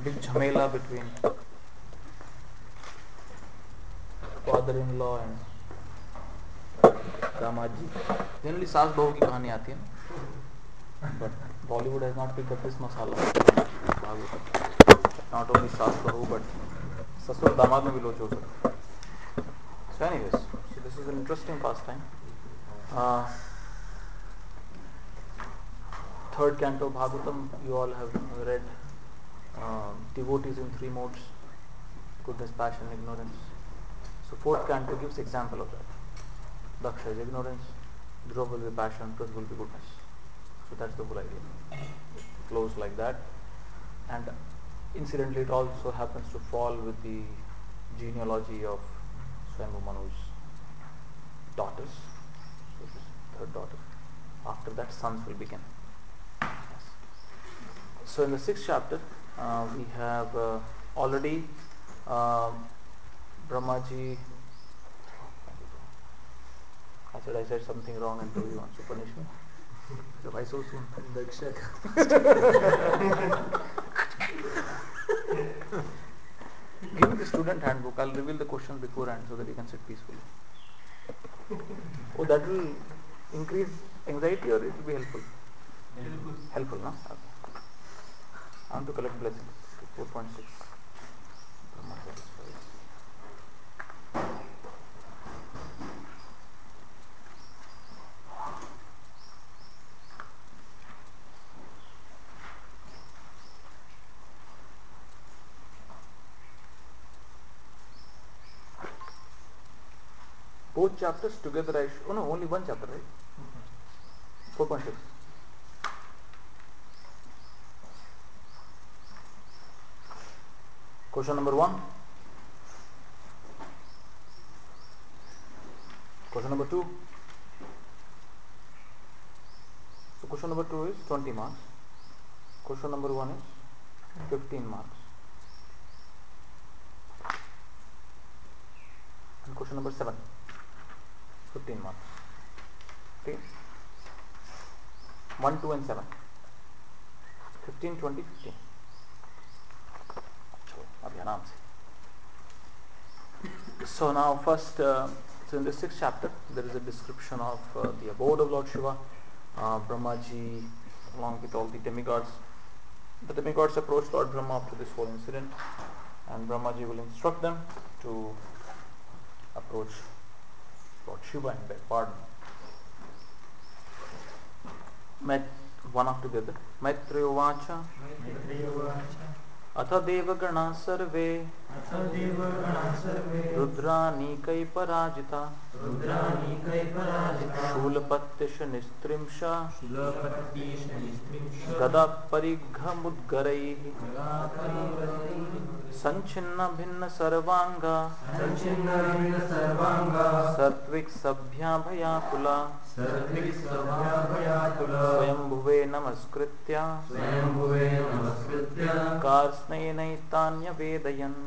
big jhamela between father-in-law and Damaji. Generally सास बहू की कहानी आती है ना, but Bollywood has not picked up this masala. Not only सास बहू but ससुर दामाद में भी लोच हो सकता है. So anyways, so this is an interesting pastime. Third canto Bhagavatam, you all have read. Devotees in three modes: goodness, passion, ignorance. So fourth canto gives example of that. Daksha is ignorance, Dhruva will be passion, Prith will be goodness. So that's the whole idea. It flows like that. And incidentally, it also happens to fall with the genealogy of Swayambhu Manu's daughters. So this third daughter. After that, sons will begin. Yes. So in the sixth chapter, we have already Brahmaji. I said something wrong and he wants to punish me. So why so soon? Give me the student handbook. I'll reveal the question beforehand so that you can sit peacefully. Oh, that will increase anxiety or it will be helpful? Helpful, no? Okay. I want to collect blessings. 4.6. Brahma satisfies. Both chapters together no, only one chapter, right? 4.6. Question number 1. Question number 2. So question number 2 is 20 marks. Question number 1 is 15 marks. And question number 7. 15 marks. Okay. 1, 2 and 7. 15, 20, 15. So now first, so in the sixth chapter, there is a description of the abode of Lord Shiva. Brahmaji, along with all the demigods. The demigods approach Lord Brahma after this whole incident, and Brahmaji will instruct them to approach Lord Shiva and beg pardon. One after the other. Maitreya Vacha. अथ देवगणा सर्वे रुद्रानीकै पराजिता शूलपत्तिश गदा परिघमुद्गरैः संचिन्न भिन्न सर्वांगा सर्त्विक सभ्याभयाकुला स्वयंभुवे नमस्कृत्य कार्ष्णेनैतान्यवेदयन्.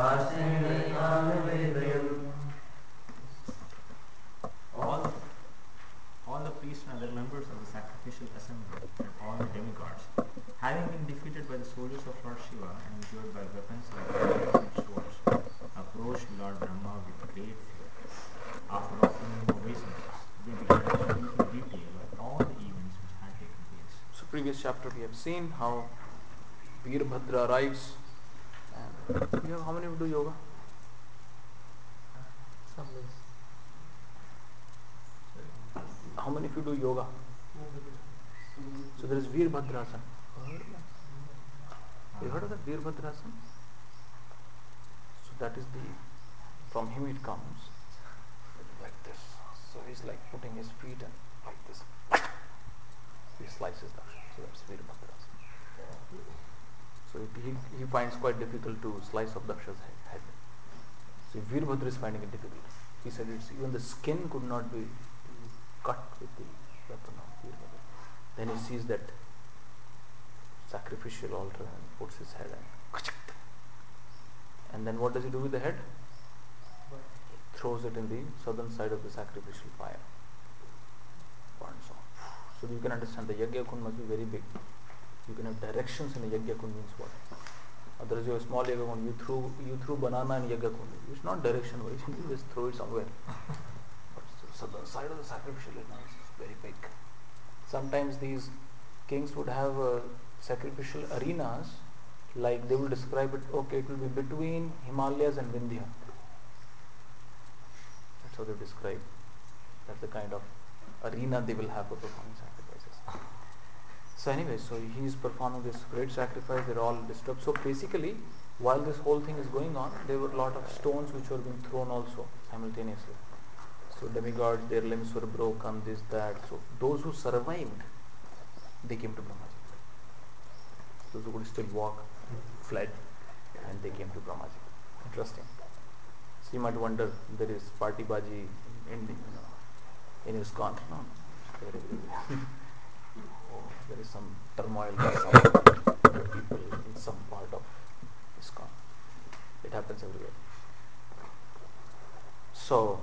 All the priests and other members of the sacrificial assembly and all the demigods, having been defeated by the soldiers of Lord Shiva and injured by weapons like arrows and swords, approached Lord Brahma with great fear. After offering him obeisances, they began to speak in detail of all the events which had taken place. So previous chapter we have seen how Veerbhadra arrives. And how many do yoga? Some days. How many of you do yoga? So there is Veerbhadrasana. You heard of that Veerbhadrasana? So that is from him it comes. Like this. So he's like putting his feet and like this. He slices that. So that's Veerbhadrasana. So he finds quite difficult to slice off Daksha's head. So Veerbhadra is finding it difficult. He said even the skin could not be cut with the weapon of Veerbhadra. Then he sees that sacrificial altar and puts his head and then what does he do with the head? He throws it in the southern side of the sacrificial fire. Burns off. So you can understand the Yajna Kund must be very big. You can have directions in a Yajna Kund means what? There is a small yagga kund. You threw banana in yagga kund. It's not direction wise. You just throw it somewhere. So the side of the sacrificial is very big. Sometimes these kings would have sacrificial arenas, like they will describe it. Okay, it will be between Himalayas and Vindhya. That's how they describe. That's the kind of arena they will have for performing sacrifices. So anyway, so he is performing this great sacrifice. They're all disturbed. So basically, while this whole thing is going on, there were a lot of stones which were being thrown also simultaneously. So demigods, their limbs were broken, this, that. So those who survived, they came to Brahmaji. Those who could still walk, fled, and they came to Brahmaji. Interesting. So you might wonder, there is party baji in ISKCON. No, oh, there is some turmoil with some people in some part of ISKCON. It happens everywhere. So,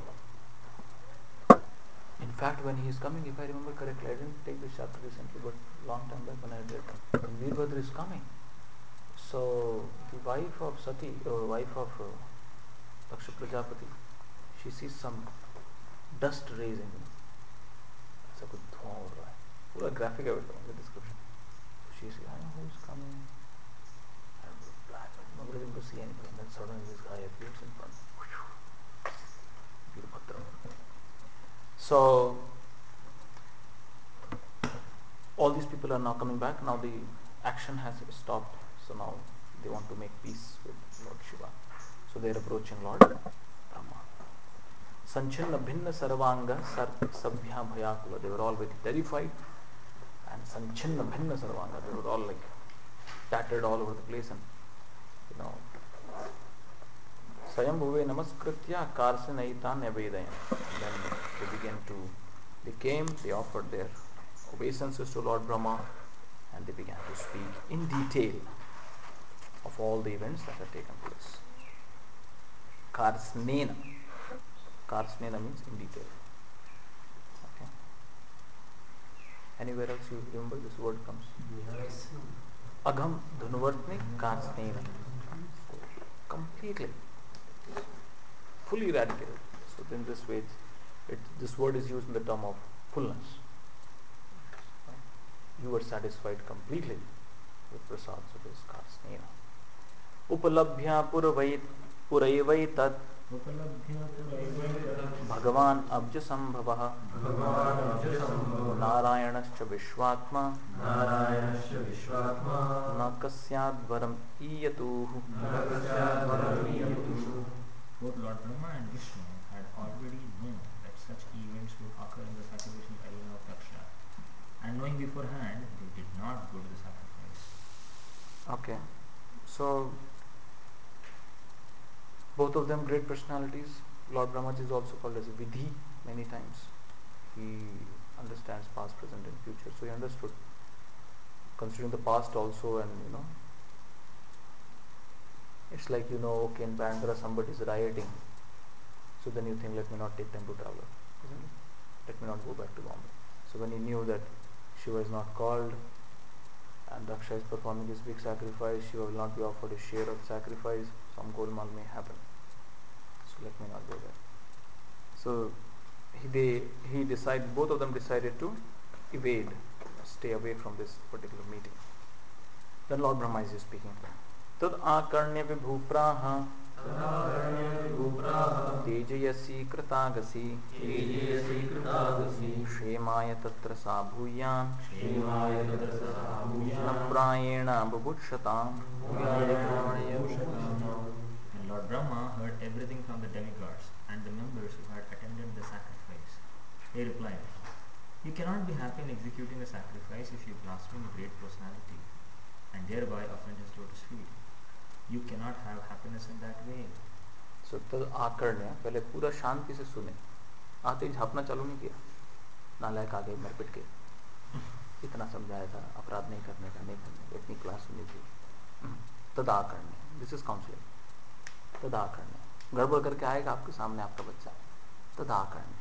in fact, when he is coming, if I remember correctly, I didn't take this chapter recently, but long time back when I read, when Veerbhadra is coming, so the wife of Sati, wife of Daksha Prajapati, she sees some dust raising. ऐसा कुछ धुआं उड़ रहा है. पूरा graphic है the description. So she says, I know who's coming. And black, nobody able to see anything. And then suddenly this guy appears in front. Veerbhadra. So all these people are now coming back. Now the action has stopped. So now they want to make peace with Lord Shiva. So they are approaching Lord Brahma. Sanchinna bhinna sarvanga sabhya bhayakula. They were all very terrified. And Sanchinna bhinna sarvanga. They were all like tattered all over the place. And Swayambhuve namaskritya karsinaitan nevedayam. Then they came, they offered their obeisances to Lord Brahma, and they began to speak in detail of all the events that had taken place. Karsnena. Karsnena means in detail. Okay. Anywhere else you remember this word comes? Yes. Agham Dhanuvartni Karsnena. Completely. Fully eradicated. So in this way, this word is used in the term of fullness. You were satisfied completely with prasad, so this Karsnena. Upalabhya puraivat Bhagavan Abja Sambhavah Narayanascha Vishwatma Nakasyadvaram Iyatuhu. Both Lord Brahma and Vishnu had already known that such events would occur in the sacrificial arena of Daksha, and knowing beforehand, they did not go to the sacrifice. Okay, so both of them great personalities. Lord Brahmaji is also called as Vidhi many times. He understands past, present and future. So he understood, considering the past also, and it's like okay, in Bandra somebody is rioting. So then you think, let me not take temple traveler, isn't it? Let me not go back to Bombay. So when he knew that Shiva is not called and Daksha is performing this big sacrifice, Shiva will not be offered a share of sacrifice, some golmaal may happen. So let me not go there. So both of them decided to evade, stay away from this particular meeting. Then Lord Brahma is speaking. Tad akarnya vibhupraha Tejayasi kritagasi Shemaya tatra sabhuyan Naprayena babhutshatam. And Lord Brahma heard everything from the demigods and the members who had attended the sacrifice. He replied, "You cannot be happy in executing a sacrifice if you blaspheme a great personality and thereby offend his lotus feet. You cannot have happiness in that way." So तद आकर्ण्य पहले पूरा शांति से सुने, आते ही झापना चालू नहीं किया. नालायक आगे मर पिट के इतना समझाया था अपराध नहीं करने का, नहीं करने का, इतनी क्लास सुनी थी. तद आकर्ण्य, दिस इज काउंसलिंग. तद आकर्ण्य, गड़बड़ करके आएगा आपके सामने आपका बच्चा. तद आकर्ण्य,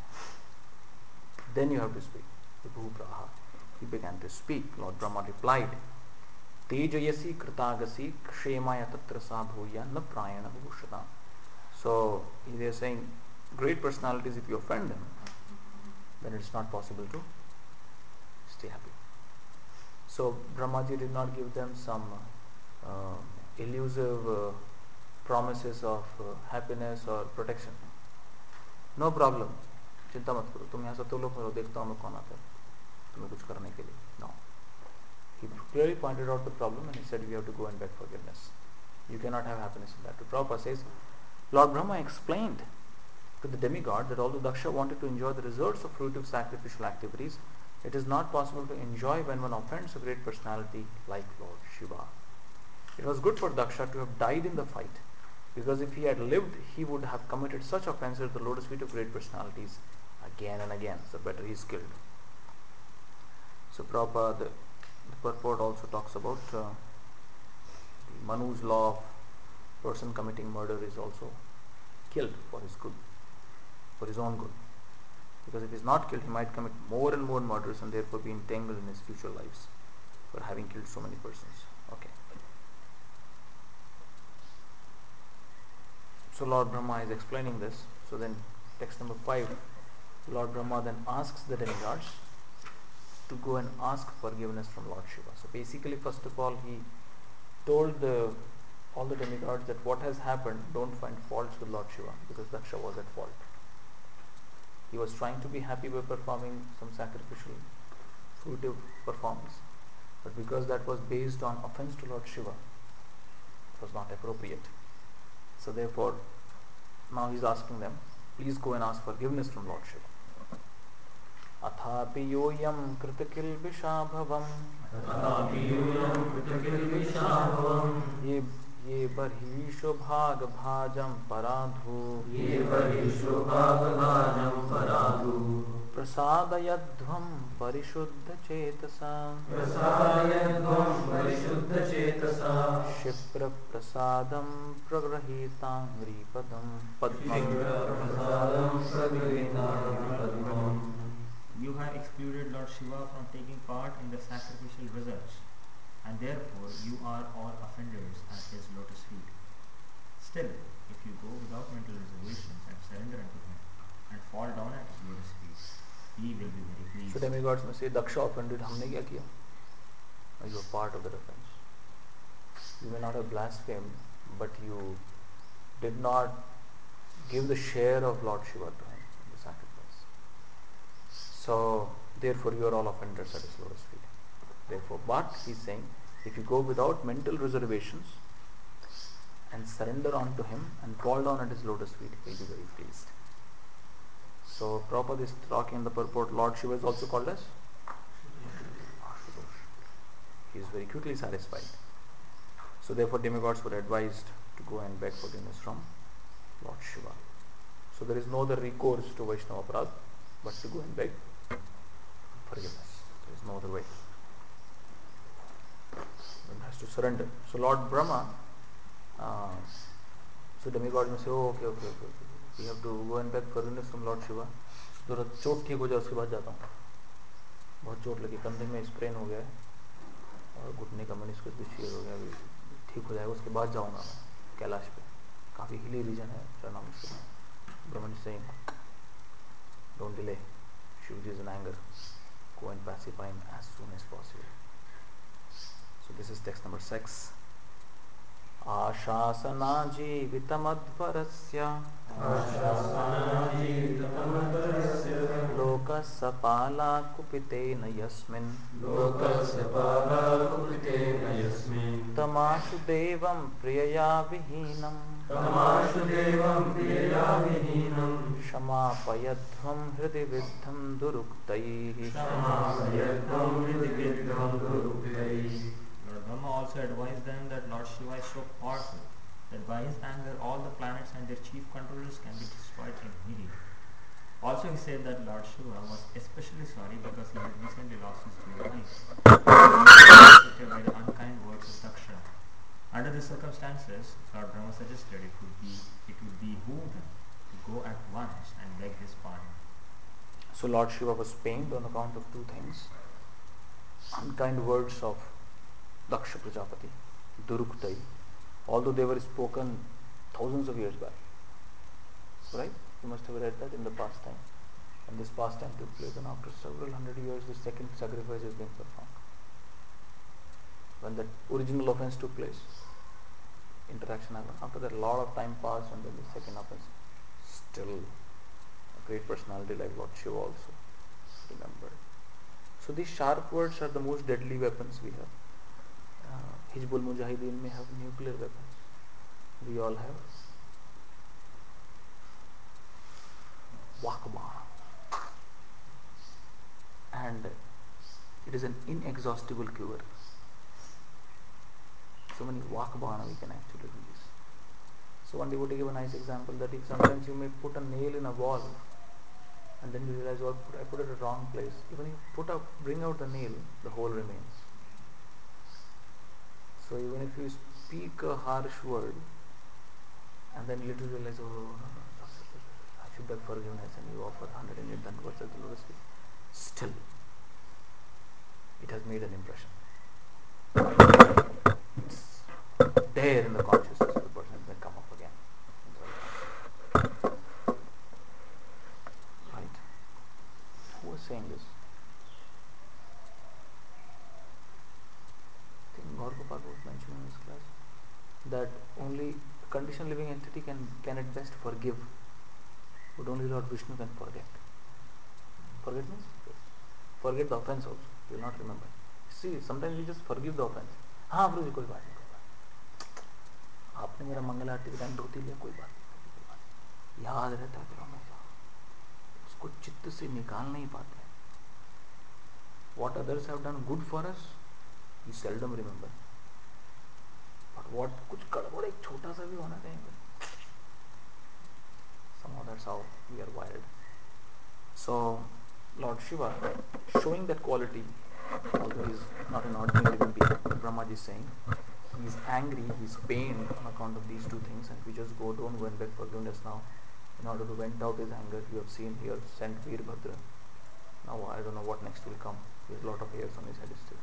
then you have to speak. Vibhupraha. He began to speak. Lord Brahma replied, Tejayasi kritagasi kshemaya tatra sa bhuya na prayana bhushata. So they are saying great personalities, if you offend them, then it's not possible to stay happy. So Brahmaji did not give them some elusive promises of happiness or protection. No problem, चिंता मत करो, तुम यहाँ से तुलो करो, देखता हूँ मैं कौन आता है तुम्हें कुछ करने के लिए. No. He clearly pointed out the problem and he said we have to go and beg forgiveness. You cannot have happiness in that. Prabhupada says, Lord Brahma explained to the demigod that although Daksha wanted to enjoy the results of fruitive sacrificial activities, it is not possible to enjoy when one offends a great personality like Lord Shiva. It was good for Daksha to have died in the fight, because if he had lived, he would have committed such offenses to the lotus feet of great personalities again and again. So better he is killed. So Prabhupada, the purport also talks about the Manu's law of person committing murder is also killed for his good, for his own good. Because if he is not killed, he might commit more and more murders and therefore be entangled in his future lives for having killed so many persons. Okay. So Lord Brahma is explaining this. So then text number 5, Lord Brahma then asks the demigods to go and ask forgiveness from Lord Shiva. So basically, first of all, he told all the demigods that what has happened, don't find faults with Lord Shiva, because Daksha was at fault. He was trying to be happy by performing some sacrificial fruitive performance, but because that was based on offense to Lord Shiva, it was not appropriate. So therefore, now he is asking them, please go and ask forgiveness from Lord Shiva. अथापि योऽयं कृतकिल्बिषाभवम् ये बर्हिषु भागभाजं पराधु प्रसादयध्वं परिशुद्धचेतसा क्षिप्रप्रसादं प्रगृहीताङ्घ्रिपदं पद्मम्. You have excluded Lord Shiva from taking part in the sacrificial results, and therefore you are all offenders at his lotus feet. Still, if you go without mental reservations and surrender unto him, and fall down at his lotus feet, he will be very pleased. So demigods may say, Daksha offended, हमने क्या किया? You are part of the offense. You may not have blasphemed, but you did not give the share of Lord Shiva to him in the sacrifice. So therefore you are all offenders at his lotus feet. Therefore, but he is saying, if you go without mental reservations and surrender unto him and fall down at his lotus feet, he will be very pleased. So Prabhupada is talking in the purport, Lord Shiva is also called as Ashutosh. He is very quickly satisfied. So therefore demigods were advised to go and beg forgiveness from Lord Shiva. So there is no other recourse to Vaishnava Aparadh but to go and beg forgiveness. There is no other way. One has to surrender. So Lord Brahma, so demigods may say, oh, okay. We have to go and beg forgiveness from Lord Shiva. So थोड़ा चोट ठीक हो जाए उसके बाद जाता हूँ. बहुत चोट लगी, कंधे में स्प्रेन हो गया है और घुटने का मेनिस्कस भी शेयर हो गया, अभी ठीक हो जाएगा उसके बाद जाऊँगा मैं कैलाश पे. काफ़ी हिली रीजन है चरणों में. Brahman is saying, don't delay. Shivaji is in anger. Go and pacify him as soon as possible. So this is text number 6. Ashasana jeevitamadvarasya lokasapala kupitena yasmin tamashu devam priyaya vihinam क्षमापयध्वं हृदि विद्धं दुरुक्तैः. Lord Brahma also advised them that Lord Shiva is so powerful that by his anger all the planets and their chief controllers can be destroyed immediately. Also he said that Lord Shiva was especially sorry because he had recently lost his dear wife, affected by the unkind words of Daksha. Under the circumstances, Lord Brahma suggested it would behoove them to go at once and beg his pardon. So Lord Shiva was pained on account of two things: unkind words of Daksha Prajapati, Duruktai, although they were spoken thousands of years back. Right? You must have read that in the past time. And this past time took place, and after several hundred years, the second sacrifice has been performed. When that original offense took place, interaction happened. After that, a lot of time passed, and then the second offense, still a great personality like Lord Shiva also remembered. So these sharp words are the most deadly weapons we have. Hizbul Mujahideen may have nuclear weapons. We all have Wakbana. And it is an inexhaustible cure. So many Wakbana we can actually release. So one devotee gave a nice example that if sometimes you may put a nail in a wall and then you realize, oh, I put it at the wrong place. Even if you bring out the nail, the hole remains. So even if you speak a harsh word and then later realize, oh no, sorry, I should beg forgiveness, and you offer 108 dandavats at the lotus feet, still it has made an impression. It's there in the consciousness of the person, it may come up again. Right? Who was saying this? I think Gaur Gopal was mentioning in his class that only a conditioned living entity can at best forgive, but only Lord Vishnu can forget. Forget means forget the offense also. You will not remember. See, sometimes we just forgive the offense. हाँ गुरु जी कोई बात नहीं, कोई बात। आपने मेरा मंगल आरती के time धोती लिया, कोई बात नहीं, कोई बात नहीं। याद रहता है फिर हमेशा, उसको चित्त से निकाल नहीं पाते। What others have done good for us, we seldom remember. But what कुछ गड़बड़ एक छोटा सा भी होना चाहिए, somehow that's how we are wired. So Lord Shiva, showing that quality, although he is not an ordinary living being, Brahmaji is saying he is angry, he is pained on account of these two things, and we just don't go and beg forgiveness now. In order to vent out his anger, you have seen here sent Veerbhadra. Now I don't know what next will come. He has a lot of hairs on his head still.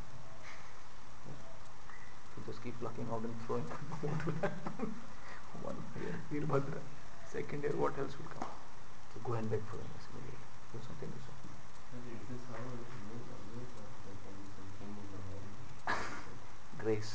You just keep plucking out and throwing. What will happen? One hair, Veerbhadra. Second hair, what else will come? So go and beg forgiveness immediately. You have something to say? Is this how it remains always, or there can be some changes around it? Grace.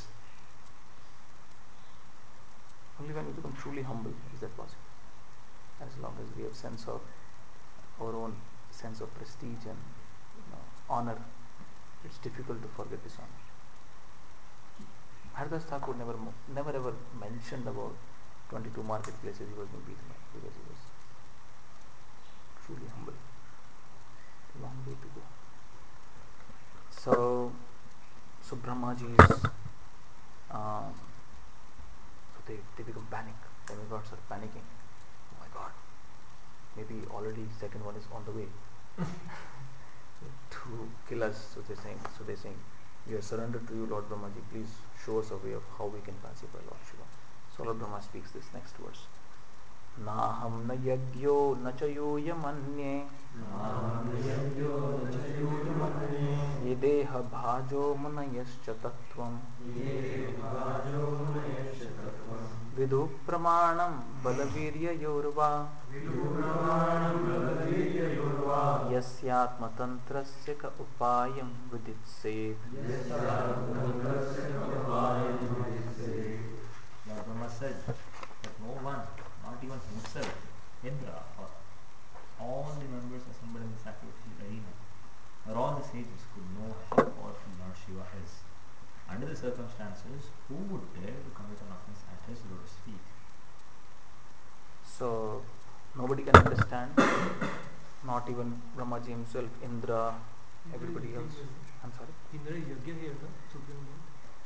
Only when we become truly humble is that possible. As long as we have sense of our own sense of prestige and honor, it's difficult to forget dishonor. Haridas Thakur never ever mentioned about 22 marketplaces he was being beaten up, because he was truly humble. Long way to go. So Brahmaji's so they become panic. Demigods are panicking. Oh my God, maybe already second one is on the way to kill us. So they're saying, we are surrendered to you, Lord Brahmaji. Please show us a way of how we can pacify Lord Shiva. So Lord Brahma speaks this next verse. Naham na yagyo na chayuyamanye yedeha bhajo munayascha tattvam vidhu pramanam balavirya yorva yasyatmatantrasya ka upayam viditset. Lord Brahma said that no one, not even himself, Indra, or all the members assembled in the sacrificial arena, or all the sages could know how powerful Lord Shiva is. Under the circumstances, who would dare to commit an offense at his lotus feet? So nobody can understand, not even Brahmaji himself, Indra, everybody else. I'm sorry? Indra is Yagya here, the supreme lord.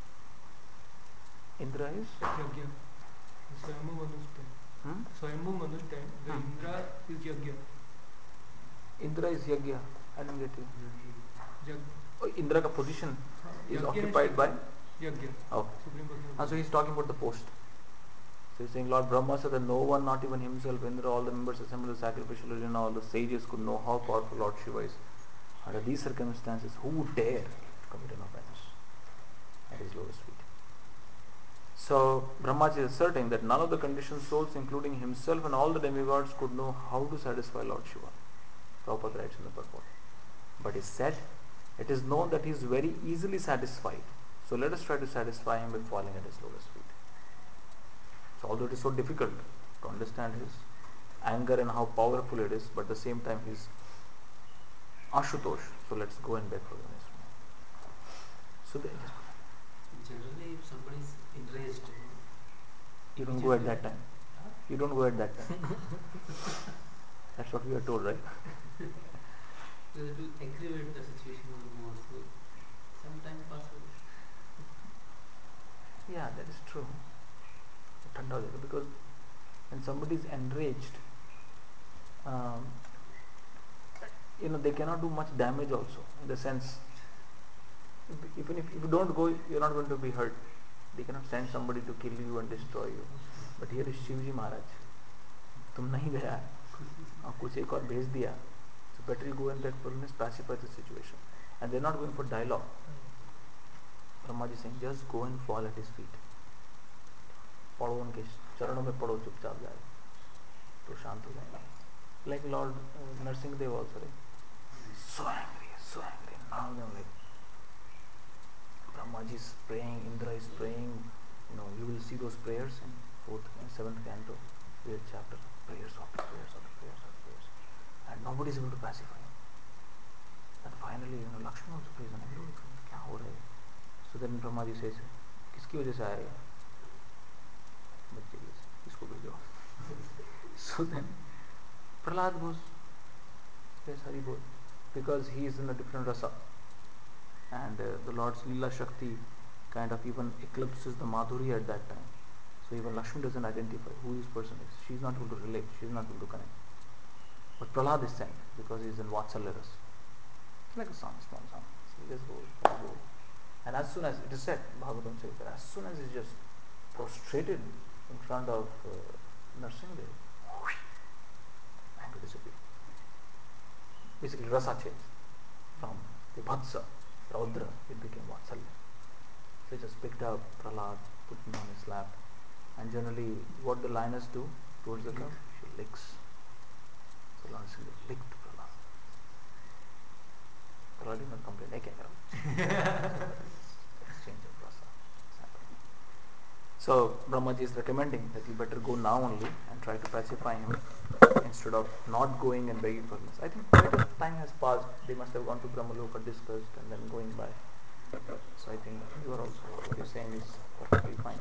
Indra is? Yagya. Swayambhu Manu's time. Swayambhu Manu's time, the Indra is Yagya. Indra is Yagya. I didn't get you. Jag. Oh, Indra ka position is Yagya occupied by? Yagya. Okay. Supreme person. So he's talking about the post. So he's saying Lord Brahma said that no one, not even himself, Indra, all the members assembled in the sacrificial arena, all the sages could know how powerful Lord Shiva is. Under these circumstances, who would dare to commit an offense? at his lotus feet. So Brahmaji is asserting that none of the conditioned souls, including himself and all the demigods, could know how to satisfy Lord Shiva. Prabhupada writes in the purport. But he said, it is known that he is very easily satisfied. So let us try to satisfy him by falling at his lotus feet. So although it is so difficult to understand his anger and how powerful it is, but at the same time he is Ashutosh. So let's go and beg forgiveness from him. So they just, Generally, if somebody is enraged, you don't which go is at that time. Huh? You don't go at that time. That's what we are told, right? It will aggravate the situation even more. So, some time passes. Yeah, that is true. Because when somebody is enraged, um, they cannot do much damage also. In the sense, even if you don't go, you're not going to be hurt. They cannot send somebody to kill you and destroy you. But here is Shivji Maharaj. तुम नहीं गया और कुछ एक और भेज दिया. So better you go and beg forgiveness, pacify the situation. And they're not going for dialogue. Brahmaji is saying, just go and fall at his feet. पढ़ो उनके चरणों में पढ़ो चुपचाप जाए तो शांत हो जाएगा. Like Lord Narsinghdev also, right? So angry. Now like Brahmaji is praying, Indra is praying. You will see those prayers in 4th and 7th canto, 8th chapter. Prayers after prayers. And nobody is able to pacify him. And finally, Lakshman also prays and everybody prays. क्या हो रहा है? So then Brahmaji says, किसकी वजह से आया ये? बच्चे की, इसको भेजो. So then Prahlad goes, yes, Hari Bol, because he is in a different rasa. And the Lord's Leela Shakti kind of even eclipses the Madhuri at that time. So even Lakshmi doesn't identify who this person is. She's not able to relate. She's not able to connect. But Prahlad is sent because he's in Vatsalya rasa. It's like a son, small son. So he just goes. And as soon as, it is said, Bhagavatam says that as soon as he's just prostrated in front of Narsinghdev, anger disappeared. Basically, rasa changed from the Bhatsa, Raudra, it became Vatsalya. So he just picked up Prahlad, put him on his lap, and generally, what the lioness do towards the cub? She licks. So Narsinghdev licked Prahlad. Prahlad did not complain. Exchange of rasa is happening. So Brahmaji is recommending that you better go now only and try to pacify him instead of not going and begging forgiveness. I think quite a time has passed. They must have gone to Brahmaloka, discussed, and then going by. So I think you are also, what you're saying is perfectly fine.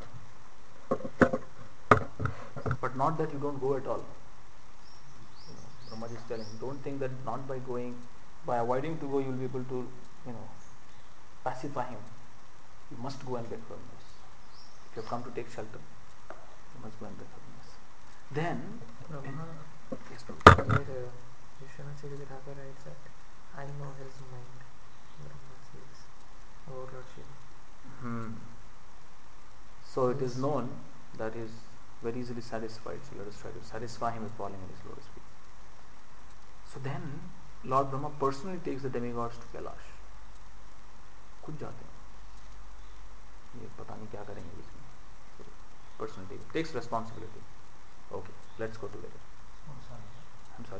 But not that you don't go at all. Brahmaji is telling, don't think that not by going, by avoiding to go, you will be able to, pacify him. You must go and beg forgiveness. If you have come to take shelter, you must go and beg forgiveness. Then, yes, Prabhu. Here, Vishwanath Chakravarti Thakur writes that I know his mind. Brahma says, O Lord Shiva. So it is known that he is very easily satisfied. So let us try to satisfy him with falling at his lotus feet. So then, Lord Brahma personally takes the demigods to Kailash. खुद जाते हैं. ये पता नहीं क्या करेंगे बीच में. So personally takes responsibility. Okay, let's go together. I'm sorry.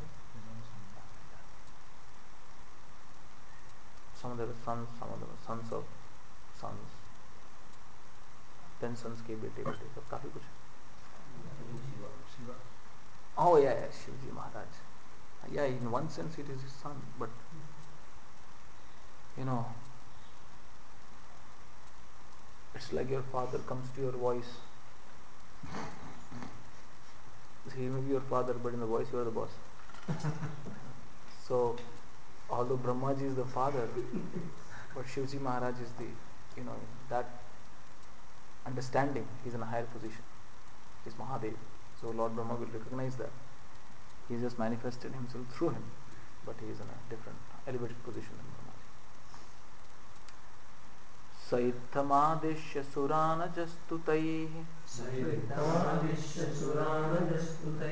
Some of them were sons, some of them were sons of sons. Then sons के बेटे सब काफी कुछ. Shiva. Oh yeah, Shivji Maharaj. Yeah, in one sense it is his son, but it's like your father comes to your voice. He may be your father, but in the voice you are the boss. So, although Brahmaji is the father, but Shivji Maharaj is the, that understanding, he's in a higher position. He's Mahadev. So Lord Brahma will recognize that. He just manifested himself through him, but he is in a different, elevated position than Brahmaji. Saithamadishya Suranajastutaihi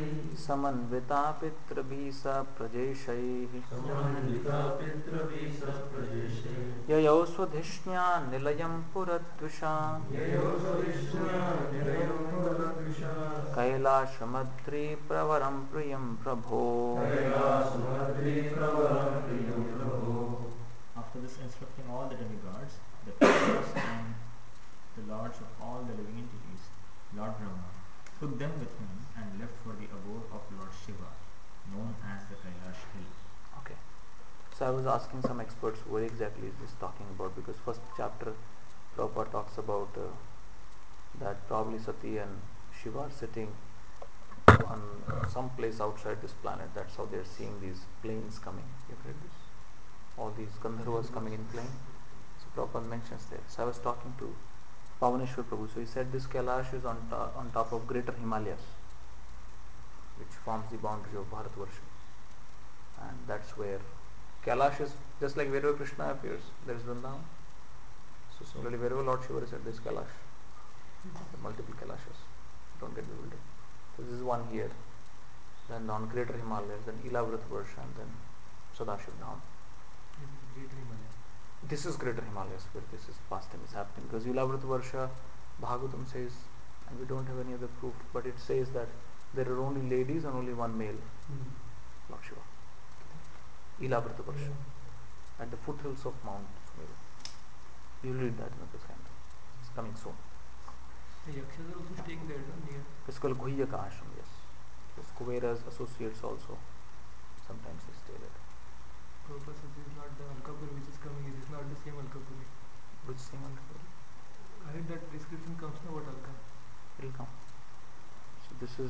समन्विता पितृभिः स प्रजेशैः समन्विता पितृभिः सप्रजेशे ययौ स्वधिष्ण्या निलयं पुरद्विषा ययो स्वविष्ण्या निलयं पुरद्विषा कैलासमद्रि प्रवरं प्रियं प्रभो. कैलासमद्रि प्रवरं प्रियं प्रभो. After this, instructing all the demigods, the kings and the lords of all the living entities, Lord Brahma took them with him and left for the abode of Lord Shiva, known as the Kailash Hill. Okay. So I was asking some experts what exactly is this talking about, because first chapter Prabhupada talks about that probably Sati and Shiva are sitting on some place outside this planet. That's how they're seeing these planes coming. You've read this? All these Gandharvas coming in plane. So Prabhupada mentions there. So I was talking to Pavaneshwar Prabhu. So he said this Kailash is on top of greater Himalayas, which forms the boundary of Bharatvarsha. And that's where Kailash is, just like wherever Krishna appears, there is Vrindavan. So similarly, wherever Lord Shiva is at, there is Kailash. There are multiple Kailashas. Don't get bewildered. So this is one here. Then on greater Himalayas, then Ilavratvarsha, and then Sadashiv Dham. Greater Himalaya. This is greater Himalayas where this is past time is happening, because Ilavratvarsha, Bhagavatam says, and we don't have any other proof, but it says that there are only ladies and only one male, Lord Shiva. Ilavratvarsha, at the foothills of Mount Sumedha. You'll read that in the Skanda. It's coming soon. The Yakshas are also staying there, no? Near. It's called Guhyaka Ashram, yes. Because Kuvera's associates also, sometimes they stay there. Prabhupada says this is not the Alkapuri which is coming, it is not the same Alkapuri. Which thing will it? I heard that description comes now about Alka. It'll come. So this is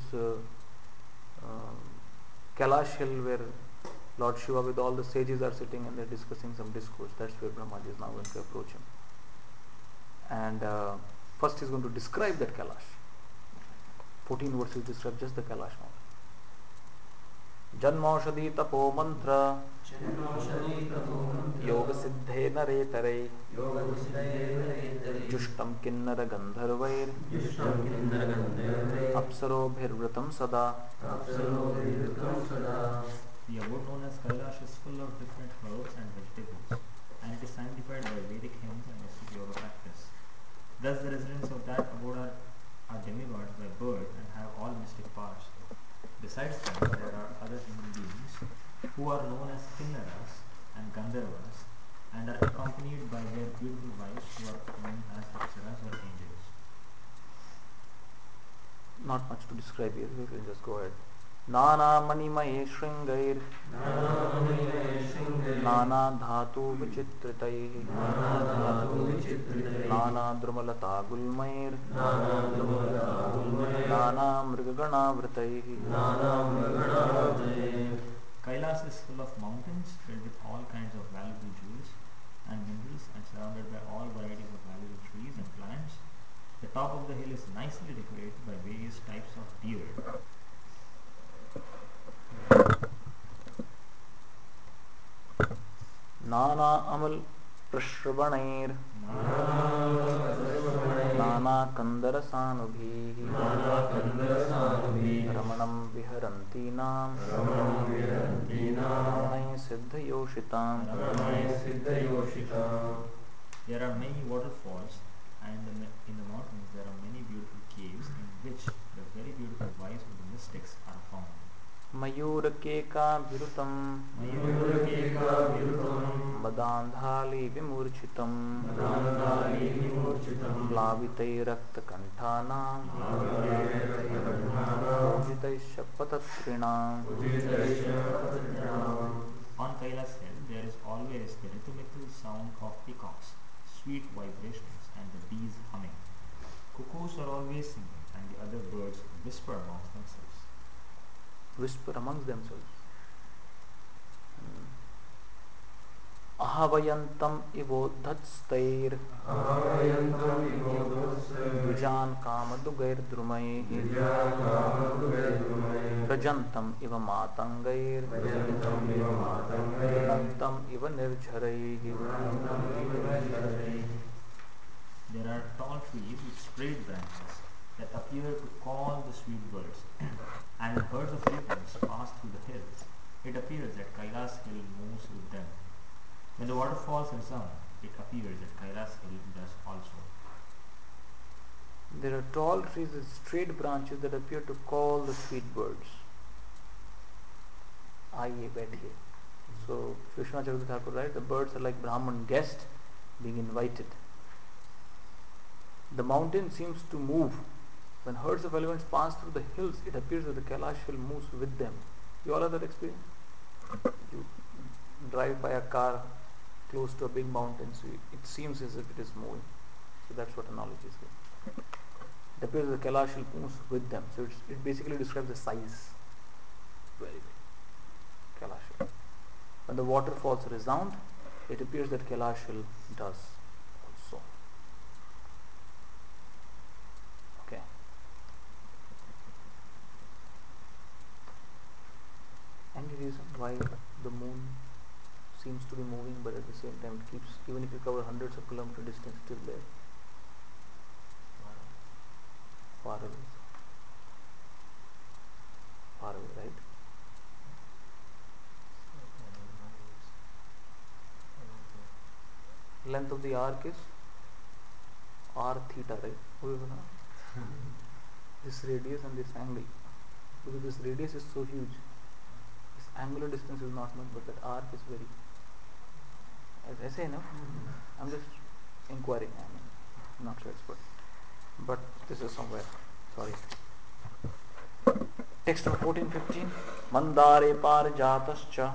Kailash Hill, where Lord Shiva with all the sages are sitting and they're discussing some discourse. That's where Brahmaji is now going to approach him. And first he's going to describe that Kailash. 14 verses describe just the Kailash now. Janmaushadhi tapo mantra yoga siddhe naretare jushtam kinnara gandharvair apsarobhirvratam sada. The abode known as Kailash is full of different herbs and vegetables, and it is sanctified by Vedic hymns and mystic yoga practice. Thus, the residents of that abode are demigods by birth and have all mystic powers. Besides them, there are other human beings who are known as Kinnaras and Gandharvas and are accompanied by their beautiful wives who are known as Apsaras or angels. Not much to describe here, we will just go ahead. Nana manimaye shringair Nana dhatu vichitritaih Nana drumalata gulmair Nana mrigagana vritaih. Kailas is full of mountains filled with all kinds of valuable jewels and minerals and surrounded by all varieties of valuable trees and plants. The top of the hill is nicely decorated by various types of deer. Nana amal prashrvanair Nana kandarasanubhi Ramanam viharantinam Ramanai siddhayoshitam. There are many waterfalls, and in the mountains there are many beautiful caves in which the very beautiful wives of the mystics are found. Mayurakeka virutam Madandhali vimurchitam Plavitay rakta kanthanam Pujitay shapatatrinam. On Kailas Hill there is always the rhythmical sound of peacocks, sweet vibrations, and the bees humming. Cuckoos are always singing, and the other birds whisper amongst themselves. Whisper amongst themselves. Ahavayantam ivodhatstair Dvijan kamadugair drumaih Vrajantam iva matangair Nantam iva nirjharaih. There are tall trees with straight branches, that appear to call the sweet birds, and when herds of elephants pass through the hills, it appears that Kailas hill moves with them. When the waterfalls resound, it appears that Kailas hill does also. There are tall trees with straight branches that appear to call the sweet birds. आइए बैठिए. So Vishwanath Chakravarti Thakur writes, the birds are like Brahman guests being invited. The mountain seems to move. When herds of elephants pass through the hills, it appears that the Kailash hill moves with them. You all have that experience? You drive by a car close to a big mountain, so it seems as if it is moving. So that's what analogy is here. It appears that the Kailash hill moves with them. So it basically describes the size. Very big. Kailash hill. When the waterfalls resound, it appears that Kailash hill does also. Okay. Any reason why the moon seems to be moving, but at the same time it keeps, even if you cover hundreds of kilometer distance, still there, far away, right? Length of the arc is r theta, right? This radius and this angle, because this radius is so huge, this angular distance is not much, but that arc is very, as I say, no, I'm just inquiring, I'm not sure expert, but this is somewhere, sorry. Text of 1415. Mandare parijatascha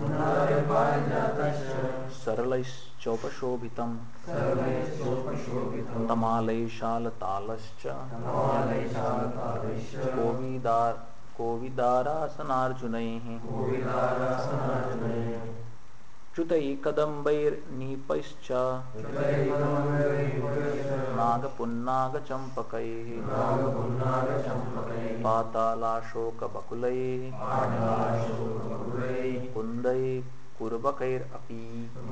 saralaischaupashobhitam tamalaishalatalascha kovidarasanaarjunaihi च्युतैकदम्बैर्नीपैश्च नागपुन्नागचम्पकैः पातालाशोकबकुलैः कुन्दैः कुर्बकैरपि.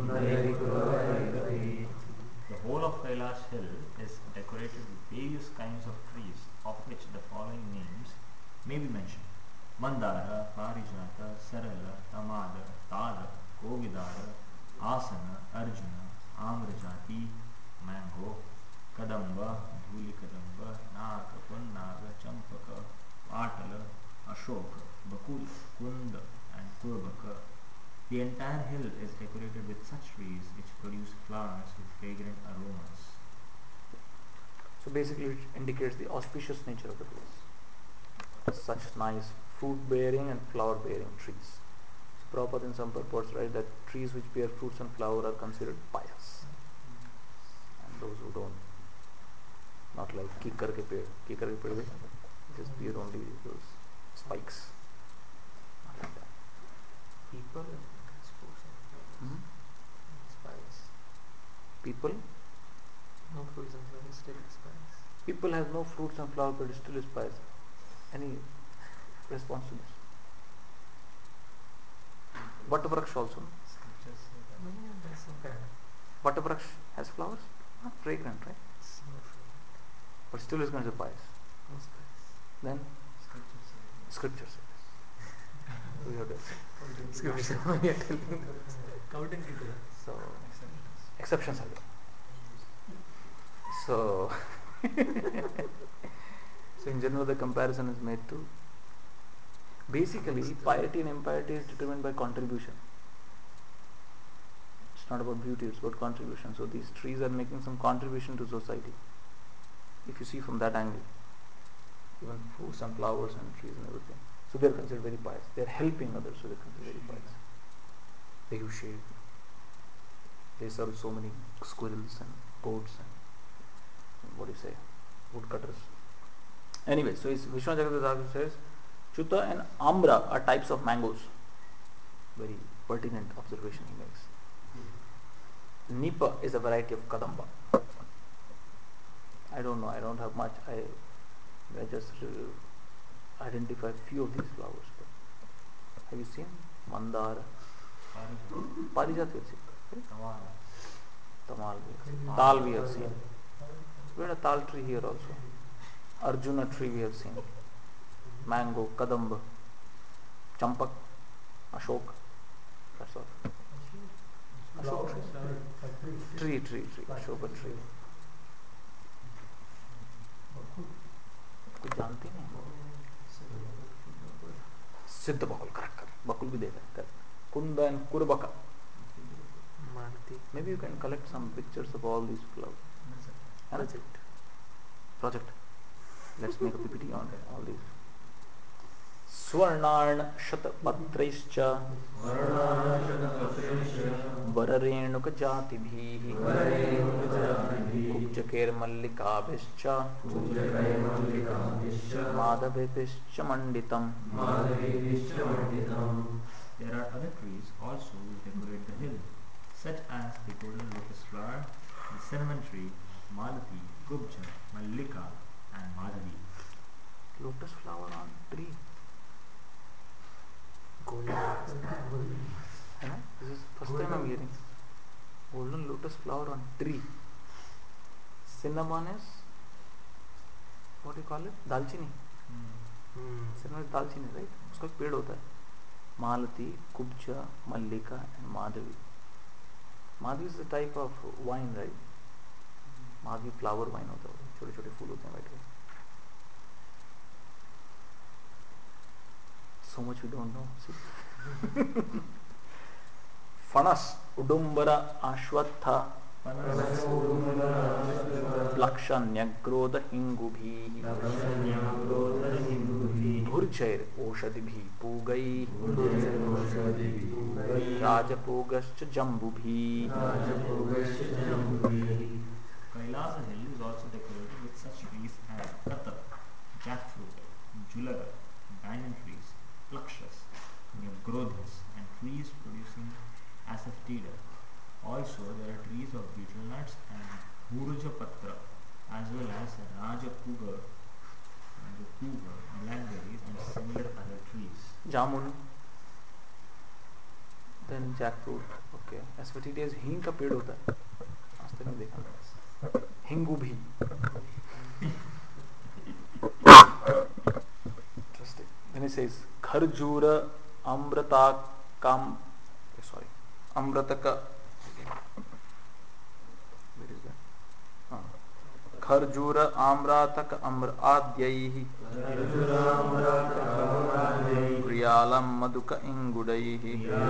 The whole of Kailash hill is decorated with various kinds of trees, of which the following names may be mentioned: Mandara, Parijata, Sarala, Tamada, Tala, Kovidara, Asana, Arjuna, Amrajati, Mango, Kadamba, Dhuli Kadamba, Naga, Punnaga, Champaka, Patala, Ashoka, Bakula, Kunda, and Kurbaka. The entire hill is decorated with such trees which produce flowers with fragrant aromas. So basically it indicates the auspicious nature of the place. Such nice fruit-bearing and flower-bearing trees. So Prabhupada in some purports write that trees which bear fruits and flower are considered pious. And those who don't, not like kikar ke ped just bear only those spikes. Not like that. People has fruits and flowers. Spice. People? No fruits and flowers, still spice. People has no fruits and flower but still is pious. Any response to this? Vatavraksh also. Scriptures say that. No, yeah, that's not bad. Vatavraksh has flowers? Not fragrant, right? It's not fragrant. But still is considered pious. No spice. Then Scriptures say that. scripture says. So we have to accept. Scripture. We are telling that. Counting people. So Exceptions. exceptions are there. So so in general the comparison is made to basically piety and impiety is determined by contribution. It's not about beauty, it's about contribution. So these trees are making some contribution to society. If you see from that angle, even fruits and flowers and trees and everything. So they're considered very pious. They're helping others, so they're considered very pious. They give shade. They serve so many squirrels and goats and what do you say, woodcutters. Anyway, so Vishwanath Chakravarti says, Chuta and Ambra are types of mangoes. Very pertinent observation he makes. Nipa is a variety of Kadamba. I don't know, I don't have much. I just identify few of these flowers. But have you seen Mandara? Parijat we have seen. Right? Tamal we have seen. Tal we have seen. We had a tal tree here also. Arjuna tree we have seen. Mango, kadamba, champak, ashok. That's all. Ashok tree. Tree. Ashoka tree. कुछ जानते नहीं सिद्ध बकुल correct बकुल भी देखा है कुंद and कुरबका maybe you can collect some pictures of all these flowers project let's make a ppt on all these स्वर्णार्ण शतपत्रैश्च वररेणुक जातिभिः कुब्जकैर्मल्लिकाभिश्च माधवेभिश्च मंडितम्. There are other trees also which decorate the hill, such as the golden lotus flower, the cinnamon tree, malati, kubja, mallika, and madhavi. Lotus flower on tree. This is first time I'm hearing. Golden lotus flower on tree. Cinnamon is what do you call it? दालचीनी. Cinnamon is दालचीनी, right? उसका एक पेड़ होता है. मालती, कुब्जा, मल्लिका and Madhavi. Madhavi is a type of wine, right? Madhavi flower wine होता है. छोटे छोटे फूल होते हैं white white. So much we don't know. See? फणस उडुम्बर अश्वत्थ लक्षण्यग्रोध हिंगुभिः भुर्जैर ओषधिभिः पूगैः राजपूगश्च जम्बुभिः. Kailasa hill is also decorated with such trees as katar, jackfruit, julaga, banyan trees, lakshas, nyagrodhas, and trees producing asafoetida. Also, there are trees of betel nuts and bhurjapatra, as well as rajapuga, blackberries, and similar other trees. Jamun, then jackfruit. Okay. asafoetida is हींग का पेड़ होता है. आज तक नहीं देखा. हिंगू भी. Interesting. Then it says खरजूर Amrita काम. Sorry. अमृतक. Where is that? खरजूर आम्रातक अम्र आद्यैः प्रियालम Madhuk इंगुडैः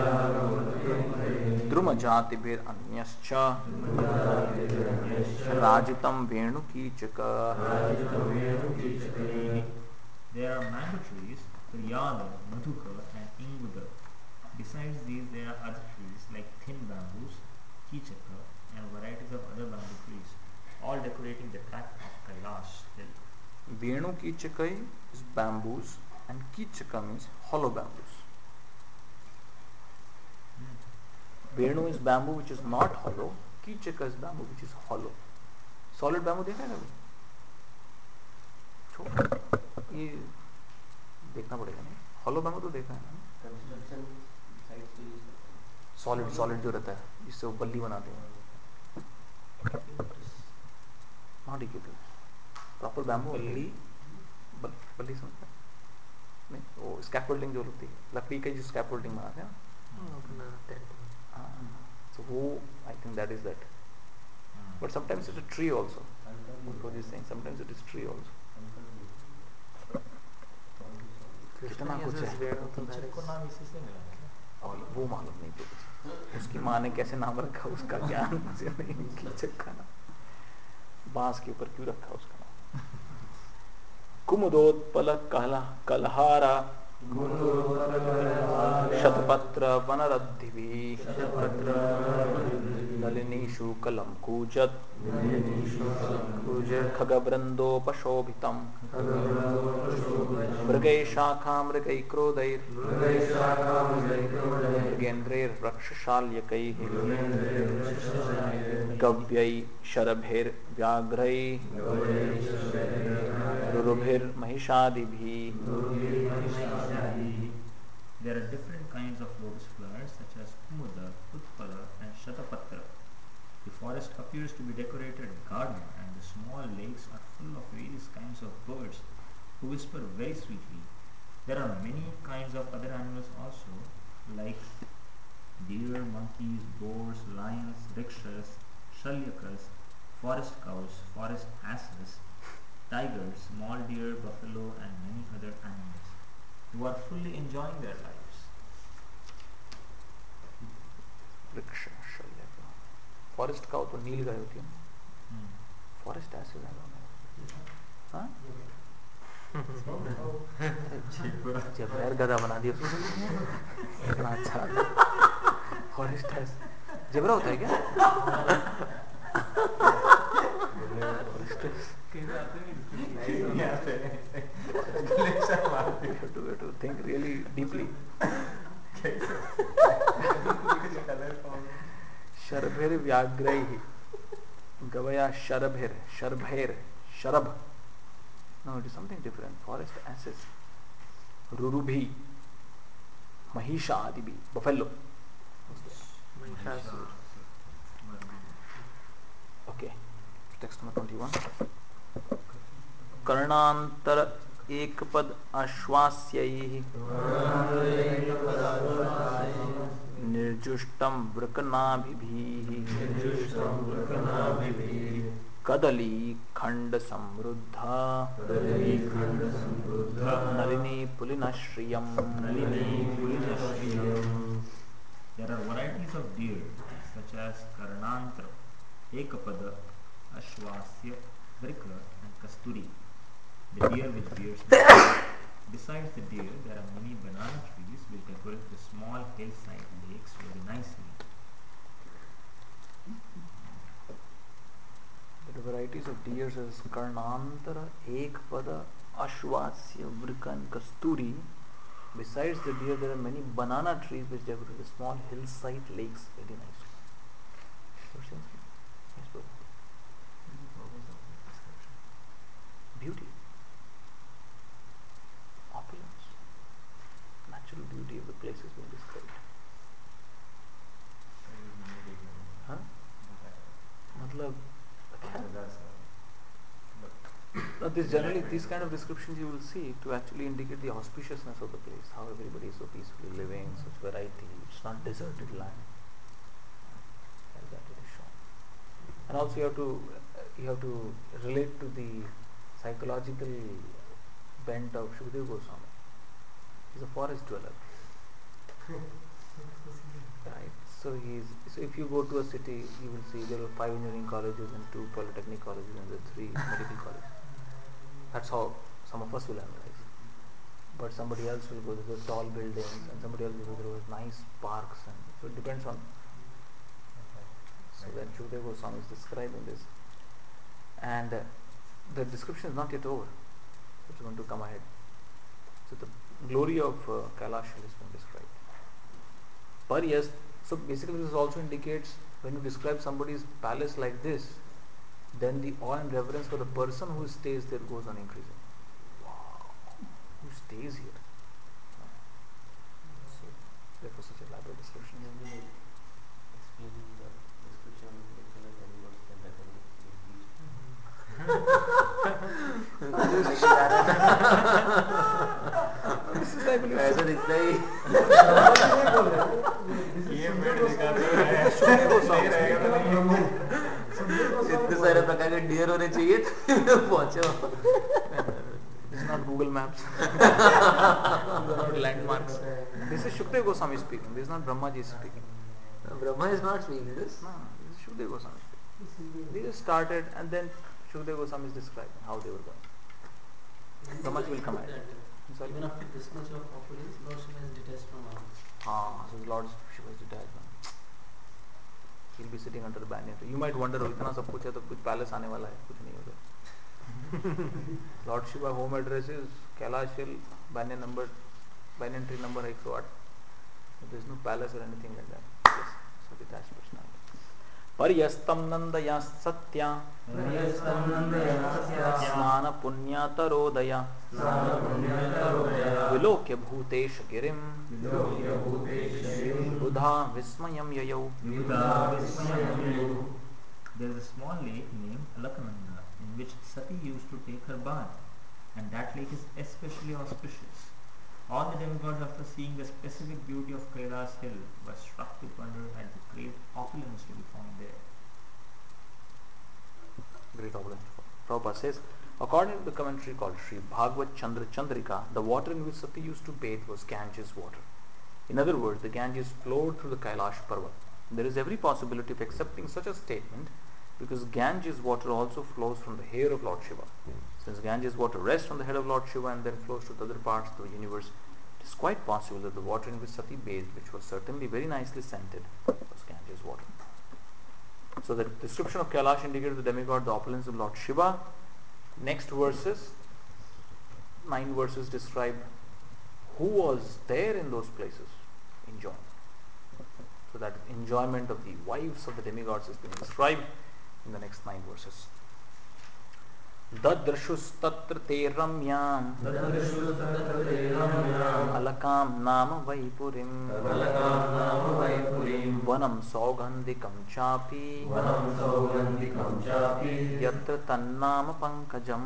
Druhyu जातिभिर अन्यश्च राजितम वेणुकीचक. There are mango trees, priyala, madhuka, and inguda. Besides these, there are other trees like thin bamboos, kichaka, and varieties of other bamboo trees, all decorating the track of Kailash hill. Venukichaka is bamboos and kichaka means hollow bamboos. Venu is bamboo which is not hollow. Kichaka is bamboo which is hollow. Solid bamboo देखा है कभी? ये देखना पड़ेगा नहीं. Hollow bamboo तो देखा है ना. कंस्ट्रक्शन साइट्स पे यूज करते हैं. Solid जो रहता है जिससे वो बल्ली बनाते हैं. Not eucalyptus. Proper bamboo. बल्ली समझते हैं? नहीं, वो scaffolding जो होती है, लकड़ी का जो scaffolding बनाते हैं ना. So वो I think that is that. But sometimes it's a tree also. What is saying? Sometimes it is tree also. कितना कुछ है. को नाम इसी से मिला है क्या? अब वो मालूम नहीं पड़ा. उसकी माँ ने कैसे नाम रखा उसका ज्ञान मुझे नहीं. कीचक का नाम बांस के ऊपर क्यों रखा उसका नाम. कुमुदोत्पल कलहारा शतपत्र वनरद्धिभिः नलिनीषु कलम कूजत खगवृन्दोपशोभितम् मृगैशाखामृगैक्रोधैर् मृगेन्द्रैर्वक्षशाल्यकैः गव्यै शरभैर्व्याघ्रैः रुरुभिर्महिषादिभिः. There are different kinds of lotus flowers such as kumuda, utpala, and shatapatra. The forest appears to be decorated garden, and the small lakes are full of various kinds of birds who whisper very sweetly. There are many kinds of other animals also, like deer, monkeys, boars, lions, rickshaws, shalyakas, forest cows, forest asses, tigers, small deer, buffalo, and many other animals who are fully enjoying their lives. Rickshaw, shalyaka. Forest cow तो नील गाय होती है ना. Forest asses I don't know. हाँ? जबरैर गधा बना दिया उसको. इतना अच्छा. Forest ass. जेबरा होता है क्या? You have to think really deeply. शरभेर व्याघ्रैः गवया शरभेर शरभेर Sharabha. No, it is something different. Forest asses. Rurubhi. Mahisha Adibi. Buffalo. Mahishasur. Okay. Text number 21. कर्णांतर एक पद आश्वास्यैः निर्जुष्टं वृकनाभिभिः कदली खंड समृद्धा Nalini पुलिनश्रियम्. There are varieties of deer such as Karnantra, Ekapada, Ashwasya, Vrika, and Kasturi, the deer which bears milk. Besides the deer, there are many banana trees which decorate the small hillside lakes very nicely. The varieties of deer is Karnantara, Ekpada, Ashwasya, Vrika, and Kasturi. Besides the deer, there are many banana trees which decorate the small hillside lakes very nicely. Yes, brother. Beauty, opulence, natural beauty of the place is being described. Huh? मतलब now this generally these kind of descriptions you will see to actually indicate the auspiciousness of the place, how everybody is so peacefully living, such variety, it's not deserted land. Like that it is shown. And also you have to relate to the psychological bent of Shukdev Goswami. He's a forest dweller. Right. So if you go to a city, you will see there are 5 engineering colleges and 2 polytechnic colleges and there are 3 medical colleges. That's how some of us will analyze. But somebody else will go to the tall buildings, and somebody else will go to the nice parks, and so it depends on. So when Shukdev Goswami is describing this, and the description is not yet over. It's going to come ahead. So the glory of Kailash is being described. But yes, so basically this also indicates when you describe somebody's palace like this, then the awe and reverence for the person who stays there goes on increasing. Wow, who stays here? So therefore such elaborate description. Explaining the description of the color demigods can decorate the beach. This is I believe ऐसा दिखता ही इतने सारे प्रकार के dear होने चाहिए तो पहुंचो. This is not Google Maps. These are not landmarks. This is Shukdev Goswami speaking. This is not Brahmaji speaking. Brahma is not speaking this. No, this is Shukdev Goswami speaking. They just started and then Shukdev Goswami is describing how they were going. Brahmaji will come ahead. Even after this much of opulence, Lord Shiva is detached from all this. So Lord Shiva is detached. He'll be sitting under the banyan tree. You might wonder, इतना सब कुछ है तो कुछ palace आने वाला है, कुछ नहीं होगा. Lord Shiva home address is Kailash Hill, banyan tree number 108. There is no palace or anything like that. Yes, so detached personality. Paryastam nandaya satya snana punyatarodaya vilokya bhutesh girim buddha vismayam yayau. There is a small lake named Alakananda in which Sati used to take her bath, and that lake is especially auspicious. All the demigods, after seeing the specific beauty of Kailas hill, were struck with wonder at the great opulence to be found there. Great opulence. Prabhupada says, according to the commentary called Sri Bhagavad Chandra Chandrika, the water in which Sati used to bathe was Ganges water. In other words, the Ganges flowed through the Kailash Parvat. There is every possibility of accepting such a statement because Ganges water also flows from the hair of Lord Shiva. Since Ganges water rests on the head of Lord Shiva and then flows to the other parts of the universe, it is quite possible that the water in which Sati bathed, which was certainly very nicely scented, was Ganges water. So the description of Kailash indicated the demigod, the opulence of Lord Shiva. Next verses, 9 verses describe who was there in those places enjoying. So that enjoyment of the wives of the demigods is being described in the next 9 verses. Dadrashus tatra te ramyam alakam nama vaipurim vanam saugandhikam chapi yatra tannama pankajam.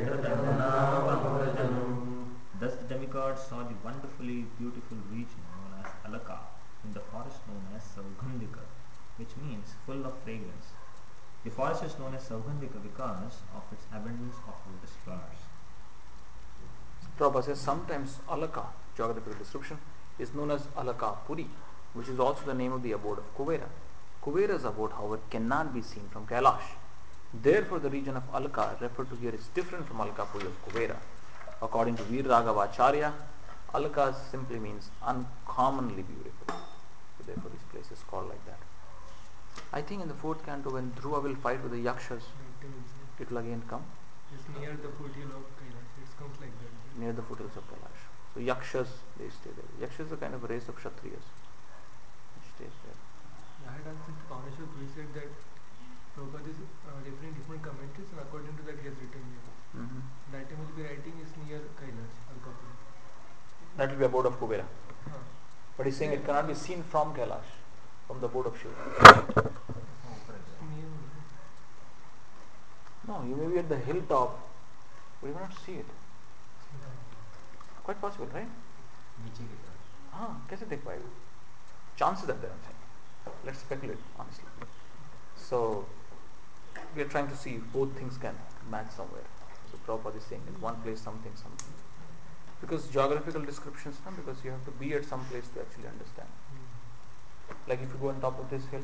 Thus the demigods saw the wonderfully beautiful region known as Alaka in the forest known as Saugandhika, which means full of fragrance. The forest is known as Saugandhika because of its abundance of lotus flowers. Prabhupada says sometimes Alaka, geographical description, is known as Alaka Puri, which is also the name of the abode of Kuvera. Kuvera's abode, however, cannot be seen from Kailash. Therefore, the region of Alaka referred to here is different from Alaka Puri of Kuvera. According to Veer Raghavacharya, Alaka simply means uncommonly beautiful. So therefore, this place is called like that. I think in the 4th canto, when Dhruva will fight with the Yakshas, it will again come. It's near the foothill of Kailash. It comes like that. Near the foothills of Kailash. So Yakshas, they stay there. Yakshas are kind of a race of Kshatriyas. It stays there. I had asked Pavneshwar Puri said that Prabhupada is referring different commentaries, and according to that he has written here. That time will be writing is near Kailash, Alkapuri. That will be abode of Kubera. Huh. But he's saying it cannot be seen from Kailash, from the abode of Shiva. It's near only. No, you may be at the hilltop, but you cannot see it. Quite possible, right? नीचे की तरफ. हाँ, कैसे देख पाएगा? Chances are there, I'm saying. Let's speculate, honestly. So, we are trying to see if both things can match somewhere. So Prabhupada is saying at one place something. Because geographical descriptions, no? Because you have to be at some place to actually understand. Like if you go on top of this hill,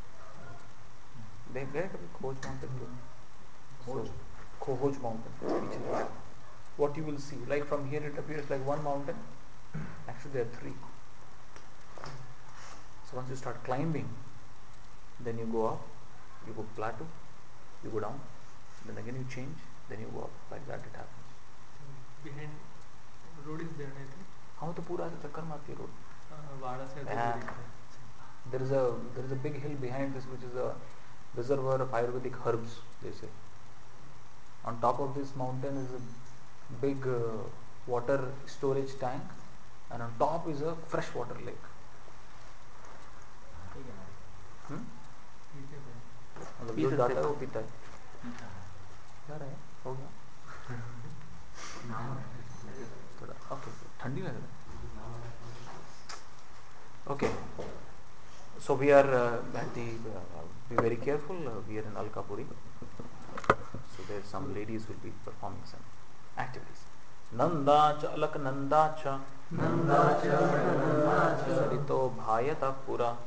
they गए कभी खोज mountain पे? खोज mountain. पीछे देखो. What you will see, like from here it appears like one mountain. Actually there are 3. So once you start climbing, then you go up, you go plateau, you go down, then again you change, then you go up. Like that it happens. Behind road is there, I think. हाँ तो पूरा ऐसे चक्कर मारती है road. Vada से Yeah. There is a big hill behind this which is a reservoir of Ayurvedic herbs, they say. On top of this mountain is a big water storage tank, and on top is a freshwater lake. ठीक है ना. ठीक है भाई. मतलब जो जाता है वो पीता है. क्या रहा है? हो गया. थोड़ा ओके. ठंडी लग रहा है. Okay. So we are at the. Be very careful. We are in Alkapuri. So there some ladies will be performing some activities. Nanda cha alak nanda cha sarito bhayata pura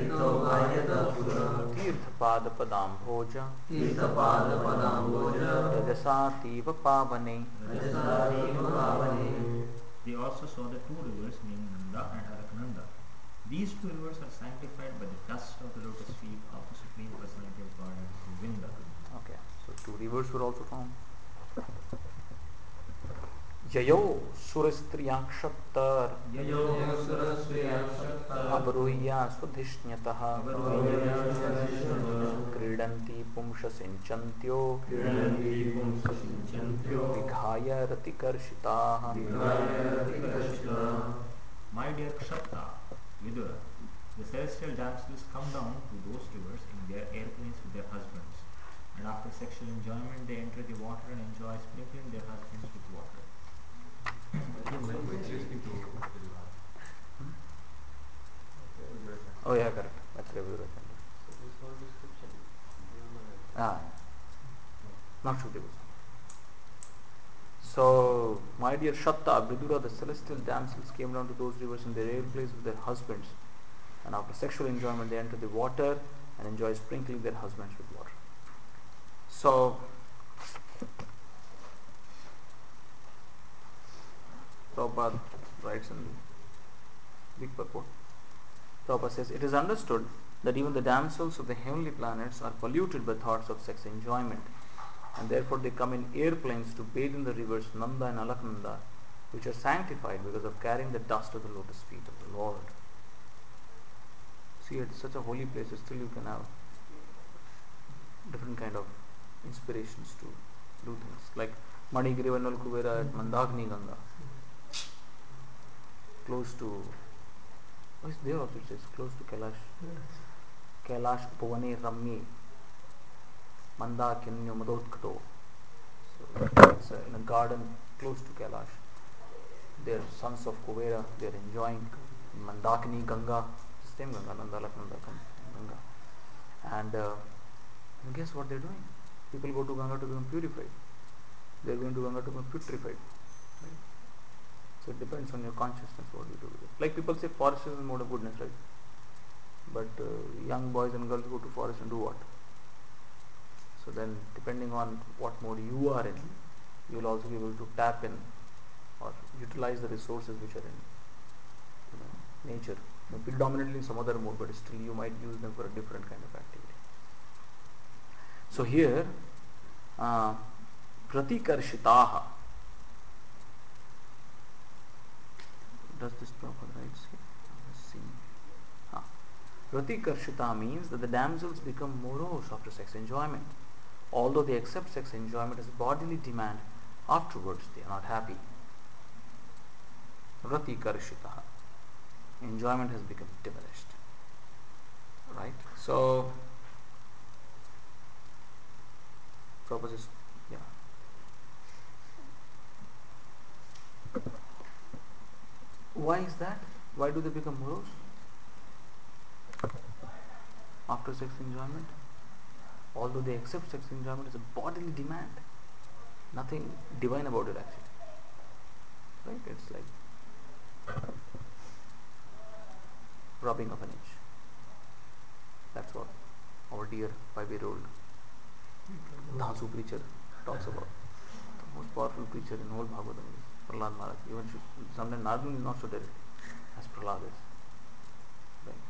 tirtha pada padam bhoja rajasativa pavane. They also saw the 2 rivers named Nanda and Alaknanda. These 2 rivers are sanctified by the dust of the lotus feet of the Supreme Personality of Godhead, Govinda. Okay, so 2 rivers were also found. Yayo surastriyakshaptar avaruhya swadhishnataha kridanti pumsha sinchantyo vighaya ratikarshitaha. My dear Kshapta, Vidura, The celestial damsels come down to those rivers in their airplanes with their husbands, and after sexual enjoyment they enter the water and enjoy sprinkling their husbands with water. Again, when we change to Vidura. Hmm? Vidura. Oh yeah, correct. Atraya Vidura Chandra. So this whole description, Brahma had. Not Shruti Goswami. So, my dear Shatta, Vidura, the celestial damsels came down to those rivers in their airplanes with their husbands, and after sexual enjoyment they enter the water and enjoy sprinkling their husbands with water. So, Prabhupada writes in the big purport. Prabhupada says, it is understood that even the damsels of the heavenly planets are polluted by thoughts of sex enjoyment, and therefore they come in airplanes to bathe in the rivers Nanda and Alaknanda, which are sanctified because of carrying the dust of the lotus feet of the Lord. See, it's such a holy place, still you can have different kind of inspirations to do things. Like Manigrivanal Kuvera at Mandagni Ganga, close to, there also it says close to Kailash. Kailash Bhavane Ramye Mandakinyo Madotkato. So it's in a garden close to Kailash. They're sons of Kuvera, they're enjoying Mandakini Ganga, same Ganga, Nandalaknanda Ganga. And guess what they're doing? People go to Ganga to become purified. They're going to Ganga to become putrefied. Right? So it depends on your consciousness what you do with it. Like people say forest is a mode of goodness, right? But young boys and girls go to forest and do what? So then depending on what mode you are in, you will also be able to tap in or utilize the resources which are in nature. Predominantly in some other mode, but still you might use them for a different kind of activity. So here, Pratikarshitaha. Does this Prabhupada writes here? Let's see. Pratikarshita means that the damsels become morose after sex enjoyment. Although they accept sex enjoyment as bodily demand, afterwards they are not happy. Pratikarshita. Enjoyment has become diminished. Right? So, Prabhupada is, yeah. Why is that? Why do they become morose after sex enjoyment? Although they accept sex enjoyment as a bodily demand, nothing divine about it actually. Right? It's like rubbing of an itch. That's what our dear 5-year-old Dhasu preacher talks about. The most powerful preacher in whole Bhagavatam is Prahlad Maharaj. Even sometimes Narad is not so direct as Prahlad is. Right?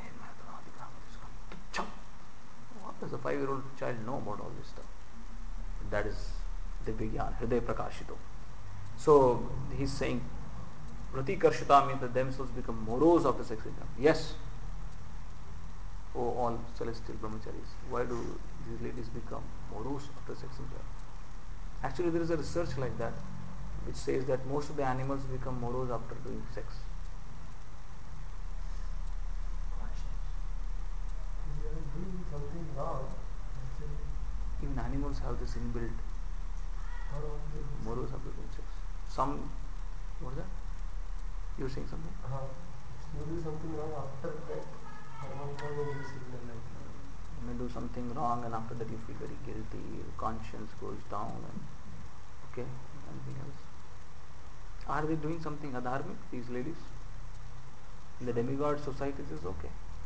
What does a 5-year-old child know about all this stuff? That is Divyagyan, Hriday Prakashito. So he's saying Pratikarshita means that themselves become morose after sex enjoyment. Yes. Oh, all celestial brahmacharis, why do these ladies become morose after sex enjoyment? Actually, there is a research like that which says that most of the animals become morose after doing sex. They are doing something wrong, actually. Even animals have this inbuilt morose after doing sex. Some, what is that? You were saying something? You do something wrong after that, Paramatma will give signal like You may do something wrong and after that you feel very guilty, your conscience goes down and okay, anything else? Are they doing something adharmic, these ladies? In the demigod societies is okay.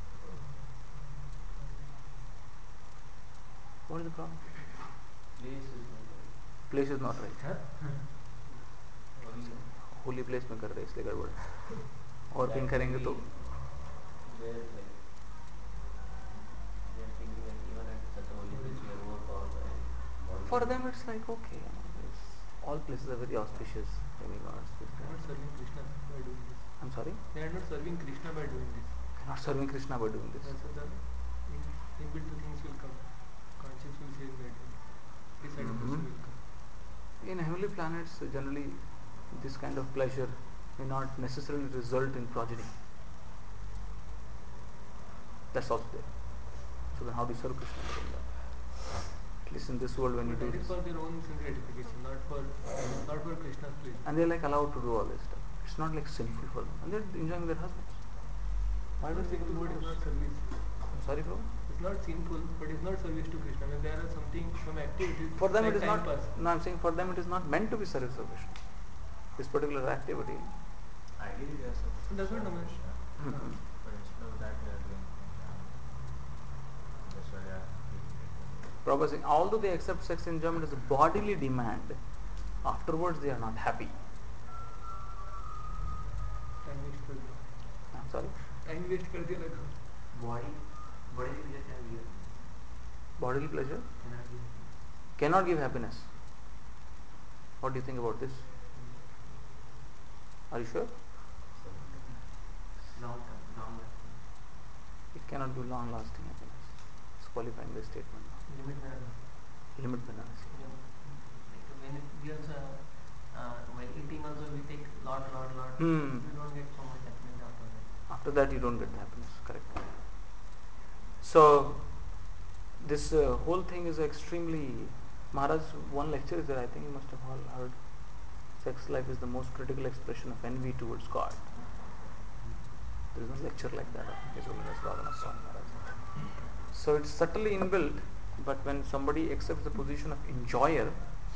What is the problem? Place is not right. Place is not right. Holy, holy place में कर रहे हैं इसलिए गड़बड़ है और कहीं करेंगे तो where like they are thinking like even at such a holy place we are overpowered by body. for them it's like okay, all places are very auspicious demigods. they are not serving Krishna by doing this. I'm sorry? They are not serving Krishna by doing this. They're not serving Krishna by doing this. So the inbuilt things will come. Conscience will say that dissatisfaction will come. In heavenly planets, generally this kind of pleasure may not necessarily result in progeny. That's also there. So then how do you serve Krishna? At least in this world when you But do that is this. for their own sense gratification, not for Krishna's pleasure. And they're like allowed to do all this stuff. It's not like sinful for them. And they're enjoying their husbands. Why It's do not they become sinful, but it's not service. I'm sorry, bro? It's not sinful, but it's not service to Krishna. I mean, there are some activities For them like it is time not, pass. no, I'm saying for them it is not meant to be service of Krishna. This particular activity. Ideally, they are supposed to That's what serve I mean. Krishna, Mhm. but instead of that, they are doing enjoyment. That's why they are feeling that they are. Prabhupada saying, although they accept sex enjoyment as a bodily demand, afterwards they are not happy. Time waste कर दिया. I'm sorry? Time waste कर दिया लगभग. Body pleasure cannot give happiness. Bodily pleasure Cannot give happiness. cannot give happiness. What do you think about this? Are you sure? Long term, long lasting. It cannot give long lasting happiness. It's qualifying the statement now. Limit varanasi. Limit bananas. Yeah. Like when it gives while eating also we take lot. We don't get so much happiness after that. After that you don't get the happiness. Correct. So this whole thing is extremely. Maharaj, one lecture is there. I think you must have all heard. Sex life is the most critical expression of envy towards God. There is no lecture like that of His Holiness Radhanath Swami Maharaj. So it's subtly inbuilt, but when somebody accepts the position of enjoyer,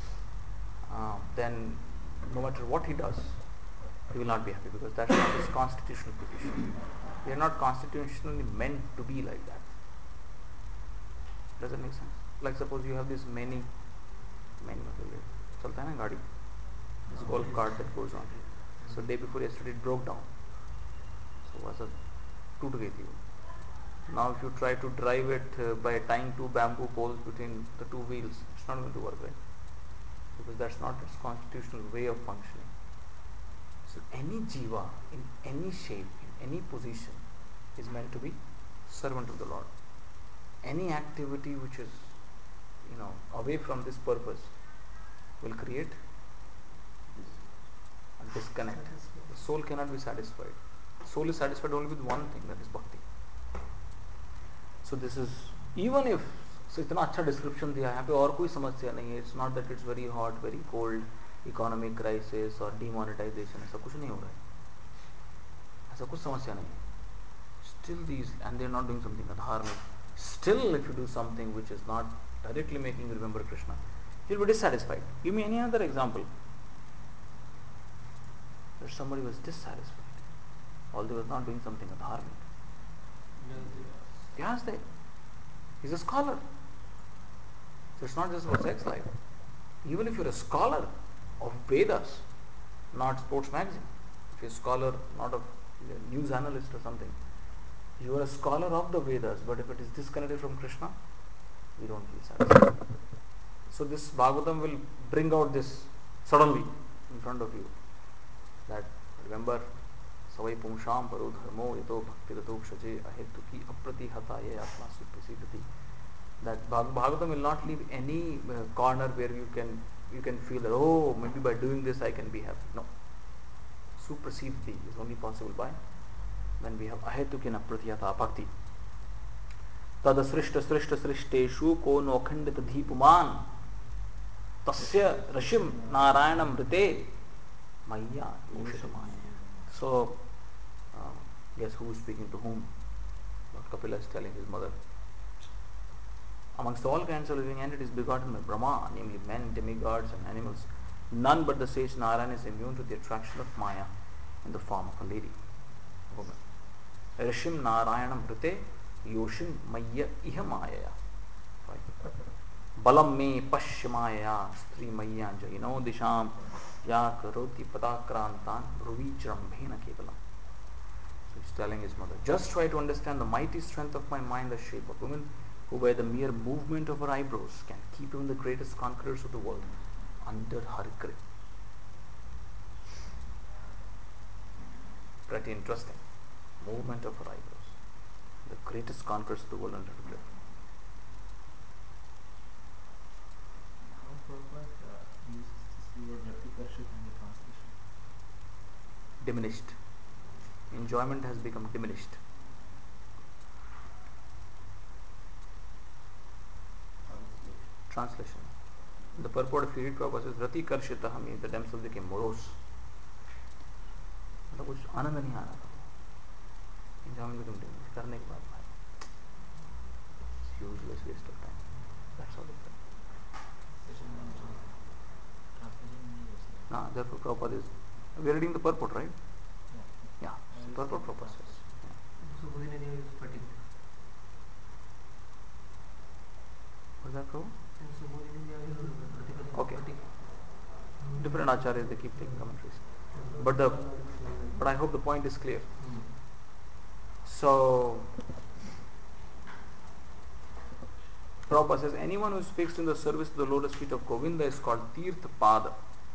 then no matter what he does, he will not be happy because that's not his constitutional position. We are not constitutionally meant to be like that. Does that make sense? Like suppose you have this many चलता है ना गाड़ी, this golf cart that goes on. So day before yesterday it broke down. So was a टूट गई थी वो. Now if you try to drive it by tying two bamboo poles between the two wheels, it's not going to work, right? Because that's not its constitutional way of functioning. So any jiva in any shape, in any position is meant to be servant of the Lord. Any activity which is, away from this purpose will create a disconnect. The soul cannot be satisfied. Soul is satisfied only with one thing, that is bhakti. So this is, even if, so इतना अच्छा description दिया है यहाँ पे और कोई समस्या नहीं है. It's not that it's very hot, very cold, economic crisis or demonetization, ऐसा कुछ नहीं हो रहा है. ऐसा कुछ समस्या नहीं है. Still these, and they're not doing something adharmic. Still if you do something which is not directly making you remember Krishna, you'll be dissatisfied. Give me any other example where somebody was dissatisfied, although he was not doing something adharmic. Vyasdev. He's a scholar. So it's not just about sex life. Even if you're a scholar of Vedas, not sports magazine, if you're a scholar, not of a news analyst or something, you are a scholar of the Vedas, but if it is disconnected from Krishna, you don't feel satisfied. So this Bhagavatam will bring out this suddenly in front of you. That remember, savai pumsham paro dharmo yato bhakti ratokshate ahetuki apratihataye atma suprasidhati. That Bhagavatam will not leave any corner where you can feel that, oh, maybe by doing this I can be happy. No. Suprasidhati is only possible by when we have ahetukin apratihata bhakti. तद सृष्ट सृष्ट सृष्टेषु को नोखंडित धीपुमान तस्य ऋषिम नारायणम ऋते मैया योषितमाय. So guess who is speaking to whom? Lord Kapila is telling his mother, amongst all kinds of living entities begotten by Brahma, namely men, demigods and animals, none but the sage Narayan is immune to the attraction of Maya in the form of a lady, a woman. Rishim Narayanam Rite Yoshin Maya Iha Maya. Balam me Pashmaya Stri Maya Jaino Disham Ya Karoti Padakrantan Bruvijrambhena Kevalam. So he's telling his mother, just try to understand the mighty strength of my mind, the shape of women, who by the mere movement of her eyebrows can keep even the greatest conquerors of the world under her grip. Pretty interesting. Movement of her eyebrows. The greatest conquerors of the world under her grip. How Prabhupada uses this word Ratikarshit in the translation? Diminished. Enjoyment has become diminished. Translation. The purport of Sri Prabhupada says, Rati Karshita means the damsel became morose. मतलब कुछ आनंद नहीं आ रहा था, enjoyment became diminished. करने के बाद भाई, it's useless waste of time. That's how they felt. Nah, therefore Prabhupada is, we are reading the purport, right? Yeah, so purport Prabhupada says. Yeah. Subodhini Devi is fatigued. What's that, Prabhu? And Subodhini Devi is fatigued. Okay. Different acharyas, they keep taking commentaries. But I hope the point is clear. So, Prabhupada says, anyone who is fixed in the service of the lotus feet of Govinda is called Tirtha Pada.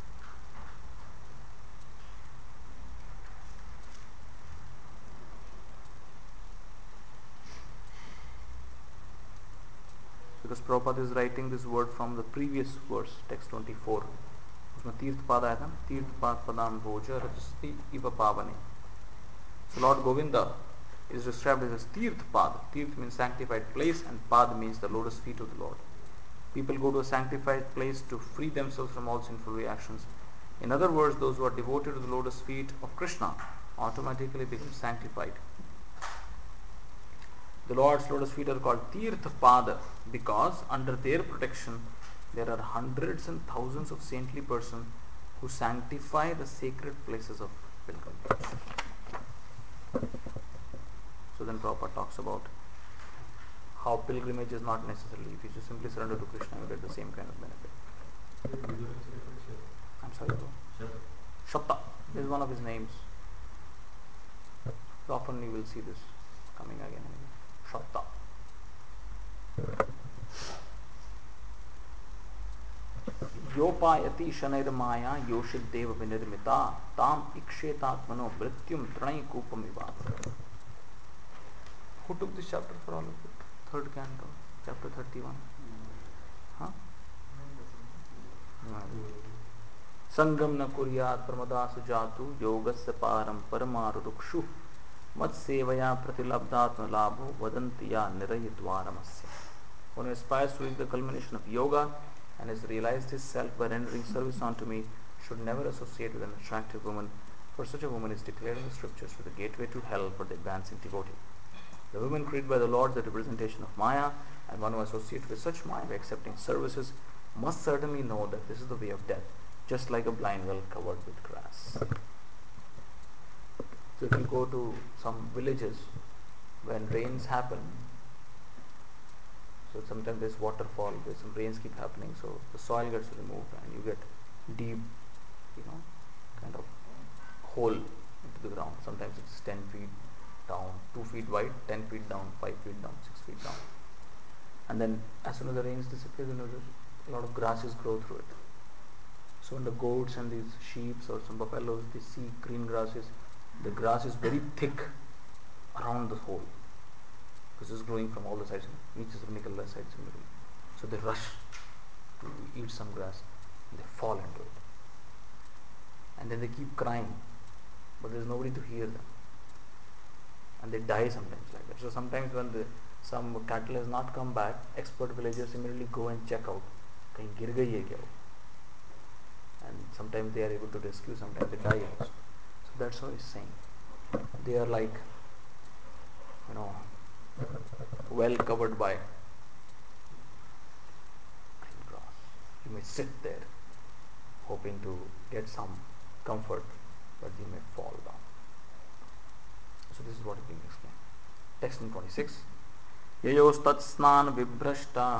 Because Prabhupada is writing this word from the previous verse, text 24. उसमें तीर्थ पाद आया था, तीर्थ पाद पदाम भोज रजस्ति इव पावने. So Lord Govinda is described as a Tirth Pad. Tirth means sanctified place and Pad means the lotus feet of the Lord. People go to a sanctified place to free themselves from all sinful reactions. In other words, those who are devoted to the lotus feet of Krishna automatically become sanctified. The Lord's lotus feet are called Tirth Pada because under their protection there are hundreds and thousands of saintly persons who sanctify the sacred places of pilgrimage. So then Prabhupada talks about how pilgrimage is not necessarily, if you just simply surrender to Krishna, you get the same kind of benefit. I'm sorry, bro. Shapta is one of his names. So often you will see this coming again and again. Shapta. Yopayati shanirmaya yoshideva vinirmita tam ikshetatmano vrityum tranai kupamiva. Who took this chapter for all of you? Third canto, chapter 31. Huh? Sangam na kuryat pramadasu jatu yogasya param paramaru rukshu mat sevaya pratilabdhatma labho vadantiya nirayitvaramasya. One who aspires to reach the culmination of yoga and has realized his self by rendering service unto me should never associate with an attractive woman, for such a woman is declared in the scriptures to be the gateway to hell for the advancing devotee. The women created by the Lord, the representation of Maya, and one who associates with such Maya by accepting services must certainly know that this is the way of death, just like a blind well covered with grass. So if you go to some villages, when rains happen, so sometimes there's waterfall, there's some rains keep happening, so the soil gets removed and you get deep, kind of hole into the ground. Sometimes it's 10 feet down, 2 feet wide, 10 feet down, 5 feet down, 6 feet down. And then as soon as the rains disappear, a lot of grasses grow through it. So when the goats and these sheep or some buffaloes, they see green grasses, the grass is very thick around the hole because it's growing from all the sides, reaches the left sides in the middle. So they rush to eat some grass and they fall into it. And then they keep crying, but there's nobody to hear them. And they die sometimes like that. So sometimes when some cattle has not come back, expert villagers immediately go and check out. Kahin gir gayi hai kya wo? And sometimes they are able to rescue, sometimes they die also. So that's how he's saying. They are like, well covered by green grass. You may sit there hoping to get some comfort, but you may fall down. So this is what is being explained. Text in 26. Yayostatsnan vibhrashta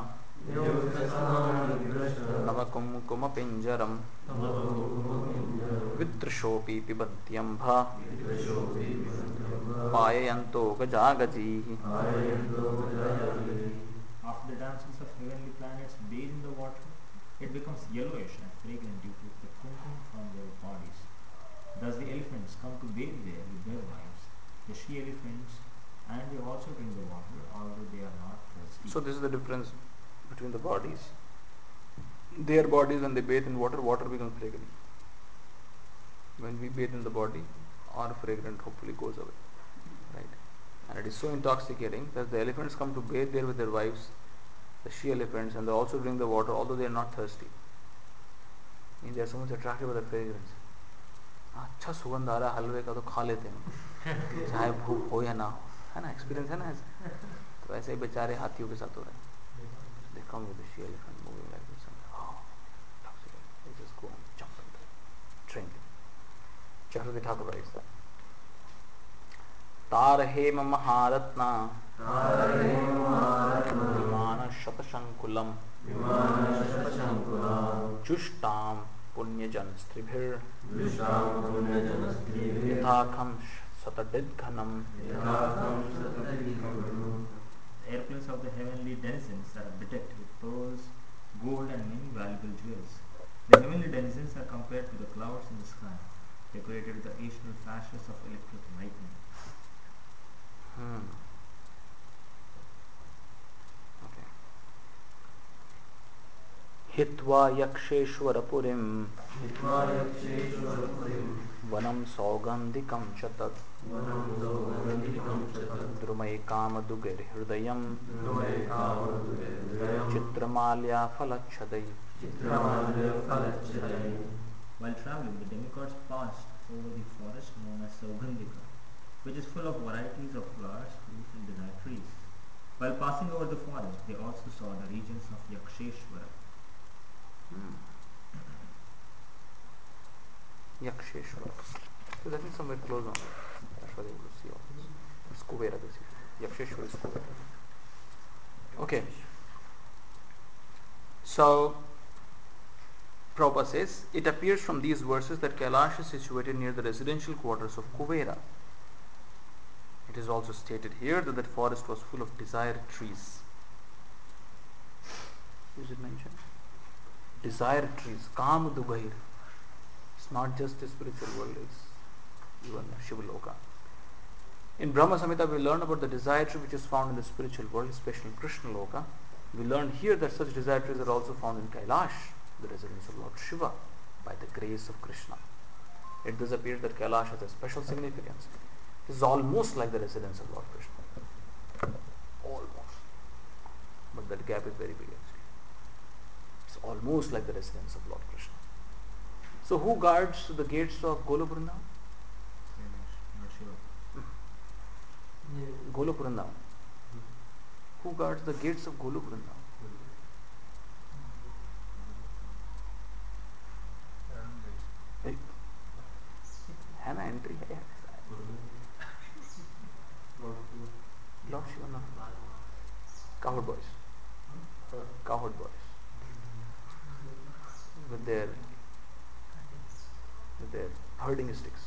navakum kumapinjaram vitrishopi pibadyambha payayanto gajagajihi. After the damsels of heavenly planets bathe in the water, it becomes yellowish and fragrant due to the kumkum from their bodies. Thus the elephants come to bathe there with their wives, the she-elephants, and they also drink the water, although they are not thirsty. So this is the difference between the bodies. Their bodies, when they bathe in water, water becomes fragrant. When we bathe in the body, our fragrance hopefully goes away. Right? And it is so intoxicating that the elephants come to bathe there with their wives. the she elephants, and they also drink the water, although they are not thirsty. And they are so much attracted by the fragrance. अच्छा सुगंध आ रहा है हलवे का तो खा लेते हैं चाहे भूख हो या ना हो, है ना, एक्सपीरियंस है ना ऐसा. तो ऐसे ही बेचारे हाथियों के साथ हो रहे हैं. They come with the she elephant moving like this and oh, intoxicated. They just go and jump into it, drink it. Chakravarti Thakur writes that. तारहेम Maharatna विमान शतशंकुलम जुष्टाम पुण्यजन स्त्रिभिर यथाखम शतदिग्घनम. The airplanes of the heavenly denizens are bedecked with pearls, gold, and many valuable jewels. The heavenly denizens are compared to the clouds in the sky, decorated with the occasional flashes of electric lightning. Okay. हित्वा यक्षेश्वरपुरीं वनं सौगन्धिकं च तत् द्रुमैकामदुगैर्हृदयं चित्रमाल्याफलच्छदै. While traveling, the demigods passed over the forest known as Saugandhika, which is full of varieties of flowers, fruits, and desired trees. While passing over the forest, they also saw the regions of Yaksheshwara. Yaksheshwara. So that means somewhere close on. That's why they will see all this. It's Kuvera basically. Yaksheshwara is Kuvera. Okay. So Prabhupada says, it appears from these verses that Kailash is situated near the residential quarters of Kuvera. It is also stated here that that forest was full of desired trees. Is it mentioned? Desired trees. Kam Dugair. It's not just the spiritual world, it's even Shivaloka. In Brahma Samhita we learn about the desired tree which is found in the spiritual world, especially in Krishna Loka. We learn here that such desired trees are also found in Kailash, the residence of Lord Shiva, by the grace of Krishna. It does appear that Kailash has a special significance. It is almost like the residence of Lord Krishna. Almost. But that gap is very big actually. It's almost like the residence of Lord Krishna. So who guards the gates of Golok Vrindavan? Lord Shiva. Golok Vrindavan. Who guards the gates of Golok Vrindavan? है ना entry है Lord Shiva, no. Cowherd boys. Cowherd boys. With their herding sticks.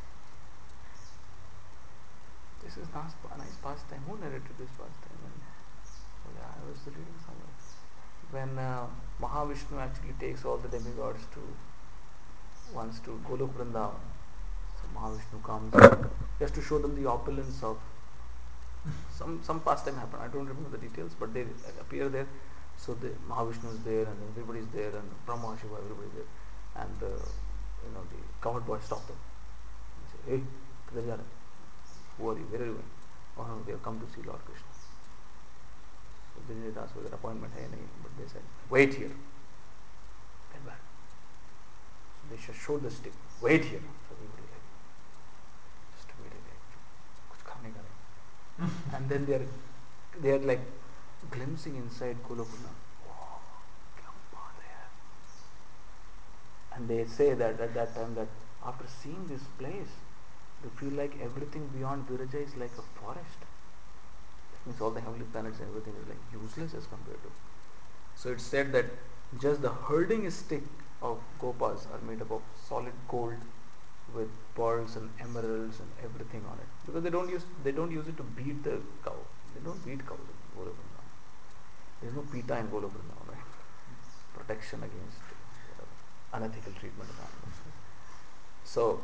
This is nice pastime. Who narrated this pastime? I was reading somewhere. When Mahavishnu actually takes all the demigods wants to Golok Vrindavan. So Mahavishnu comes just to show them the opulence of some pastime happened. I don't remember the details, but they appear there. So the Mahavishnu is there, and everybody is there, and Brahma, Shiva, everybody is there, and the cowherd boy stopped them. He said, "Hey, kidhar ja rahe? Who are you? Where are you going?" "Oh no, they have come to see Lord Krishna." So they didn't ask whether appointment hai nahi, but they said, "Wait here. Get back." So they showed the stick. "Wait here." So everybody just waited like kuch khane ka nahi. And then they are like glimpsing inside Golokuna. Wow, kya baat hai. And they say that at that time that after seeing this place, they feel like everything beyond Viraja is like a forest. That means all the heavenly planets and everything is like useless as compared to. So it's said that just the herding stick of Gopas are made up of solid gold with pearls and emeralds and everything on it, because they don't use it to beat the cow. They don't beat cows in Golokunda. There is no PETA in Golokunda, right? Protection against unethical treatment of animals. So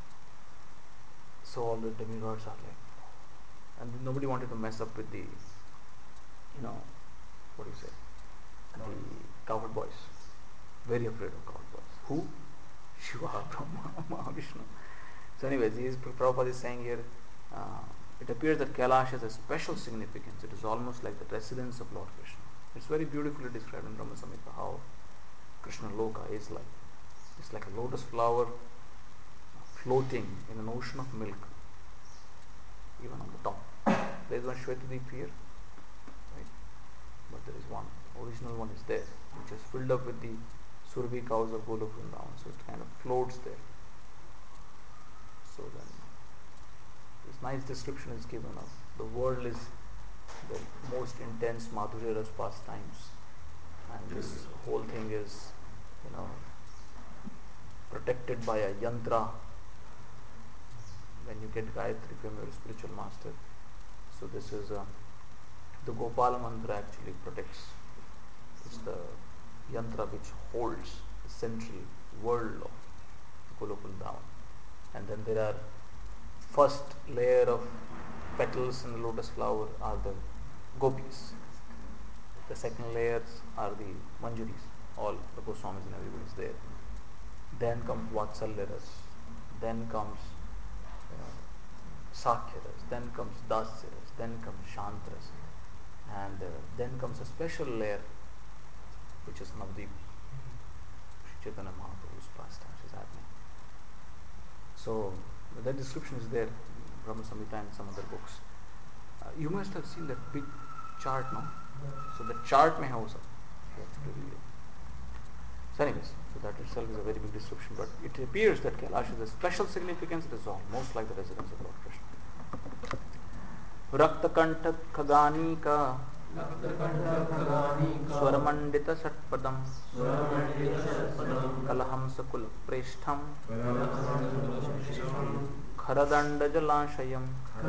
all the demigods are like, and nobody wanted to mess up with the, what do you say, the cowherd boys. Very afraid of cowherd boys. Who? Shiva, Brahma, Mahavishnu. So anyways, Prabhupada is saying here, it appears that Kailash has a special significance. It is almost like the residence of Lord Krishna. It's very beautifully described in Brahma Samhita how Krishna Loka is like. It's like a lotus flower floating in an ocean of milk, even on the top. There is one Shvetadip here, right? But there is one, original one is there, which is filled up with the Surabhi cows of Golok Vrindavan. So it kind of floats there. So then, this nice description is given of the world is the most intense Madhurya Ras pastimes, and this whole thing is, protected by a yantra. When you get Gayatri from your spiritual master, so this is the Gopal mantra actually protects. It's the yantra which holds the central world of Golok Vrindavan. And then there are first layer of petals in the lotus flower are the gopis. The second layers are the manjuris, all the Goswamis and everybody is there. Then comes Vatsalyaras, then comes Sakhyaras, then comes Dasyaras, then comes Shantras, and then comes a special layer which is Navdeep. Chaitanya Mahaprabhu's pastimes is happening. So that description is there in Brahma Samhita and some other books. You must have seen that big chart, no? So the chart may have some. Actually revealing. So anyways, so that itself is a very big description, but it appears that Kailash has a special significance. It is almost like the residence of Lord Krishna. Raktakantak Khaganika Swaramandita Satpadam Kalaham Sakul Preshtham Kharadanda Jalashayam.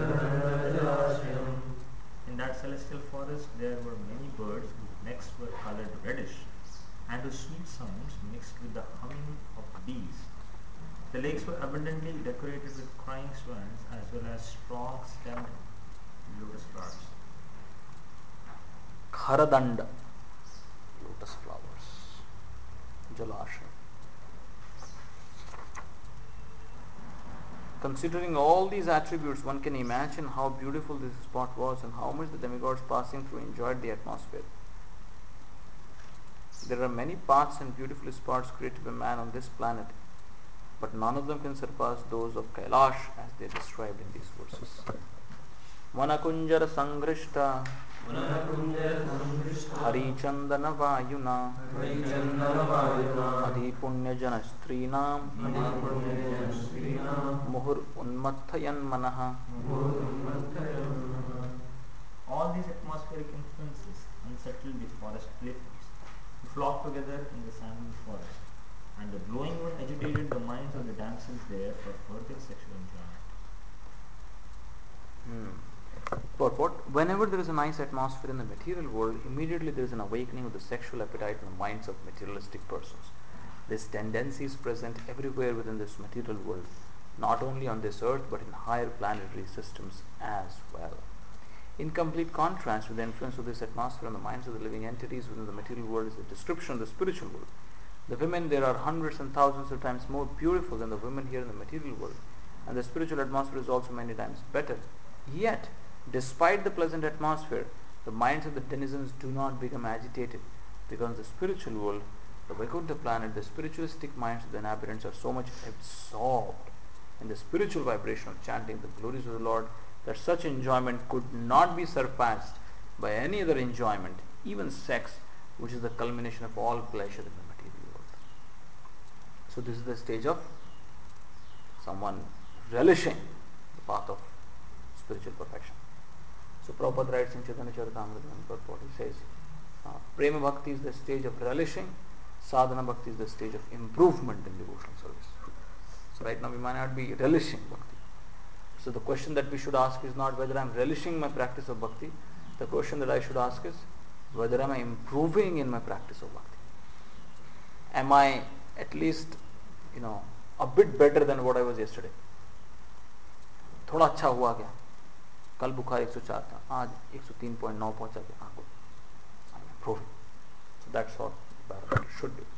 In that celestial forest there were many birds whose necks were colored reddish and whose sweet sounds mixed with the humming of bees. The lakes were abundantly decorated with crying swans as well as strong stemmed lotus flowers. Kharadanda, lotus flowers, Jalashaya. Considering all these attributes, one can imagine how beautiful this spot was and how much the demigods passing through enjoyed the atmosphere. There are many paths and beautiful spots created by man on this planet, but none of them can surpass those of Kailash as they are described in these verses. Manakunjara Sangrishta Harichandana Vayuna Adhipunya Janastrinam Muhur Unmathayan Manaha. All these atmospheric influences unsettled the forest playfulls, who flocked together in the sandalwood forest, and the blowing wind agitated the minds of the damsels there for further sexual enjoyment. Whenever there is a nice atmosphere in the material world, immediately there is an awakening of the sexual appetite in the minds of materialistic persons. This tendency is present everywhere within this material world, not only on this earth but in higher planetary systems as well. In complete contrast with the influence of this atmosphere on the minds of the living entities within the material world is the description of the spiritual world. The women there are hundreds and thousands of times more beautiful than the women here in the material world, and the spiritual atmosphere is also many times better. Yet, despite the pleasant atmosphere, the minds of the denizens do not become agitated, because in the spiritual world, the Vaikuntha planet, the spiritualistic minds of the inhabitants are so much absorbed in the spiritual vibration of chanting the glories of the Lord that such enjoyment could not be surpassed by any other enjoyment, even sex, which is the culmination of all pleasure in the material world. So this is the stage of someone relishing the path of spiritual perfection. So Prabhupada writes in Chaitanya Charitamrita and purport, he says, Prema Bhakti is the stage of relishing, Sadhana Bhakti is the stage of improvement in devotional service. So right now we might not be relishing Bhakti. So the question that we should ask is not whether I am relishing my practice of Bhakti. The question that I should ask is whether am I improving in my practice of Bhakti. Am I at least, a bit better than what I was yesterday. थोड़ा अच्छा हुआ क्या? कल बुखार 104 था, आज 103.9 पहुंचा गया. Good. I'm improving. So that's what barometer should be.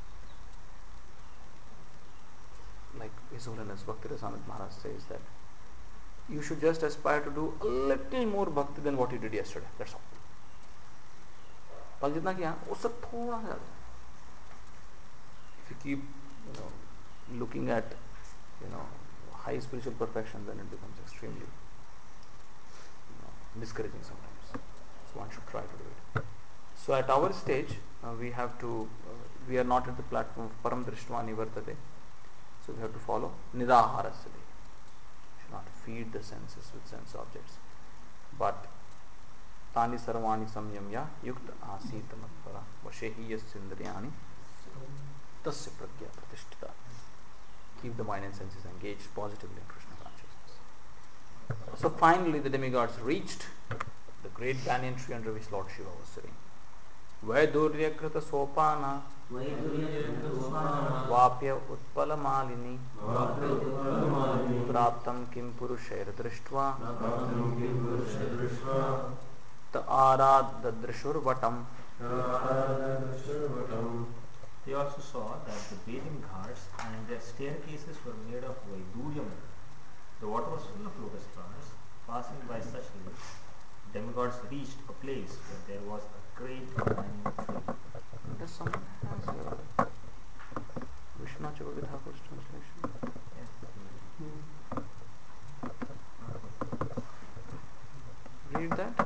Like His Holiness Bhakti Rasamrita Maharaj says that you should just aspire to do a little more bhakti than what you did yesterday. That's all. कल जितना किया उससे थोड़ा सा ज़्यादा. If you keep, looking at, high spiritual perfection, then it becomes extremely, discouraging sometimes. So one should try to do it. So at our stage, we are not at the platform of Param Drishtva Nivartate. So we have to follow Nidaharasya. Should not feed the senses with sense objects. But Tani Sarvani Samyamya Yukta Asita Matpara Vashehi Yasyindriyani Tasya Pragya Pratishtita. Keep the mind and senses engaged positively in Krishna consciousness. So finally the demigods reached the great banyan tree under which Lord Shiva was sitting. Vaiduryakrita Sopana Vapya Utpala Malini Praptam Kim Purushair Drishtva Ta Arad Dadrishur Vatam. They also saw that the bathing ghats and their staircases were made of Vaidurya metal. The water was full of lotus flowers. Passing by such lakes, demigods reached a place where there was a great banyan tree. Does someone has Vishwanath Chakravarti Thakur's translation? Yes. Read that.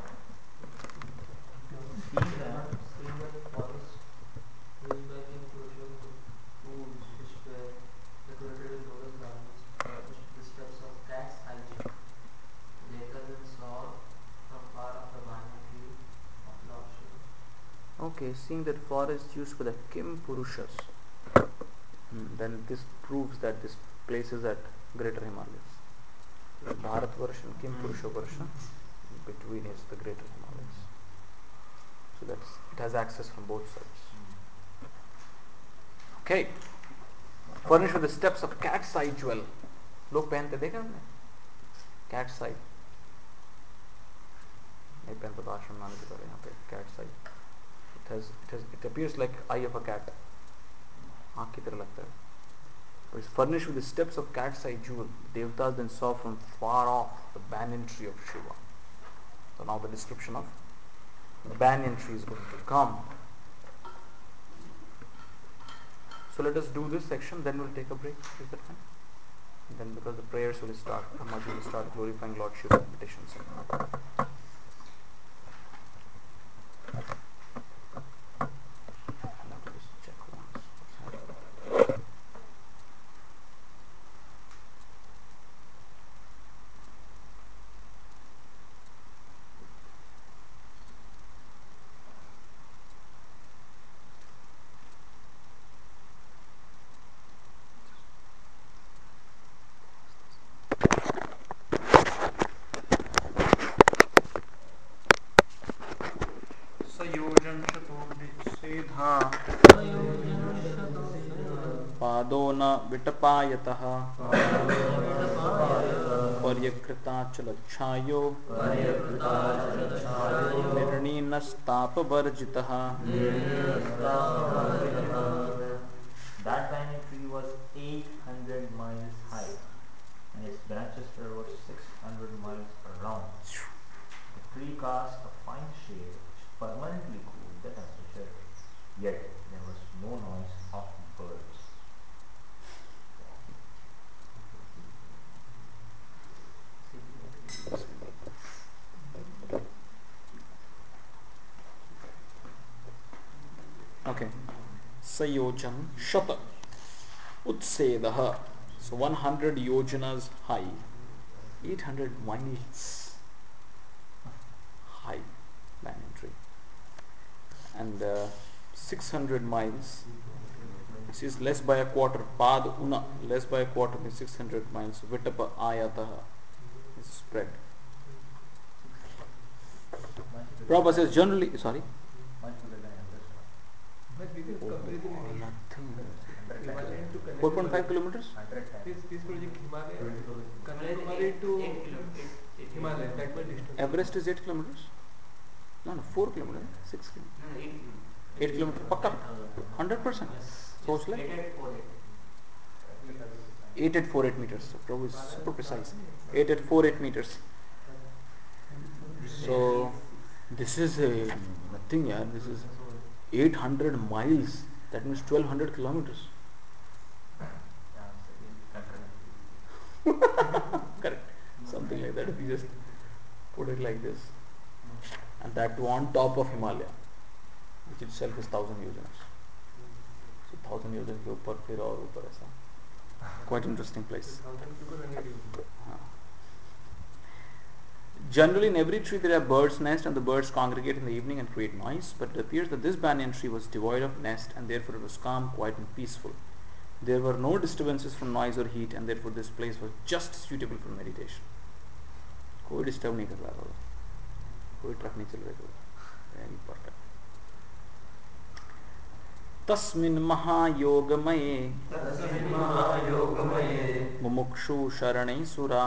Seeing that forest used by King Purusha for pools which were decorated with lotus flowers approached the steps of Cat's Eye Tree. Later then saw from far off the banyan tree of Lord Shiva. Okay, seeing that forest used for the Kim Purushas, then this proves that this place is at Greater Himalayas. Bharat Varsha and Kim Purusha Varsha, between is the Greater Himalayas. So it has access from both sides. Okay. Furnished with the steps of cat's eye jewel. लोग पहनते देखा हमने cat's eye. नहीं पहनता तो आश्रम में आने के पहले यहाँ पे cat's eye. It appears like eye of a cat. आँख की तरह लगता है. But it's furnished with the steps of cat's eye jewel. The Devatas then saw from far off the banyan tree of Shiva. So now the description of the banyan tree is going to come. So let us do this section, then we'll take a break. Is that fine? And then because the prayers will start, Brahmaji will start glorifying Lord Shiva in petitions. I'll have to just check once what's happening. सयोजन चतुर्दिशेधा पादो न विटपायतः पर्यकृताचलच्छायो निर्णीनस्तापवर्जितः. That banyan tree was 800 miles high and its branches spread over 600 miles around. The tree cast a fine shade which permanently cooled the temperature. Yet there was no noise of birds. Okay. Sayojan Shata Utsedaha. So 100 yojanas high. 800 miles high banyan tree. And 600 miles. This is less by a quarter. Pad una. Less by a quarter means 600 miles. Vitapa ayataha is spread. Prabhupada says generally, sorry. Much bigger than Everest. Much bigger comparatively. Nothing. Himalayan to 4.5 kilometers? 100 times. This project Himalaya, 20,000. Kanyakumari to 8 kilometers. Himalaya, that much distance. Everest is 8 kilometers? No, 4 kilometers. 6 kilometers. No, 8 kilometers. 8 kilometers. Pakka? 100%? So it's like 8848 meters. So Prabhu is super precise. 8848 meters. So This is nothing, yeah. This is 800 miles. That means 1200 kilometers. Yeah, so Correct. Something like that. If you just put it like this, and that too on top of Himalaya, which itself is 1000 yojanas. So 1000 yojanas के ऊपर फिर और ऊपर ऐसा. Quite interesting place. 1,000 people and 8 हाँ. Generally, in every tree there are birds' nests, and the birds congregate in the evening and create noise. But it appears that this banyan tree was devoid of nest, and therefore it was calm, quiet, and peaceful. There were no disturbances from noise or heat, and therefore this place was just suitable for meditation. कोई disturb नहीं कर रहा था, कोई truck नहीं चल रही थी, वेरी परफेक्ट. तस्मिन् महायोगमये मुमुक्षु शरणै सुरा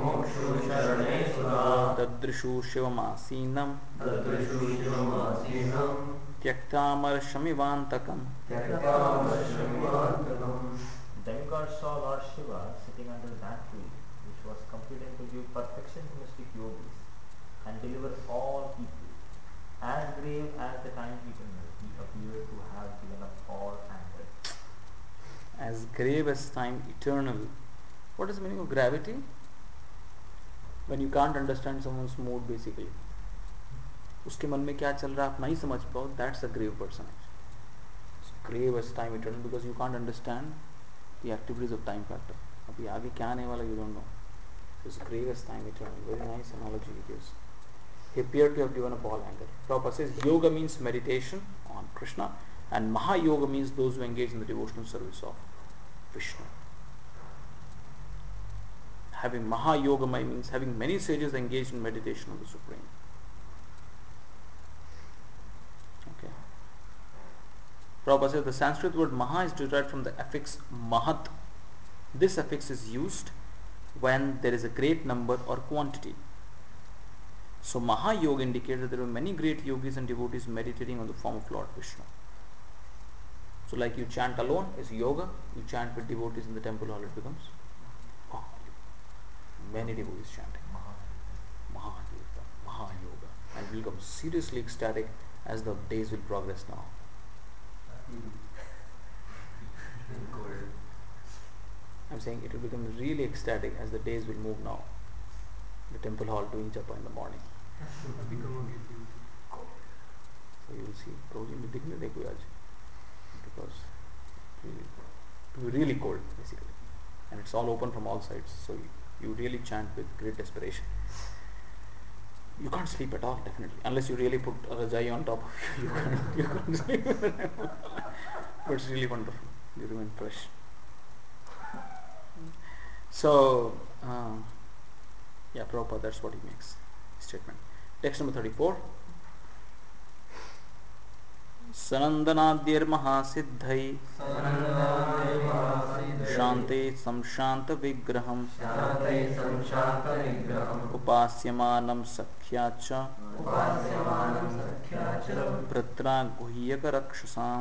ददृशु शिवमासीनं त्यक्तामर्षमिवान्तकम्. Demigods saw Lord Shiva sitting under that tree, which was computed to give perfection to mystic yogis and deliver all people. As grave as the time eternal, he appeared to have given up all anger. As grave as time eternal. What is the meaning of gravity? When you can't understand someone's mood, basically. उसके मन में क्या चल रहा है आप नहीं समझ पाओ, that's a grave person. So grave as time eternal because you can't understand the activities of time factor. अभी आगे क्या आने वाला you don't know. So it's grave as time eternal. Very nice analogy he gives. He appeared to have given up all anger. Prabhupada says yoga means meditation on Krishna, and Mahayoga means those who engage in the devotional service of Vishnu. Having Mahayogamai means having many sages engaged in meditation on the Supreme. Okay. Prabhupada says the Sanskrit word Maha is derived from the affix Mahat. This affix is used when there is a great number or quantity. So Mahayoga indicates that there are many great yogis and devotees meditating on the form of Lord Vishnu. So like you chant alone is yoga, you chant with devotees in the temple hall, it becomes Mahayoga. Many devotees chanting Mahakirtan, Mahayoga, and will become seriously ecstatic as the days will progress now. I'm saying it will become really ecstatic as the days will move now. The temple hall doing japa in the morning. So you will see. Because it will be really cold basically. And it's all open from all sides. So you really chant with great desperation. You can't sleep at all, definitely. Unless you really put a rajai on top of you. You can't sleep. But it's really wonderful. You remain fresh. So, yeah, Prabhupada, that's what he makes statement. Text number 34. सनन्दनाद्यर्महासिद्धै शान्ते संशान्त विग्रहम् उपास्यमानं सख्या च भृत्रा गुह्यकरक्षसाम्.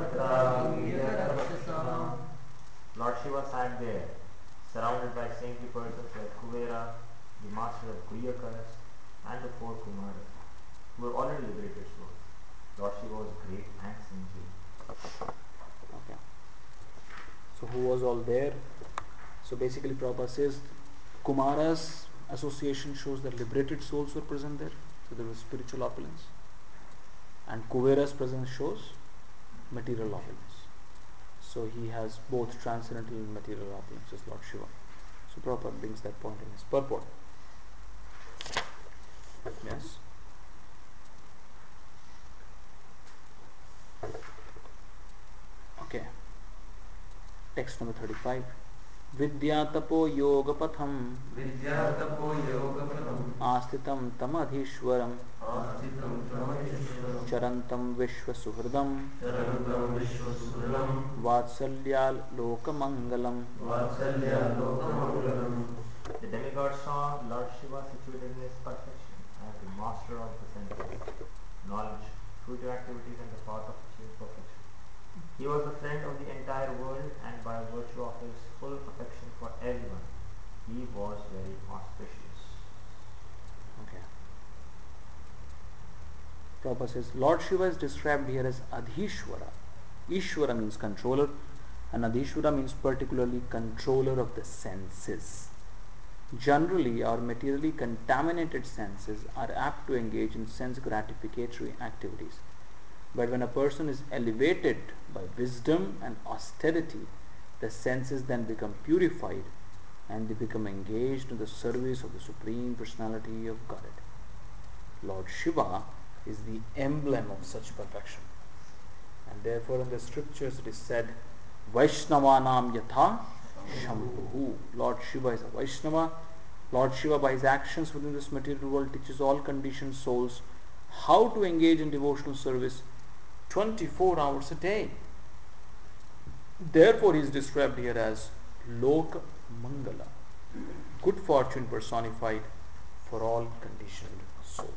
Lord Shiva sat there, surrounded by saintly persons like Kuvera, the master of Guhyakaras, and the four Kumaras, who were already liberated souls. Lord Shiva was great and saintly. Okay. So who was all there? So basically Prabhupada says Kumaras association shows that liberated souls were present there. So there was spiritual opulence. And Kuvera's presence shows material opulence. So he has both transcendental and material opulence as Lord Shiva. So Prabhupada brings that point in his purport. Yes? Okay. Text number 35. Vidyatapo yogapatham आस्थितं तमधीश्वरं चरन्तं विश्वसुहृदं वात्सल्यालोकमङ्गलम्. The demigod saw Lord Shiva situated in his perfection as the master of the senses, knowledge, fruitive activities, and the path of achieving perfection. He was the friend of the entire world, and by virtue of his full affection for everyone, he was very auspicious. Okay. Prabhupada says Lord Shiva is described here as Adhishwara. Ishwara means controller, and Adhishwara means particularly controller of the senses. Generally, our materially contaminated senses are apt to engage in sense gratificatory activities. But when a person is elevated by wisdom and austerity, the senses then become purified and they become engaged in the service of the Supreme Personality of Godhead. Lord Shiva is the emblem of such perfection. And therefore in the scriptures it is said, Vaishnavanam yatha Shambhu. Lord Shiva is a Vaishnava. Lord Shiva by his actions within this material world teaches all conditioned souls how to engage in devotional service 24 hours a day. Therefore he is described here as Lok Mangala, good fortune personified for all conditioned souls.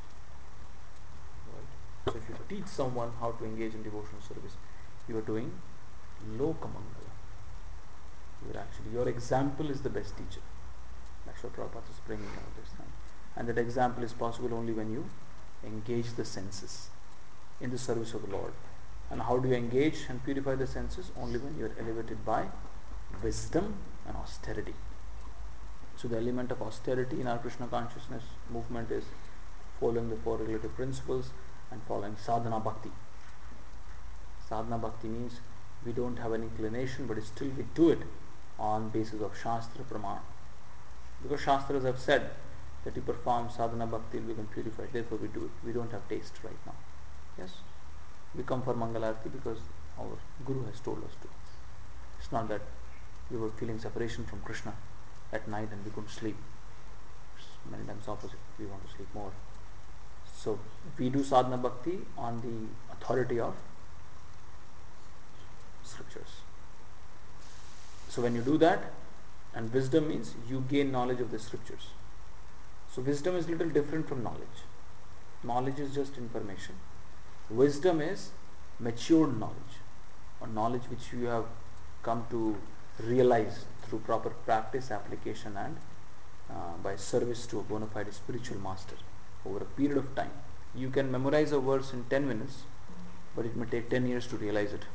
Right? So if you teach someone how to engage in devotional service, you are doing Lok Mangala. Your example is the best teacher. That's what Prabhupada is bringing out this time. And that example is possible only when you engage the senses in the service of the Lord. And how do you engage and purify the senses? Only when you are elevated by wisdom and austerity. So the element of austerity in our Krishna consciousness movement is following the four relative principles and following sadhana bhakti. Sadhana bhakti means we don't have an inclination, but still we do it on basis of Shastra Praman. Because Shastras have said that you perform sadhana bhakti will become purified, therefore we do it. We don't have taste right now. Yes? We come for Mangalarti because our Guru has told us to. It's not that we were feeling separation from Krishna at night and we couldn't sleep. It's many times opposite. We want to sleep more. So we do sadhana bhakti on the authority of scriptures. So when you do that, and wisdom means you gain knowledge of the scriptures. So wisdom is little different from knowledge. Knowledge is just information. Wisdom is matured knowledge, or knowledge which you have come to realize through proper practice, application, and by service to a bona fide spiritual master over a period of time. You can memorize a verse in 10 minutes, but it may take 10 years to realize it.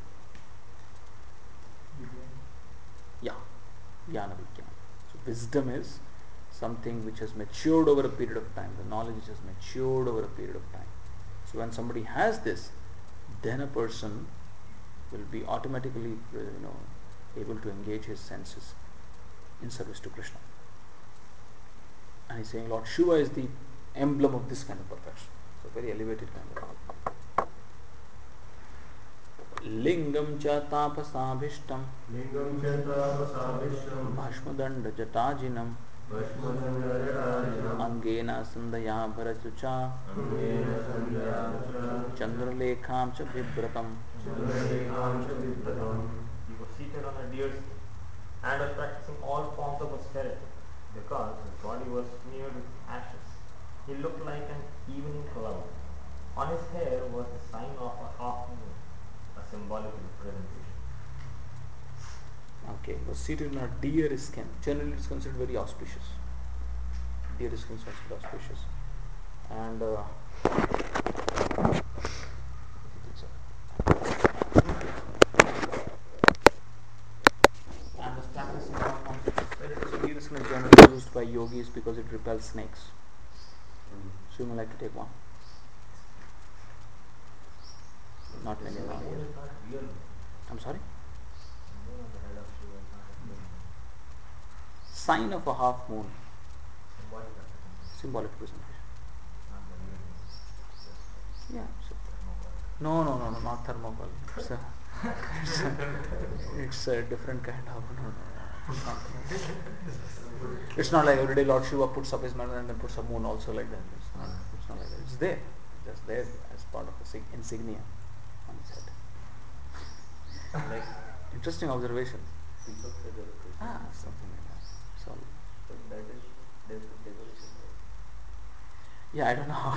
Yeah, jnana vijnana. So wisdom is something which has matured over a period of time. The knowledge which has matured over a period of time. So when somebody has this, then a person will be automatically, able to engage his senses in service to Krishna. And he's saying Lord Shiva is the emblem of this kind of perfection. So very elevated kind of. Lingam cha tapasabhishtam bhashmadanda jatajinam angena sandhya bharachucha chandralekham cha vibhratam. He was seated on a deer skin and was practicing all forms of austerity because his body was smeared with ashes. He looked like an evening cloud. On his hair was the sign of a half moon, a symbolic representation. Okay, he was seated on a deer skin. Generally, it's considered very auspicious. Deer skin is considered auspicious, and was practicing all forms of austerity. So deer skin is generally used by yogis because it repels snakes. So you may like to take one. Not many The are moon here. is not real. I'm sorry? The moon on the head of Shiva is not a real moon. Sign of a half moon. Symbolic representation. Symbolic representation. Not the real moon. Just like Yeah. So thermocol. no, not thermocol. It's a different kind of. No. It's not like every day Lord Shiva puts up his man and then puts a moon also like that. It's not like that. It's there. It's just there as part of the insignia on his head. Like Interesting observation. piece of feather. Something like that. So But that is decoration, right? yeah, I don't know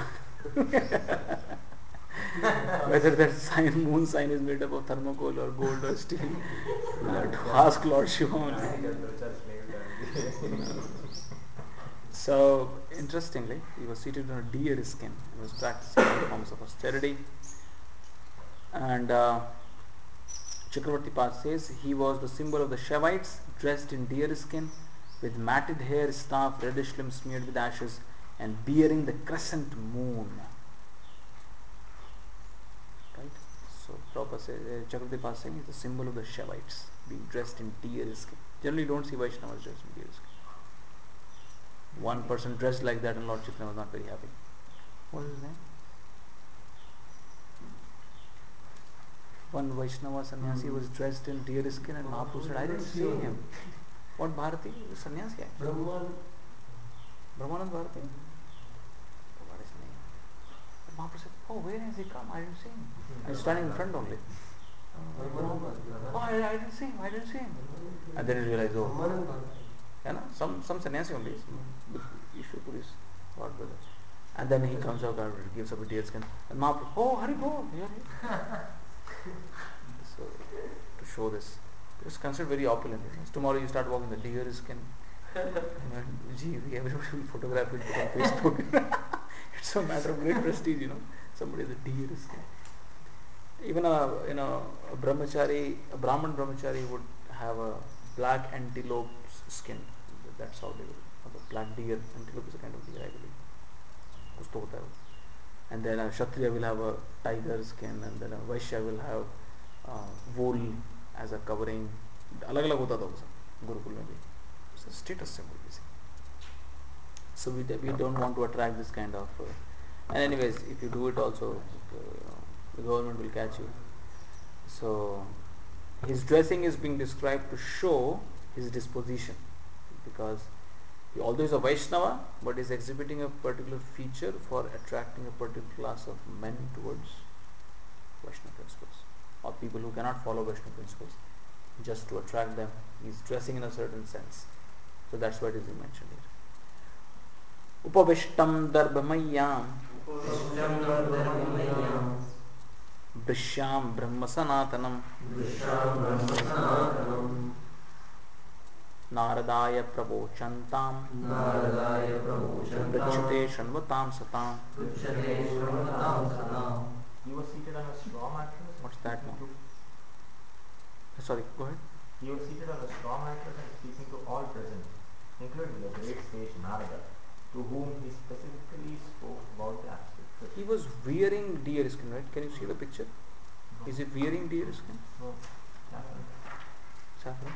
whether that moon sign is made up of thermocol or gold or steel. We'll have to ask Lord Shiva only. So, interestingly, he was seated on a deer skin and was practicing all forms of austerity. And Chakravarti Pad says he was the symbol of the Shaivites, dressed in deer skin, with matted hair, staff, reddish limbs smeared with ashes, and bearing the crescent moon. Right? So Prabhupada says, Chakravarti Pad saying is the symbol of the Shaivites, being dressed in deer skin. Generally, you don't see Vaishnavas dressed in deer skin. One person dressed like that, and Lord Chaitanya was not very happy. What is his name? One Vaishnava sannyasi was dressed in deer skin, and Mahaprabhu said, I didn't see him. What Bharati? The sannyasi actually. Brahmanand Bharati. What is his name? And Mahaprabhu said, oh, where has he come? I didn't see him. I'm standing in front only. Oh, I didn't see him. I didn't see him. And then he realized, oh, yeah, some sannyasi only. Ishwapur is God brother. And then he comes out and gives up a deer skin. And Mahaprabhu, oh, Hari Bol, here. So, to show this, it was considered very opulent. Tomorrow you start walking the deer skin. Gee, everybody will photograph it, put on Facebook. It's a matter of great prestige, Somebody the deer skin. Even a brahmachari, a Brahman brahmachari would have a black antelope's skin. That's how they will have a black deer. Antelope is a kind of deer, I believe. कुछ तो होता है वो. And then a Kshatriya will have a tiger skin, and then a Vaishya will have wool as a covering. अलग अलग होता था वो सब गुरुकुल में भी. It's a status symbol basically. So we don't want to attract this kind of. And anyways, if you do it also, the government will catch you. So his dressing is being described to show his disposition, because although he is a Vaishnava, but is exhibiting a particular feature for attracting a particular class of men towards Vaishnava principles, or people who cannot follow Vaishnava principles. Just to attract them, he is dressing in a certain sense. So that's what is mentioned here. Upavishtam darbhamayyam Brishyam Brahma Sanatanam Naradaya Prabochantam Prachute Shanvatam Satam. He was seated on a straw mattress. What's that now? Sorry, go ahead. He was seated on a straw mattress and speaking to all present, including the great sage Narada, to whom he specifically spoke about the absolute truth. He was wearing deer skin, right? Can you see the picture? No. Is he wearing deer skin? No. Saffron?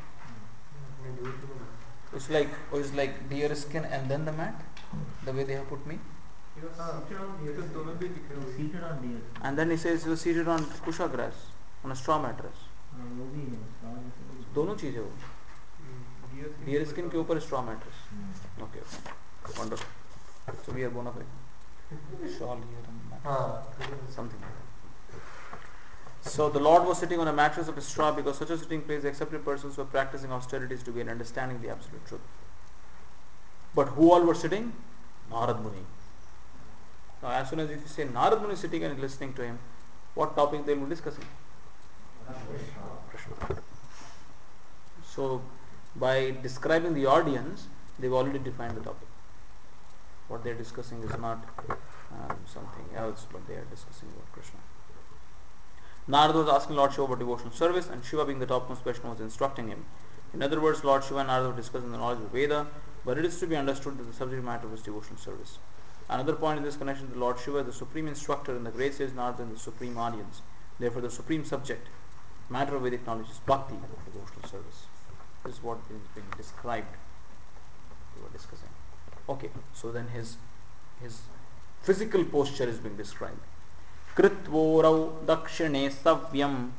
It's like deer skin and then the mat, the way they have put me. He was seated on deer. Seated on deer. And then he says he was seated on kusha grass, on a straw mattress. वो भी है straw जैसे भी. दोनों चीजें वो. Deer skin के ऊपर straw mattress. Okay, wonderful. So we are bona fide. Shawl here and mattress. Something like that. So the Lord was sitting on a mattress of straw, because such a sitting place accepted persons who are practicing austerities to gain understanding the absolute truth. But who all were sitting? Narad Muni. Now as soon as if you say Narad Muni sitting and listening to him, what topic they will be discussing? Krishna. So by describing the audience, they've already defined the topic. What they are discussing is not something else, but they are discussing about Krishna. Narada was asking Lord Shiva about devotional service, and Shiva, being the topmost Vaishnava, was instructing him. In other words, Lord Shiva and Narada were discussing the knowledge of Veda, but it is to be understood that the subject matter was devotional service. Another point in this connection, the Lord Shiva is the supreme instructor, and the great sage Narada is the supreme audience. Therefore, the supreme subject matter of Vedic knowledge is bhakti, devotional service. This is what is being described. We were discussing. Okay, so then his physical posture is being described. Kritvorau dakshine savyam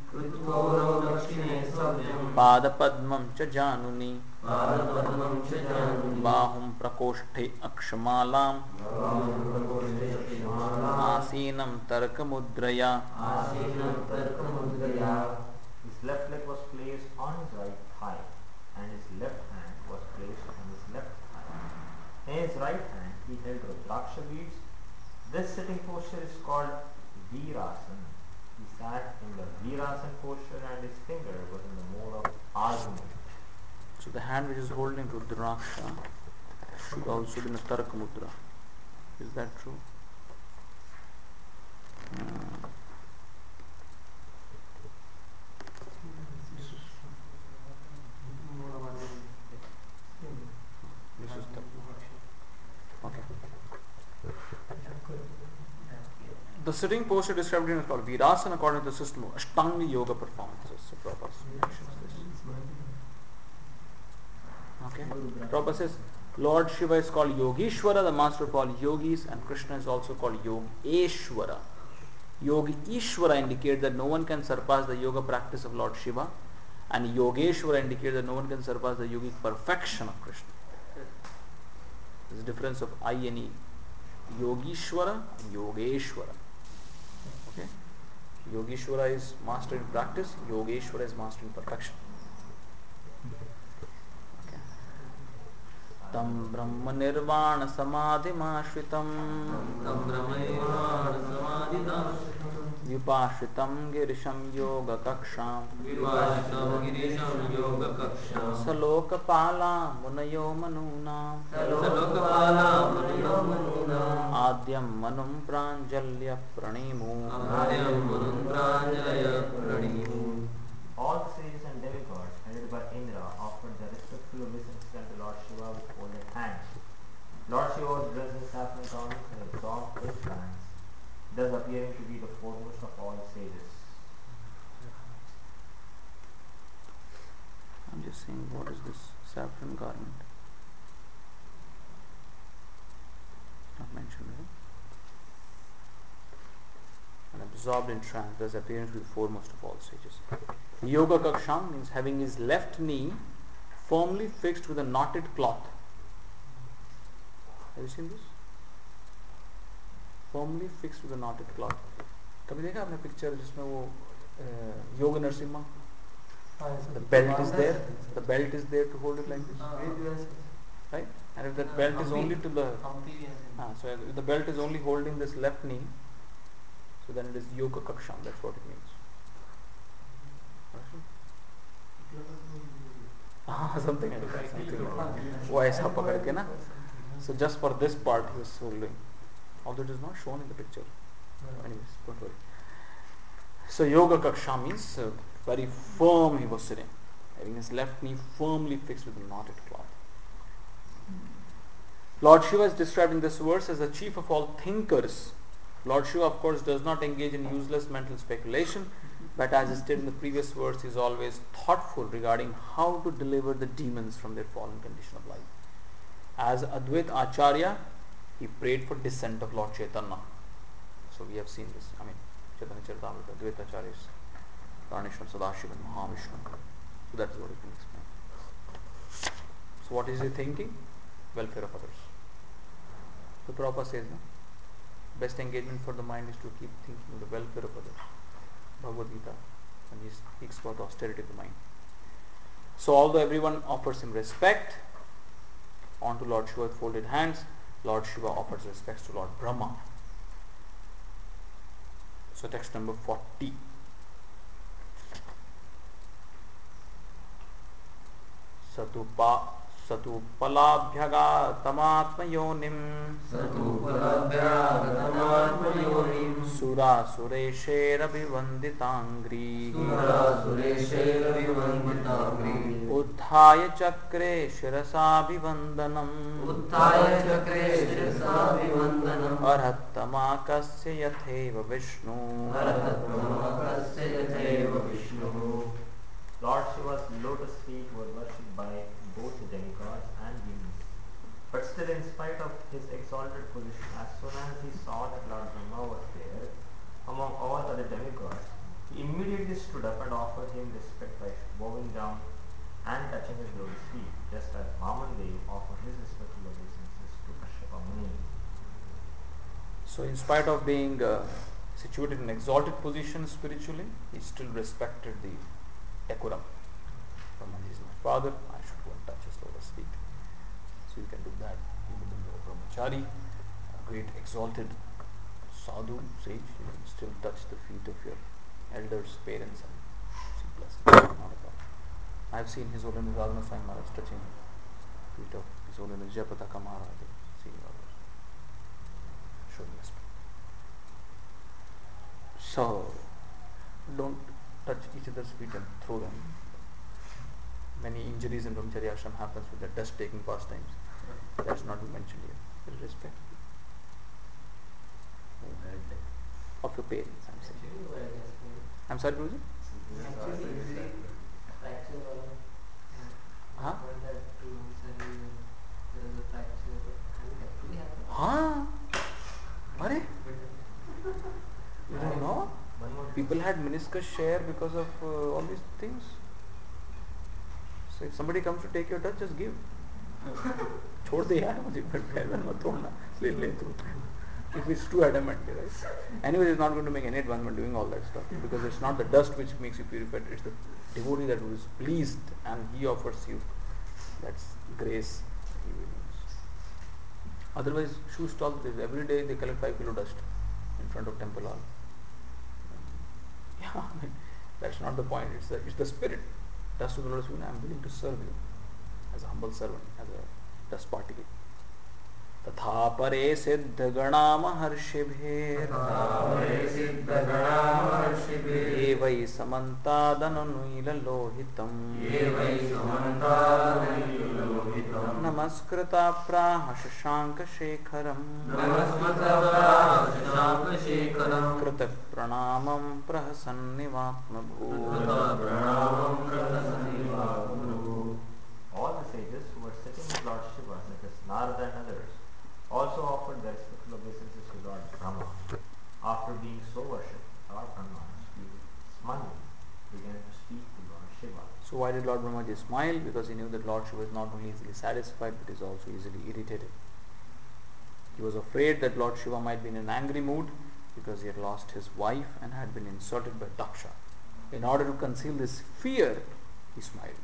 Padapadmam cha januni Bahum prakoshte akshamalam Asinam tarkamudraya. His left leg was placed on his right thigh, and his left hand was placed on his left thigh. In his right hand he held Rudraksha beads. This sitting posture is called Virasana. He sat in the Virasana posture, and his finger was in the mode of argument. So the hand which is holding Rudraksha should also be in a Tarak Mudra. Is that true? This is the okay. The sitting posture described in is called Virasana according to the system of Ashtanga Yoga performances. So Prabhupada mentions this. Okay. Prabhupada says Lord Shiva is called Yogishwara, the master of all yogis, and Krishna is also called Yogeshwara. Yogeshwara indicates that no one can surpass the yoga practice of Lord Shiva, and Yogeshwara indicates that no one can surpass the yogic perfection of Krishna. There's a difference of I and E. Yogeshwara and Yogeshwara. Okay? Yogeshwara is master in practice, Yogeshwara is master in perfection. Okay. Tam Brahma Nirvana Samadhimashritam Vipashritam Girisham Yoga Kaksham Salokapala Munayo Manunam Adyam Manum Pranjalya Pranimu. All the sages and demigods, headed by Indra, offered their respectful obeisances unto Lord Shiva with folded hands. Lord Shiva was dressed in saffron garments and absorbed in trance, thus appearing to be the foremost of all sages. I'm just saying, what is this saffron garment? Not mentioned, right? And absorbed in trance, thus appearing to be the foremost of all sages. Yoga Kaksham means having his left knee firmly fixed with a knotted cloth. Have you seen this? Firmly fixed with a knotted cloth. कभी देखा आपने picture जिसमें वो योग Narasimha? The belt is there. The belt is there to hold it like this, right? And if that belt is only to the so if the belt is only holding this left knee, so then it is Yoga Kaksham. That's what it means. Something like that. Something like that. वो ऐसा पकड़ के ना. So just for this part he was holding, although it is not shown in the picture. Anyways, don't worry. So Yoga Kaksha means very firm he was sitting, having his left knee firmly fixed with a knotted cloth. Lord Shiva is described in this verse as the chief of all thinkers. Lord Shiva, of course, does not engage in useless mental speculation, but as stated in the previous verse, he is always thoughtful regarding how to deliver the demons from their fallen condition of life. As Advaita Acharya, he prayed for descent of Lord Chaitanya. So we have seen this. I mean, Chaitanya Charitamrita, Advaita Acharya's Praneshwar Sadashiva and Mahavishnu. So that is what has been explained. So what is he thinking? Welfare of others. So Prabhupada says, no? Best engagement for the mind is to keep thinking of the welfare of others. Bhagavad Gita, and he speaks about the austerity of the mind. So although everyone offers him respect, onto Lord Shiva with folded hands, Lord Shiva offers respects to Lord Brahma. So text number 40. Satupalabhyagatamātmayonim Surasuresherabhivanditangri Utthaya chakre shirasabhivandanam Arhattamakasya yatheva Vishnu. Lord Shiva's lotus feet were worshipped by both the demigods and demons. But still, in spite of his exalted position, as soon as he saw that Lord Brahma was there, among all other demigods, he immediately stood up and offered him respect by bowing down and touching his lotus feet, just as Vamandev offered his respectful obeisances to Kashyapa Muni. So in spite of being situated in an exalted position spiritually, he still respected the decorum. Brahmaji is my father, I should go and touch his lotus feet. So you can do that even though you are brahmachari, a great exalted sadhu, sage, you can still touch the feet of your elders, parents and seek blessings. Not a problem. I have seen His Holiness Radhanath Swami Maharaj touching feet of his His Holiness Jayapataka Maharaj, senior orders, showing respect. So, don't touch each other's feet and throw them. Many injuries in Brahmacharya ashram happens with the dust taking pastimes. That's not mentioned here. There is respect of your parents, I'm saying. Actually, why I guess maybe. I'm sorry, Guruji? Actually, injury, fracture वाला, हाँ? heard that to recently when there is a fracture. Has it actually happened? हाँ. अरे, But you don't know? One more People had meniscus share because of all these things. So if somebody comes to take your touch, just give. छोड़ दे यार मुझे पैर में मत तोड़ना ले तू. If it's too adamant, right? Anyway, it's not going to make any advancement doing all that stuff because it's not the dust which makes you purified. It's the devotee that who is pleased and he offers you. That's grace he will use. Otherwise, shoe stalls every day they collect 5 kilo dust in front of temple hall. Yeah, I mean, that's not the point. It's the spirit. Dust to the Lord saying, I'm willing to serve you as a humble servant, as a dust particle. तथा परे सिद्ध गणा महर्षिभिर् ये वै समन्तादनुनीललोहितम् नमस्कृता प्राह शशाङ्कशेखरम् कृतप्रणामं प्रहसन्निवात्मभूत्. All the sages who were sitting with Lord Shiva, such as Narada and others, also offered their respectful obeisances to Lord Brahma. After being so worshipped, Lord Brahma, smiling, began to speak to Lord Shiva. So why did Lord Brahmaji smile? Because he knew that Lord Shiva is not only easily satisfied but is also easily irritated. He was afraid that Lord Shiva might be in an angry mood because he had lost his wife and had been insulted by Daksha. In order to conceal this fear, he smiled.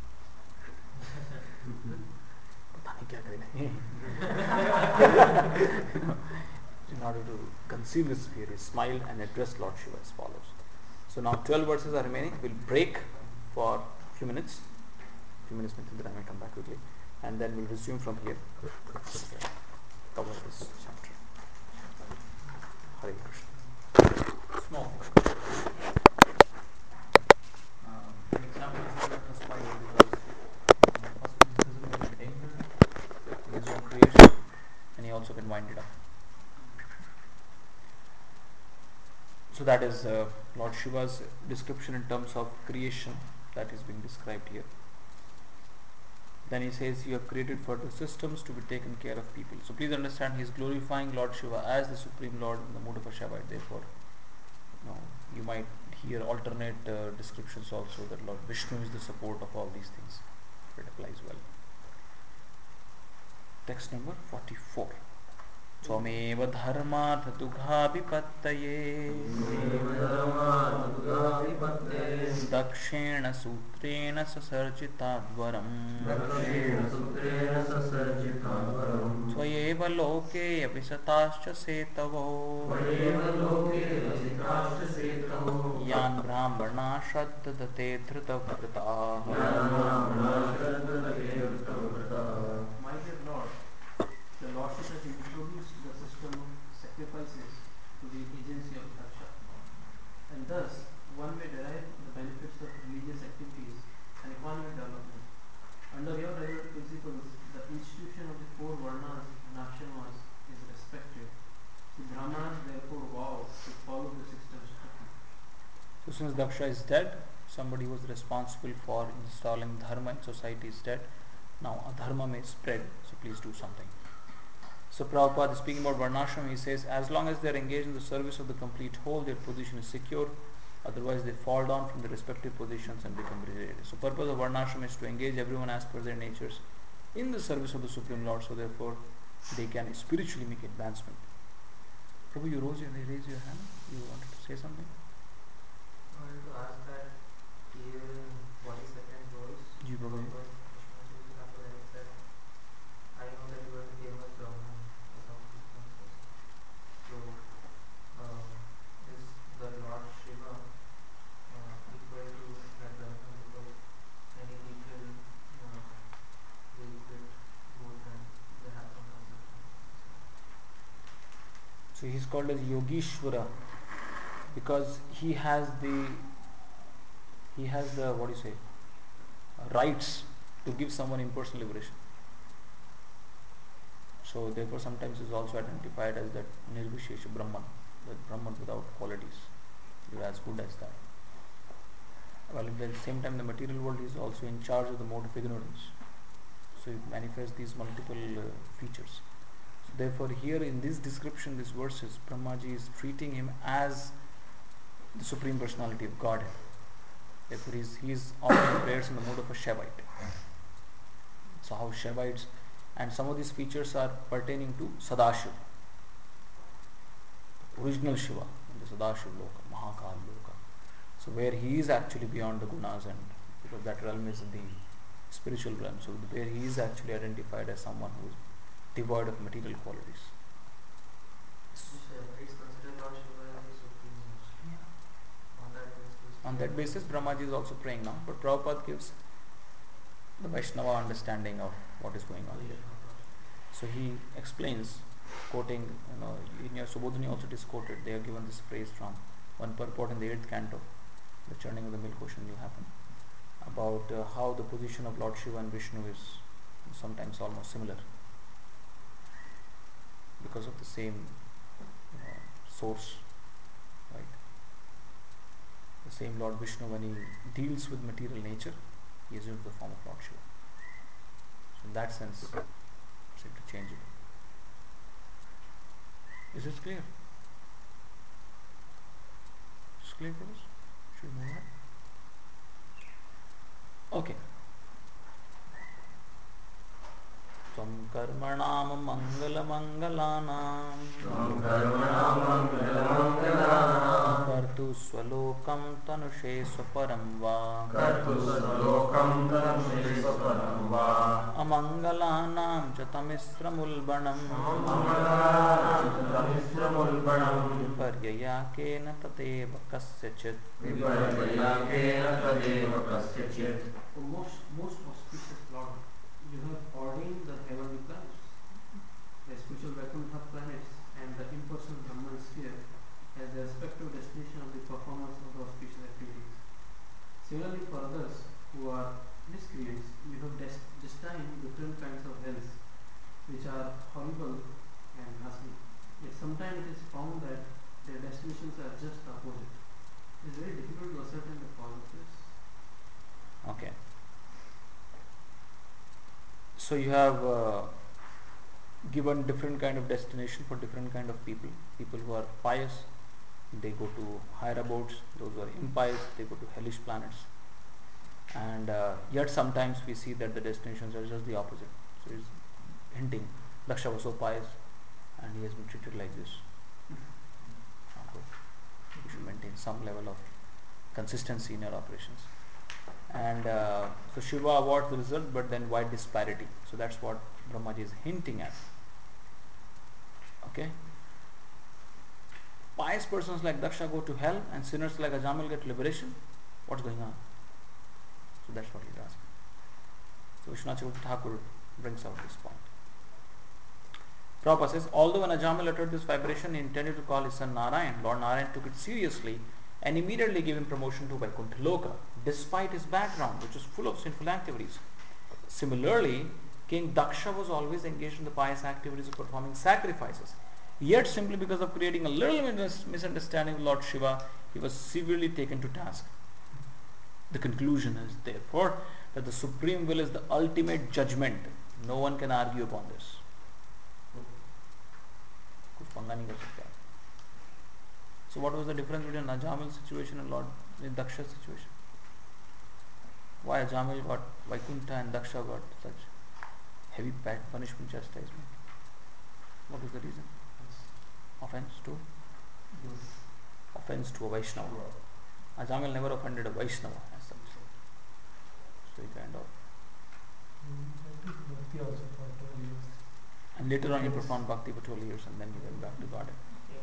पता नहीं क्या करें. In order to conceal this fear, he smiled and addressed Lord Shiva as follows. So now 12 verses are remaining. We'll break for a few minutes. Then I may come back quickly. And then we'll resume from here. Cover this chapter. Hare Krishna. Small thing. The example is not just spiral because first this doesn't get entangled in his own creation and he also can wind it up. So that is Lord Shiva's description in terms of creation that is being described here. Then he says, you have created for the systems to be taken care of people. So please understand, he is glorifying Lord Shiva as the Supreme Lord in the mood of a Shaivite. Therefore, you might hear alternate descriptions also that Lord Vishnu is the support of all these things. It applies well. Text number 44. त्वमेव धर्मार्थदुघाभिपत्तये दक्षेण सूत्रेण ससर्जिताद्वरम् त्वयैव लोके अभिसताश्च सेतवो यान् ब्राह्मणा श्रद्धते धृतव्रताः. My dear Lord, the Lordship has introduced the system of sacrifices to the agency of Daksha, and thus one may derive the benefits of religious activities and economic development. Under your principles, the institution of the four varnas and ashramas is respected. The Brahmanas therefore vow to follow the system strictly. So since Daksha is dead, somebody who was responsible for installing dharma in society is dead. Now adharma may spread, so please do something. So Prabhupada is speaking about Varnashram. He says, as long as they are engaged in the service of the complete whole, their position is secure. Otherwise, they fall down from their respective positions and become related. So purpose of Varnashram is to engage everyone as per their natures in the service of the Supreme Lord. So therefore, they can spiritually make advancement. Prabhu, you raise your hand. You wanted to say something? I wanted to ask that here in 42nd verse, Ji, Prabhu. Vishwanath Thakur writes that I know that you are the famous Brahman of some instances. So, is the Lord Shiva equal to that Brahman? Because many people they equate both So he's called as Yogishwara because he has the what do you say rights to give someone impersonal liberation. So therefore sometimes is also identified as that Nirvishesha Brahman, that Brahman without qualities. You're as good as that. While at the same time the material world is also in charge of the mode of ignorance. So it manifests these multiple features. So therefore here in this description, these verses, Brahmaji is treating him as the Supreme Personality of Godhead. Therefore he is offering prayers in the mode of a Shaivite. So how Shaivites, and some of these features are pertaining to Sadashiva, original Shiva in the Sadashiva Loka, Mahakal Loka. So where he is actually beyond the gunas, and because that realm is the spiritual realm, so where he is actually identified as someone who is devoid of material qualities. It's considered Lord Shiva as the supreme most. Yeah. On that basis. On that basis, Brahmaji is also praying now, but Prabhupada gives the Vaishnava understanding of what is going on here. So he explains, quoting, in your Subodhini also it is quoted, they are given this phrase from one purport in the 8th canto, the churning of the milk ocean will happen, about how the position of Lord Shiva and Vishnu is sometimes almost similar because of the same source, right? The same Lord Vishnu, when he deals with material nature, he assumes the form of Lord Shiva. So in that sense, it's interchangeable. Is this clear? Is this clear for us? Should we move on? Okay. त्वं कर्मणां मङ्गलमङ्गलानां कर्तु स्वलोकं तनुषे स्वपरं वा अमङ्गलानां च तमिस्रमुल्बणं विपर्ययाकेन तदेव कस्यचित्. O most auspicious Lord, you have ordained the heavenly planets, the spiritual Vaikuntha planets, and the impersonal Brahman sphere as the respective destination of the performance of the auspicious activities. Similarly, for others who are miscreants, you have destined different kinds of hells, which are horrible and ghastly. Yet sometimes it is found that their destinations are just the opposite. It is very difficult to ascertain the cause of this. Okay. So you have given different kind of destination for different kind of people. People who are pious, they go to higher abodes. Those who are impious, they go to hellish planets. And yet sometimes we see that the destinations are just the opposite. So he's hinting, Daksha was so pious and he has been treated like this. Not good. You should maintain some level of consistency in your operations. And so Shiva awards the result, but then wide disparity. So that's what Brahmaji is hinting at. Okay? Pious persons like Daksha go to hell and sinners like Ajamal get liberation. What's going on? So that's what he's asking. So Vishwanath Chakravarti Thakur brings out this point. Prabhupada says, although when Ajamal uttered this vibration, he intended to call his son Narayan, Lord Narayan took it seriously and immediately gave him promotion to Vaikuntha Loka, despite his background, which was full of sinful activities. Similarly, King Daksha was always engaged in the pious activities of performing sacrifices. Yet, simply because of creating a little misunderstanding with Lord Shiva, he was severely taken to task. The conclusion is, therefore, that the Supreme Will is the ultimate judgment. No one can argue upon this. So what was the difference between Ajamal's situation and Lord Daksha's situation? Why Ajamal got Vaikuntha and Daksha got such heavy punishment, chastisement? What was the reason? Offense to? Offense to a Vaishnava. Ajamal never offended a Vaishnava as such. So he kind of... Bhakti also for 12 years. And later on he performed bhakti for 12 years and then he went back to Godhead.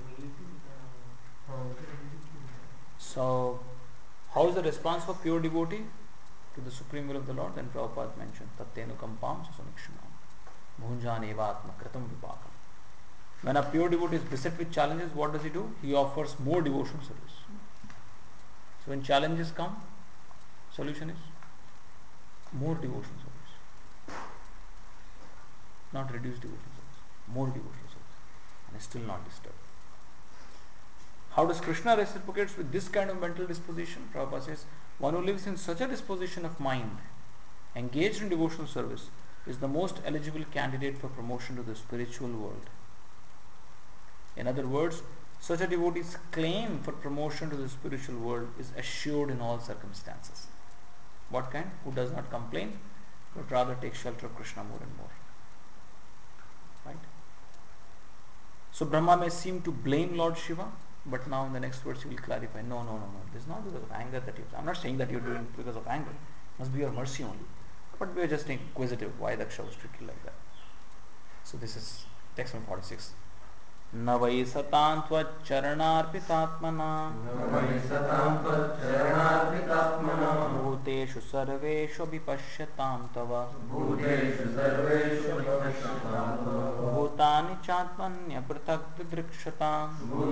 So, how is the response for pure devotee to the supreme will of the Lord? Then Prabhupada mentioned, Tattenu kampam sasumikshanam bhunjan evatma kritam vipakam. When a pure devotee is beset with challenges, what does he do? He offers more devotional service. So when challenges come, solution is more devotional service. Not reduced devotional service, more devotional service. And is still not disturbed. How does Krishna reciprocates with this kind of mental disposition? Prabhupada says, one who lives in such a disposition of mind, engaged in devotional service, is the most eligible candidate for promotion to the spiritual world. In other words, such a devotee's claim for promotion to the spiritual world is assured in all circumstances. What kind? Who does not complain, but rather takes shelter of Krishna more and more. Right? So Brahma may seem to blame Lord Shiva, but now in the next verse he will clarify, no. This is not because of anger that I'm not saying that you're doing it because of anger. It must be your mercy only. But we are just inquisitive why Daksha was treated like that. So this is text 146. न वै सतां त्वच्चरणार्पितात्मना भूतेषु सर्वेषु विपश्यतां तव भूतानि चात्मन्यपृथक् दिदृक्षतां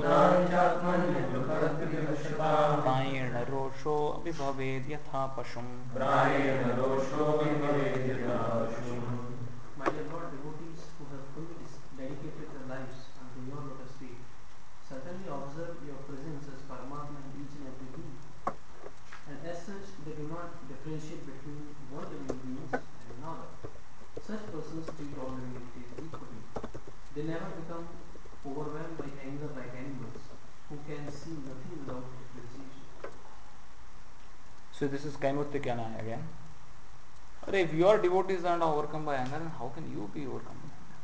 प्रायेण रोषो विभवेद् यथा पशुम्. My dear Lord, devotees who have fully dedicated their lives unto your lotus feet certainly observe your presence as Paramatma in each and every being. And as such, they do not differentiate between one living beings and another. Such persons treat all living entities equally. They never become overwhelmed by anger like animals, who can see nothing without differentiation. So this is Kaimurtikana again. If your devotees are not overcome by anger, then how can you be overcome by anger?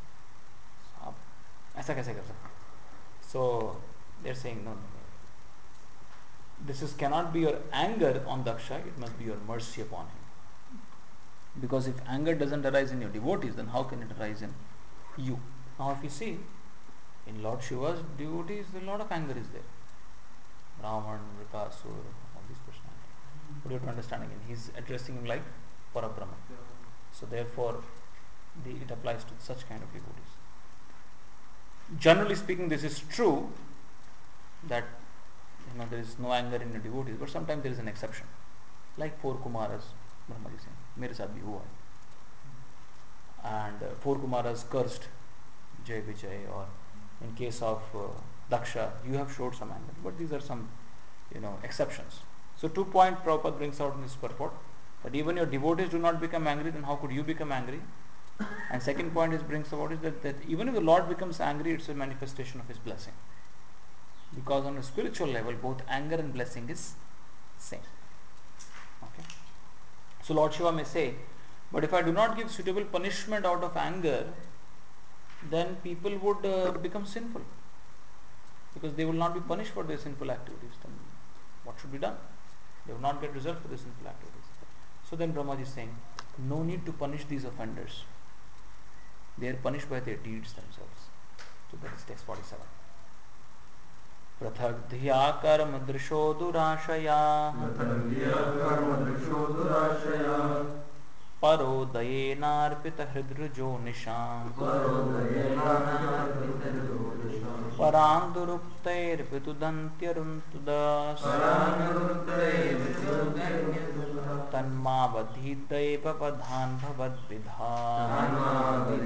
ऐसा कैसे कर सकते? So they're saying no. This cannot be your anger on Daksha, it must be your mercy upon him. Because if anger doesn't arise in your devotees, then how can it arise in you? Now if you see, in Lord Shiva's devotees, a lot of anger is there. Ravan, Rikasur, all these personalities. But you have to understand again, he's addressing him like Parabrahma. So therefore, it applies to such kind of devotees. Generally speaking, this is true that there is no anger in the devotees, but sometimes there is an exception. Like 4 Kumaras, Brahmaji saying, mere saath bhi hua hai. And 4 Kumaras cursed Jai Vijay, or in case of Daksha, you have showed some anger. But these are some exceptions. So 2 point Prabhupada brings out in this purport, that even your devotees do not become angry, then how could you become angry? And second point is brings about is that even if the Lord becomes angry, it's a manifestation of his blessing. Because on a spiritual level, both anger and blessing is same. Okay. So Lord Shiva may say, but if I do not give suitable punishment out of anger, then people would become sinful. Because they will not be punished for their sinful activities. Then what should be done? They will not get result for their sinful activities. So then Brahmaji is saying, no need to punish these offenders. They are punished by their deeds themselves. So that is text 47. Prathak dhiya karma drisho durashaya parodayena hridrujo nisham paranduruktair vitudantyaruntudas tanmavadhitay pavadhan bhavadvidha.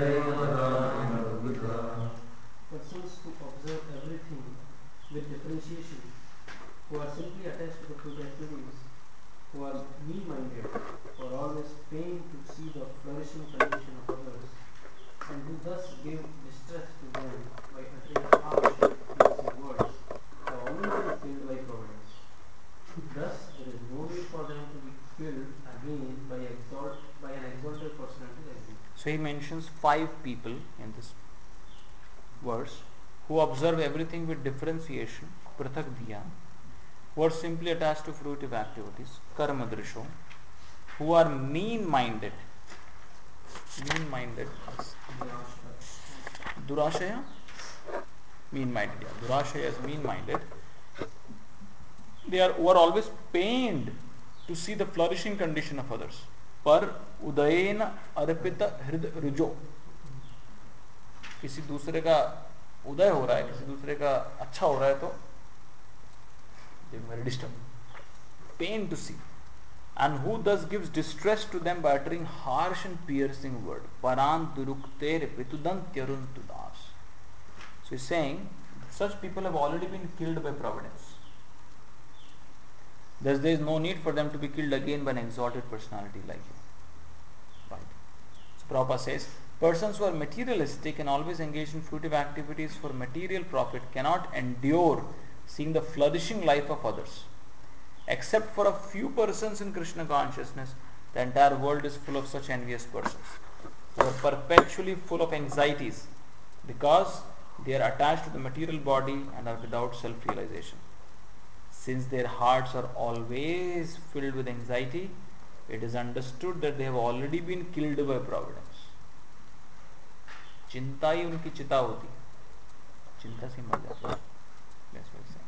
Persons who observe everything with differentiation, who are simply attached to the fruit activities, who are mean-minded, who are always pained to see the flourishing condition of others, and who thus give distress to them by uttering harsh, piercing words, have always been filled by providence. Thus, there is no need for them to be filled again by an exalted personality like thee. So he mentions 5 people in this verse who observe everything with differentiation, prathak dhiya, who are simply attached to fruitive activities, karma drisho, who are mean-minded. Mean-minded. Durashaya? Mean-minded, yeah. Durashaya is mean-minded. They are who are always pained to see the flourishing condition of others. Par udayena arpita hrid rujo. किसी दूसरे का उदय हो रहा है, किसी दूसरे का अच्छा हो रहा है तो they are very disturbed. Pain to see. And who thus gives distress to them by uttering harsh and piercing word. Paran durukter pritudantyarunttudas. So he's saying such people have already been killed by providence. Thus there is no need for them to be killed again by an exalted personality like you. Right. So Prabhupada says, persons who are materialistic and always engage in fruitive activities for material profit cannot endure seeing the flourishing life of others. Except for a few persons in Krishna consciousness, the entire world is full of such envious persons who are perpetually full of anxieties because they are attached to the material body and are without self-realization. Since their hearts are always filled with anxiety, it is understood that they have already been killed by providence. चिंता ही उनकी चिता होती है, चिंता से मर जाते हैं. That's what he's saying.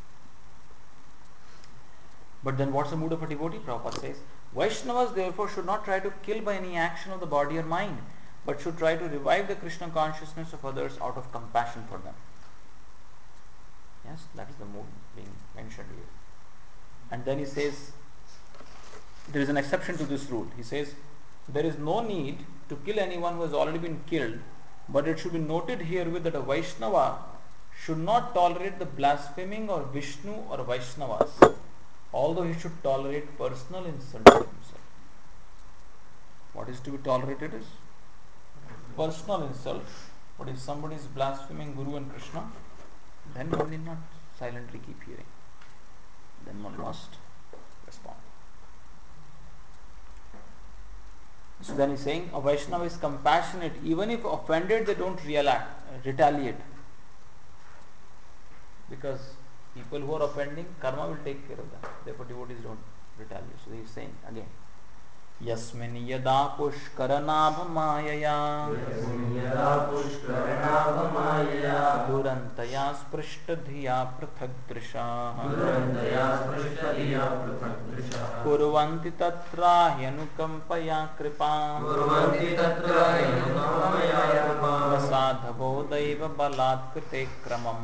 But then what's the mood of a devotee? Prabhupada says, Vaishnavas therefore should not try to kill by any action of the body or mind, but should try to revive the Krishna consciousness of others out of compassion for them. Yes, that is the mood being mentioned here. And then he says, there is an exception to this rule. He says, there is no need to kill anyone who has already been killed, but it should be noted herewith that a Vaishnava should not tolerate the blaspheming or Vishnu or Vaishnavas, although he should tolerate personal insult to himself. What is to be tolerated is personal insult, but if somebody is blaspheming Guru and Krishna, then one need not silently keep hearing. Then one must respond. So then he's saying a Vaishnava is compassionate, even if offended they don't retaliate. Because people who are offending, karma will take care of them. Therefore devotees don't retaliate. So he's saying again, Yasmin yada pushkaranabhamayaya durantaya sprashtadhiya prathagdrisha kurvanti tatra hyanukampaya kripam nasadhavo daiva balatkrite kramam.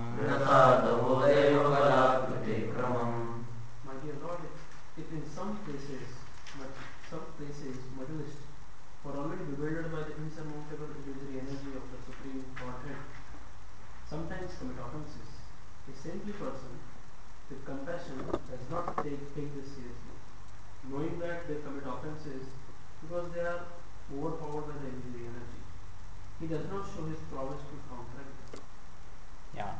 My dear Lord, if in some places materialists who are already bewildered by the insurmountable illusory energy of the Supreme Godhead sometimes commit offenses, a saintly person with compassion does not take this seriously, knowing that they commit offenses because they are overpowered by the illusory energy. He does not show his prowess to counteract them. Yeah.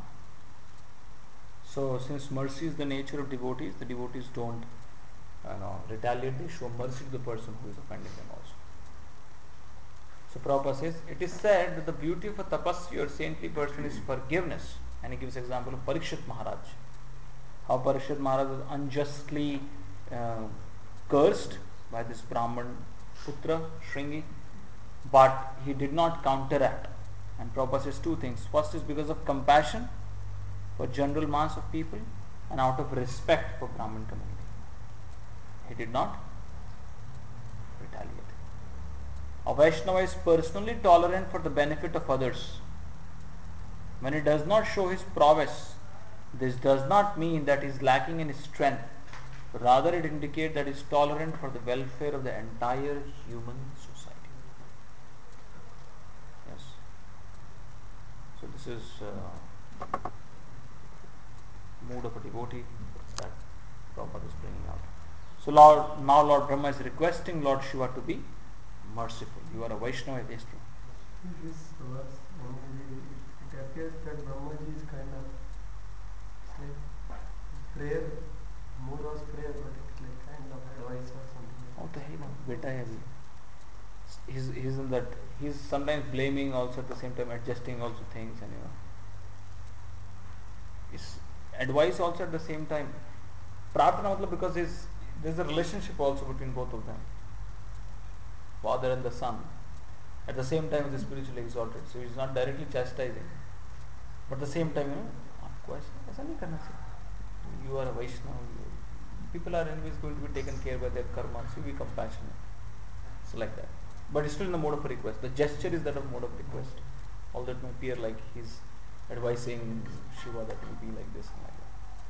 So since mercy is the nature of devotees, the devotees don't retaliate, they show mercy to the person who is offending them also. So Prabhupada says, it is said that the beauty of a tapasvi or saintly person is forgiveness. And he gives example of Parikshit Maharaj. How Parikshit Maharaj was unjustly cursed by this Brahman Putra, Shringi, but he did not counteract. And Prabhupada says two things. First is because of compassion for general mass of people and out of respect for Brahman community. He did not retaliate. A Vaishnava is personally tolerant for the benefit of others. When he does not show his prowess, this does not mean that he is lacking in strength. Rather, it indicates that he is tolerant for the welfare of the entire human society. Yes. So this is mood of a devotee that Prabhupada is bringing out. So Lord Brahma is requesting Lord Shiva to be merciful. You are a Vaishnava, it is true. In this verse, it appears that Brahmaji is kind of like prayer, more was prayer, but it's like kind of advice or something like Oh, to hey, beta hai abhi. He's in that. He's sometimes blaming, also at the same time adjusting also things, and it's advice also at the same time. Prarthana matlab because there's a relationship also between both of them, father and the son. At the same time, he is spiritually exalted, so he's not directly chastising, but at the same time, आपको ऐसा नहीं करना चाहिए. You are a Vaishnava. People are anyways going to be taken care by their karma, so be compassionate. So like that. But it's still in the mode of request. The gesture is that of mode of request. Although it may appear like he's advising Shiva that will be like this and like that.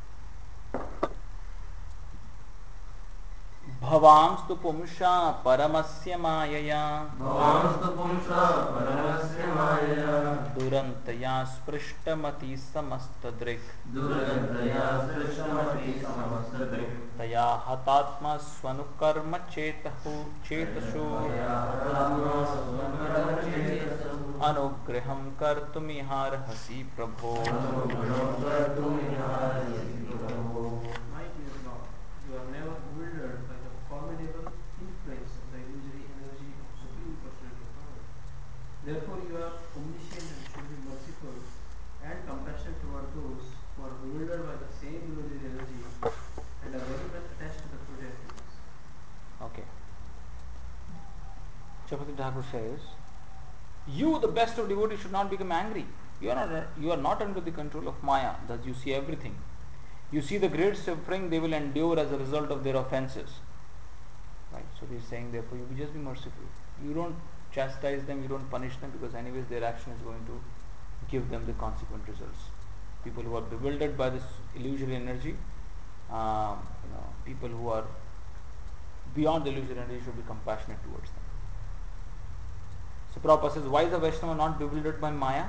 भवांस्तु पुंसा परमस्य मायया भवांस्तु पुंसा परमस्य मायया दुरन्तया स्पृष्टमति समस्तदृक् दुरन्तया सृष्टमति समस्तदृक् तया हतात्मा स्वनुकर्म चेतसु अनुग्रहं कर्तुमिहार्हसि प्रभो. My dear Lord, you are never bewildered by the formidable influence of the illusory energy of Supreme Personality of Godhead. Therefore, you are omniscient and should be merciful and compassionate toward those who are bewildered by the same illusory energy and are very much attached to the fruited activities. Okay. Chapati Thakur says, you, the best of devotees, should not become angry. You are not under the control of Maya. Thus you see everything. You see the great suffering they will endure as a result of their offenses. Right? So he is saying, therefore, you just be merciful. You don't chastise them, you don't punish them, because anyways their action is going to give them the consequent results. People who are bewildered by this illusory energy, people who are beyond the illusory energy should be compassionate towards them. So Prabhupada says, why is a Vaishnava not bewildered by Maya?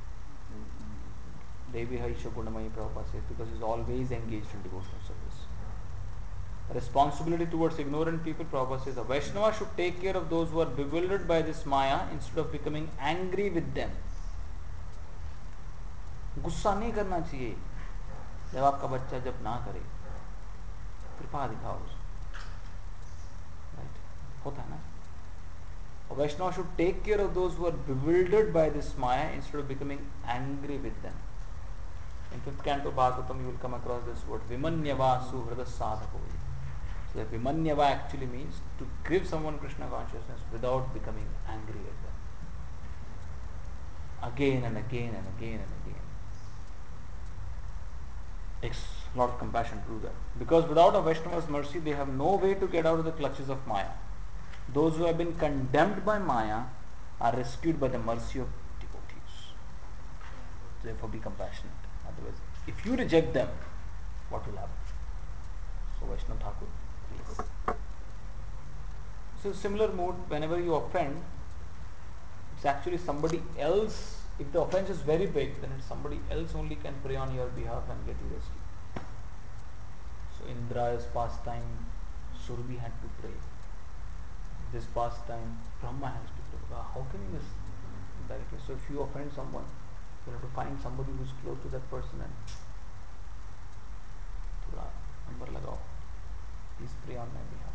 Devi Haisha Gunamayi, Prabhupada says, because he is always engaged in devotional service. Responsibility towards ignorant people, Prabhupada says, a Vaishnava should take care of those who are bewildered by this Maya instead of becoming angry with them. गुस्सा नहीं करना चाहिए जब आपका बच्चा जब ना करे, कृपा दिखाओ उसको. Right? होता है ना? A Vaishnava should take care of those who are bewildered by this Maya instead of becoming angry with them. In 5th canto Bhagavatam you will come across this word Vimanyava Suhrada Sadhako. So that Vimanyava actually means to give someone Krishna consciousness without becoming angry at them. Again and again and again and again. Takes a lot of compassion to do that. Because without a Vaishnava's mercy, they have no way to get out of the clutches of Maya. Those who have been condemned by Maya are rescued by the mercy of devotees. Therefore be compassionate. Otherwise, if you reject them, what will happen? So Vaishnava Thakur, please. So similar mood, whenever you offend, it's actually somebody else. If the offense is very big, then it's somebody else only can pray on your behalf and get you rescued. So Indra's pastime, Surbi had to pray. This pastime, Brahma has to pray. How can you miss directly? So if you offend someone, you have to find somebody who is close to that person and thoda number lagao. Please pray on my behalf.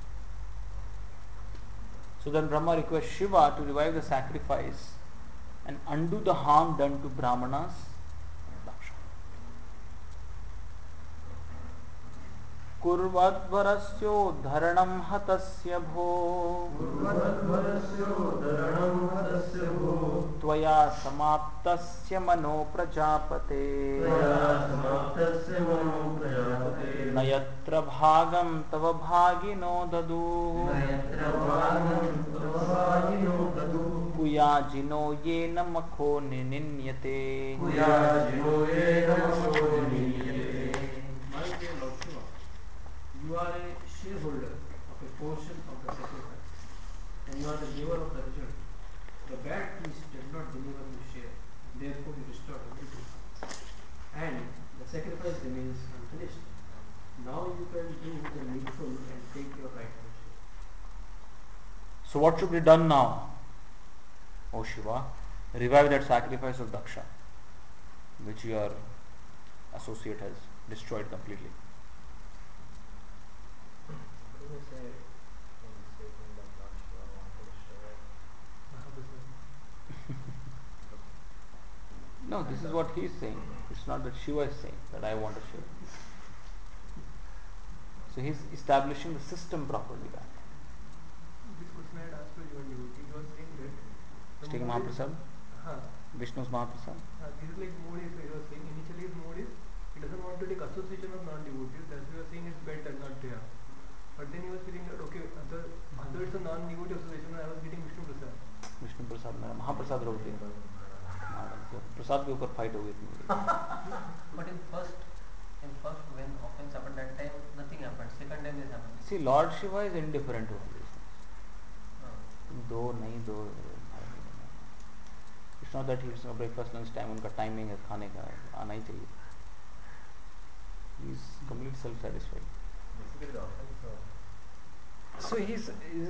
So then Brahma requests Shiva to revive the sacrifice and undo the harm done to Brahmanas and Daksha. Kurvadvarasyoddharanam hatasya bho Tvaya samaptasya mano prajapate Nayatra bhagam tava bhagino dadu Kuyajino yena makho nininyate. My dear Lord Shiva, you are a shareholder of a portion of the sacrifice and you are the giver of the result. The bad priest did not deliver you share, therefore you restored everything. And the sacrifice remains unfinished. Now you can do the needful and take your rightful share. So what should be done now? O Shiva, revive that sacrifice of Daksha, which your associate has destroyed completely. What do they say in the statement that Lord Shiva wanted to share? No, this is what he is saying. It's not that Shiva is saying that I want to share. So he is establishing the system properly back. This question I had asked to Jivan devotee. He was saying that the Take mood is, Mahaprasad, Vishnu's Mahaprasad. this is like mood is, he was saying initially his mood is he doesn't want to take association of non-devotees. That's why he was saying his belt is not there. But then he was feeling that okay, although it's a non-devotee association, I was getting Vishnu Prasad. Vishnu Prasad, Mahaprasad wrote it. प्रसाद के ऊपर fight हो गई थी मेरी. But in first when offense happened that time nothing happened. Second time this happened. See, Lord Shiva is indifferent to all these things. तुम दो नहीं दो It's not that he's breakfast lunch time उनका timing है खाने का आना ही चाहिए. He's completely self-satisfied. Basically, the offense of So he's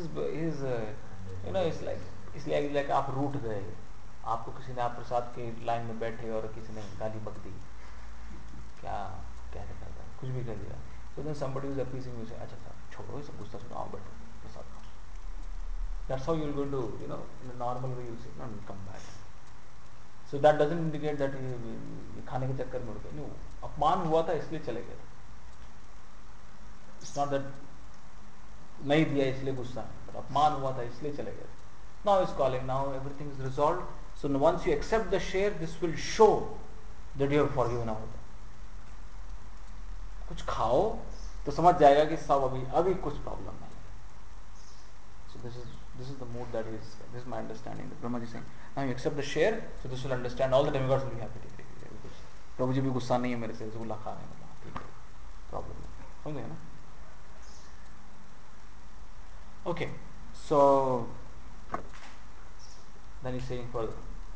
it's like आप रूठ गए, आपको किसी ने आप प्रसाद के लाइन में बैठे और किसी ने गाली बक दी, क्या क्या करता है, कुछ भी कर दिया. So then somebody is appeasing you, say अच्छा साहब छोड़ो ये सब गुस्सा छोड़ो, आओ बैठो प्रसाद खाओ. That's how you're going to, in a normal way you'll say no, come back. So that doesn't indicate that ये खाने के चक्कर में उड़ गए. No, अपमान हुआ था इसलिए चले गए. It's not that नहीं दिया इसलिए गुस्सा है, but अपमान हुआ था इसलिए चले गए. Now he's calling, now everything is resolved. So once you accept the share, this will show that you have forgiven all. कुछ खाओ तो समझ जाएगा कि सब अभी कुछ प्रॉब्लम नहीं. So this is the mood that is. This is my understanding. The Brahma ji saying, now you accept the share, so this will understand. All the demigods will be happy. प्रभु जी भी गुस्सा नहीं है मेरे से, रसगुल्ला खा रहे हैं, ठीक है, प्रॉब्लम नहीं, समझे ना? Okay, so then he's saying further.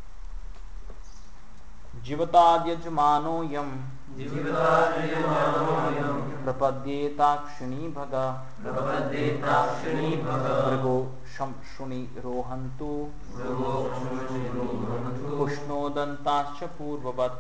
जीवताद्यजमानोऽयं प्रपद्येताक्षिणी भग भृगो शंशुनि रोहन्तु पुष्णोदन्ताश्च पूर्ववत्.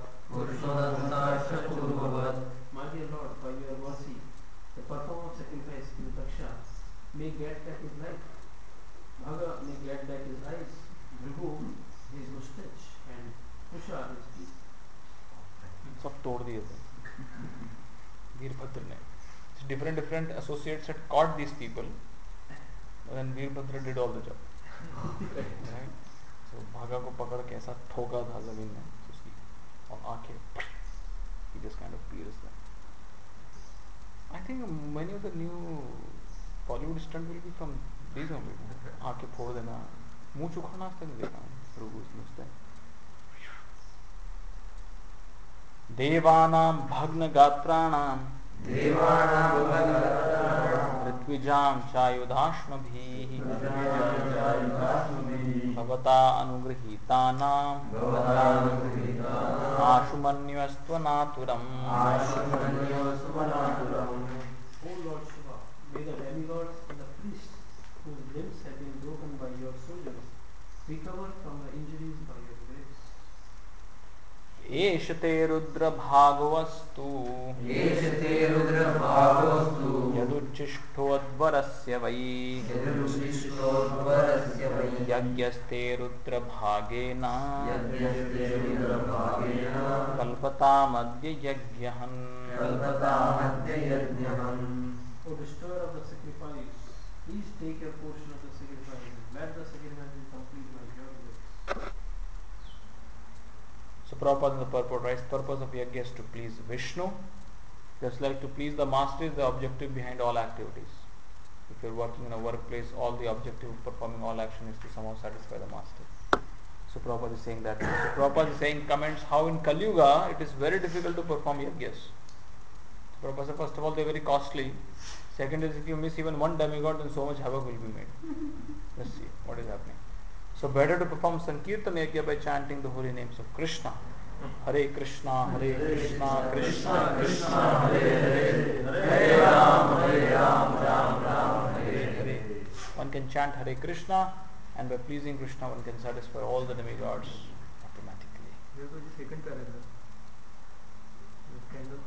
My dear Lord, by your mercy, the performer of sacrifice in Daksha may get back his life. Bhaga may get back his eyes. Bhrigu his mustache, and Pusha his teeth. सब तोड़ दिए थे वीरभद्र ने. Different associates had caught these people, and then Veerbhadra did all the job. Right? So भागा को पकड़ के ऐसा ठोका था जमीन में, उसकी और आंखें, he just kind of pierced them. I think many of the new Bollywood stunt will be from these only. आंखें फोड़ देना, मुंह चुखाना आज तक नहीं देखा भृगु इसमें. देवानां भग्नगात्राणां ऋत्विजां चायुधाश्मभिः भवता अनुगृहीतानां आशुमन्यस्त्वनातुरम्. O Lord Shiva, may the demigods and the priests whose limbs have been broken by your soldiers recover from the injuries by your grace. एष ते रुद्रभागवस्तु यदुच्छिष्टोद्वरस्य वै यज्ञस्ते रुद्रभागेन कल्पतामद्य यज्ञहन्. O destroyer of the sacrifice, please take your portion of the sacrifice and let the sacrifices complete by your grace. So Prabhupada in the purport writes, purpose of yajna is to please Vishnu. Just like to please the master is the objective behind all activities. If you're working in a workplace, all the objective of performing all action is to somehow satisfy the master. So Prabhupada is saying that. So Prabhupada is saying comments how in Kali Yuga it is very difficult to perform yajnas. So Prabhupada said, first of all they are very costly. Second is if you miss even one demigod then so much havoc will be made. Let's see what is happening. So better to perform Sankirtan yajna by chanting the holy names of Krishna. Hare Krishna, Krishna Krishna, Hare Hare, Hare Ram, Ram Ram, Hare Hare. One can chant Hare Krishna, and by pleasing Krishna one can satisfy all the demigods automatically. This was the second paragraph. Kind of.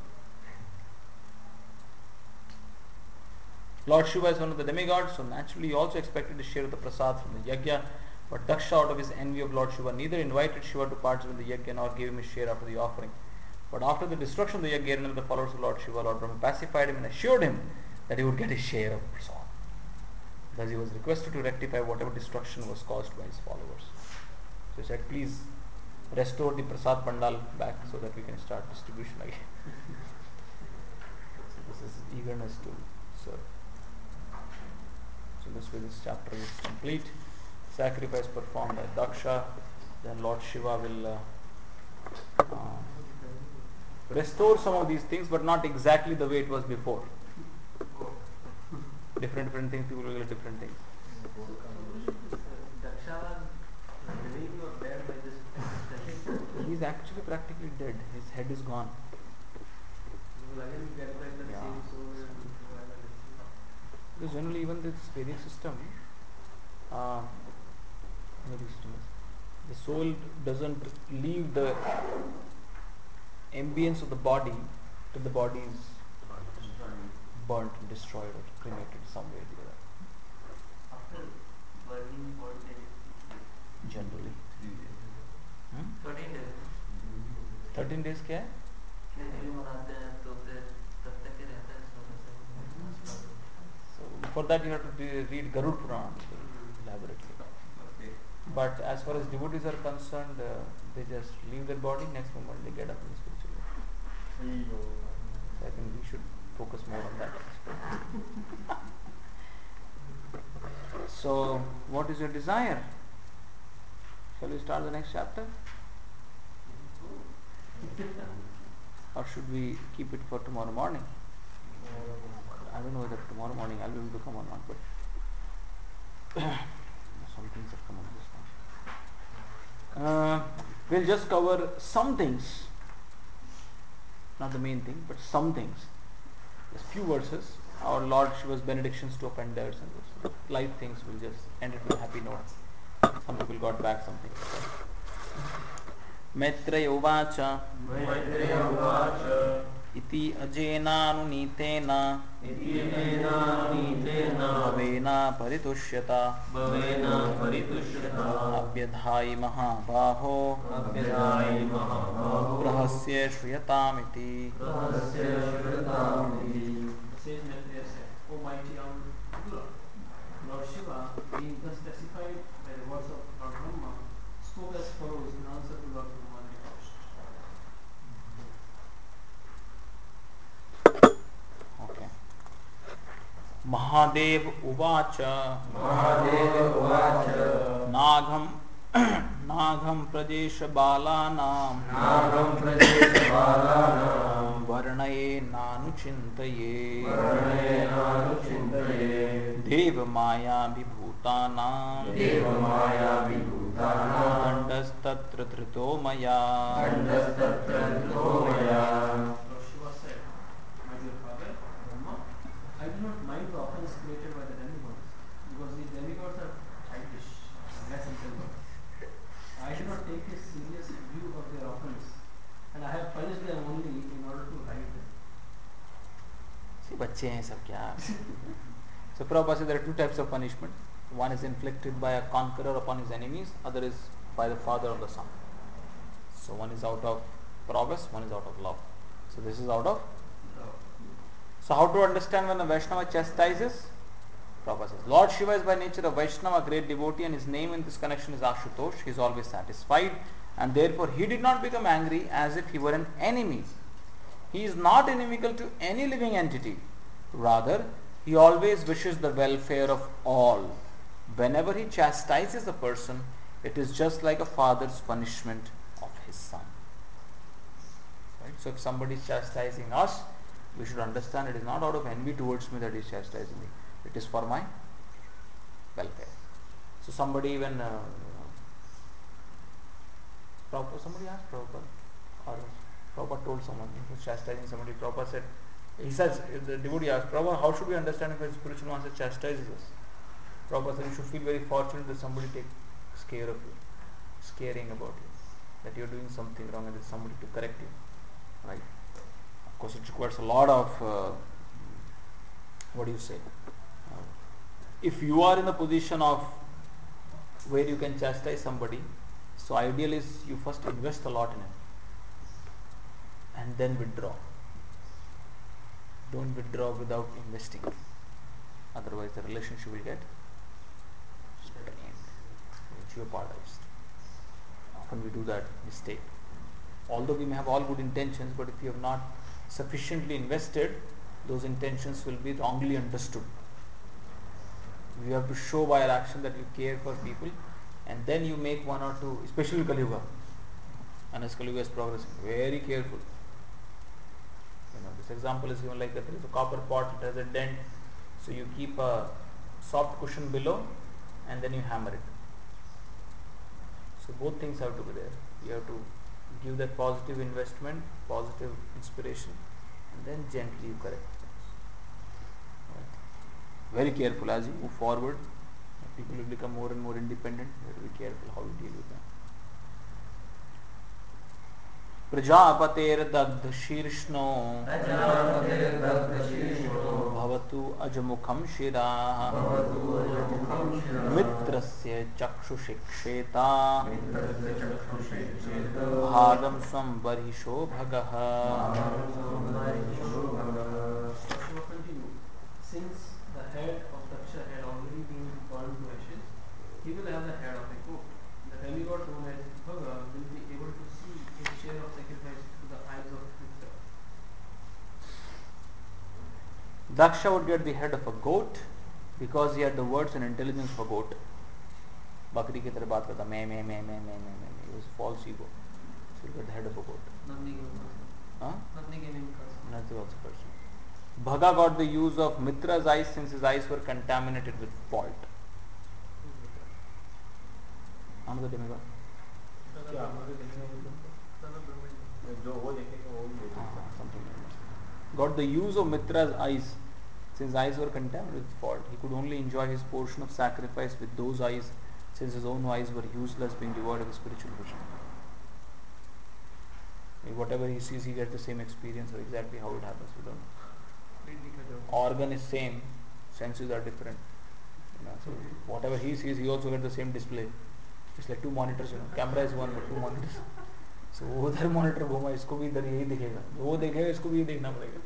Lord Shiva is one of the demigods, so naturally he also expected to share the prasad from the yajna. But Daksha, out of his envy of Lord Shiva, neither invited Shiva to participate in the yajna nor gave him his share after the offering. But after the destruction of the yajna and the followers of Lord Shiva, Lord Brahma pacified him and assured him that he would get his share of prasad. Thus he was requested to rectify whatever destruction was caused by his followers. So he said, please restore the prasad pandal back so that we can start distribution again. So this is eagerness to serve. So this way this chapter is complete. Sacrifice performed by Daksha then Lord Shiva will restore some of these things, but not exactly the way it was before. Different things, people will get different things. So Guruji, this Daksha was living or dead by this extent? He is actually practically dead. His head is gone. He will again get back the Yeah. same soul and revive and everything. Because generally, even this Vedic system, uh, the soul doesn't leave the ambience of the body till the body is burnt, destroyed, or cremated some way or the other. After burning body, then it Generally. 13 days. 13 days क्या है? नहीं मनाते हैं तो फिर तब तक ही रहता है सोने से So for that you have to read Garud Purana elaborately. Okay. But as far as devotees are concerned, they just leave their body, next moment they get up in the spiritual world. So I think we should focus more on that aspect. So what is your desire? Shall we start the next chapter? Or should we keep it for tomorrow morning? I don't know whether tomorrow morning I'll be able to come or not, but some things have come up this time. We'll just cover some things, not the main thing, but some things. Just few verses. Our Lord Shiva's benedictions to offenders and those light things. We'll just end it with a happy note. Some people got back something. Maitreya Uvacha Iti Ajenanunitena Bhavena Paritushyata Abhyadhai Mahabaho Prahasya Shriyatamiti. Sage Maitreya said, O mighty owl Vidura, Lord Shiva, being thus specified by the words of Lord Brahma, spoke as follows in answer to Lord Brahma's request. Okay. Mahadev Uvacha Nagham Pradesh Balanam Varnaye Nanuchintaye Deva Maya Vibhutanam Dandastatra Trito Maya. Lord Shiva said, my dear father, Brahma, I do not mind the offense created by the demigods, because these demigods are childish and less intelligent. I do not take a serious view of their offense, and I have punished them only in order to right them. बच्चे हैं सब क्या. So Prabhupada said there are two types of punishment. One is inflicted by a conqueror upon his enemies, other is by the father or the son. So one is out of prowess, one is out of love. So this is out of love. So how to understand when a Vaishnava chastises? Prabhupada says, Lord Shiva is by nature a Vaishnava, a great devotee, and his name in this connection is Ashutosh. He is always satisfied, and therefore he did not become angry as if he were an enemy. He is not inimical to any living entity. Rather, he always wishes the welfare of all. Whenever he chastises a person, it is just like a father's punishment of his son. Right? So if somebody is chastising us, we should understand it is not out of envy towards me that he is chastising me. It is for my welfare. So somebody even somebody asked Prabhupada, or Prabhupada told someone, he was chastising somebody. Prabhupada said, he says, the devotee asked, Prabhupada, how should we understand if a spiritual master chastises us? Prabhupada said, you should feel very fortunate that somebody takes care of you, is caring about you, that you are doing something wrong and there is somebody to correct you. Right? Of course, it requires a lot of, if you are in a position of where you can chastise somebody, so ideal is you first invest a lot in it and then withdraw. Don't withdraw without investing. Otherwise the relationship will get strained, jeopardized. Often we do that mistake. Although we may have all good intentions, but if you have not sufficiently invested, those intentions will be wrongly understood. We have to show by our action that we care for people, and then you make one or two, especially Kali Yuga, and as Kali Yuga is progressing, very careful. This example is given like that. There is a copper pot, it has a dent, so you keep a soft cushion below and then you hammer it. So both things have to be there. You have to give that positive investment, positive inspiration, and then gently you correct things. Right. Very careful as you move forward. People will become more and more independent. You have to be careful how you deal with them. प्रजापतेर्दग्ध शीर्ष्णो भवतु अजमुखं शिराः मित्रस्य चक्षुषिक्षेता भागं स्वं बर्हिषो भगः. Shiva continued, since the head of Daksha had already been burned to ashes, he will have the head of a goat. The demigod known as Bhaga will be able to see his share of sacrifice through the eyes of himself. Daksha would get the head of a goat because he had the words and intelligence of a goat. बकरी की तरह बात करता मैं. He was a false ego. So he'll get the head of a goat. Nandi gave him curse. Huh? Nandi gave him curse. Nandi also cursed him. Bhaga got the use of Mitra's eyes since his eyes were contaminated with fault. Another demigod. क्या आगे देखेगा जो वो देखेगा वो ही देखेगा. Something like that. Got the use of Mitra's eyes since eyes were contaminated with fault. He could only enjoy his portion of sacrifice with those eyes since his own eyes were useless, being devoid of the spiritual vision. Whatever he sees, he gets the same experience, or exactly how it happens, we don't know. Organ is same, senses are different. So whatever he sees, he also gets the same display. It's like two monitors, camera is one, but two monitors. So उधर monitor घूमा, इसको भी इधर यही दिखेगा, वो देखेगा इसको भी ये देखना पड़ेगा.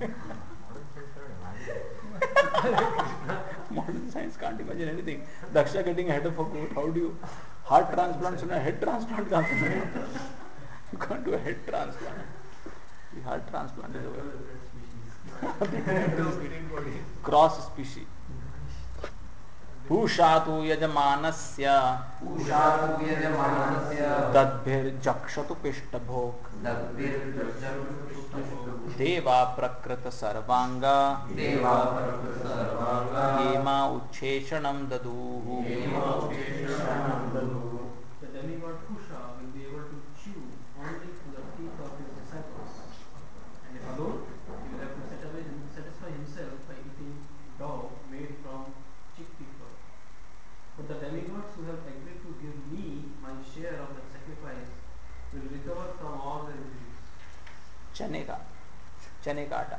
Modern science can't imagine anything. Daksha getting a head of a goat, how do you? Heart transplant, so head transplant can't happen. You can't do a head transplant. The heart transplant is over. Cross species. पूषातु यजमानस्य दद्भिर्जक्षतु पिष्टभोक् देवा प्रकृत सर्वांगा येमा उच्छेषणं ददुः. The demigod Kusha will be able to chew only through the teeth of his disciples. And if alone, he will have to satisfy himself by eating dough made from chickpea flour. But the demigods who have agreed to give me my share of the sacrifice will recover from all their injuries. चने का आटा.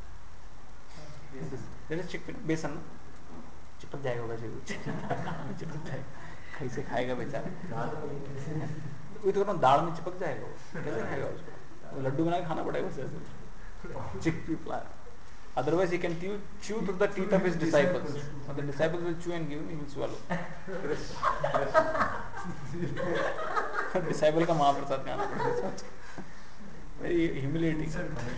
Chickpea बेसन चिपक जाएगा वैसे चिपक जाएगा. कैसे खाएगा बेचारा? वो तो दाल में चिपक जाएगा. वो कैसे खाएगा उसको? वो लड्डू बना के खाना पड़ेगा उसे. Chickpea flour. Otherwise, he can chew through the teeth of his disciples. But the disciples will chew and give him, he will swallow. Disciple का महाप्रसाद खाना पड़ेगा. Very humiliating.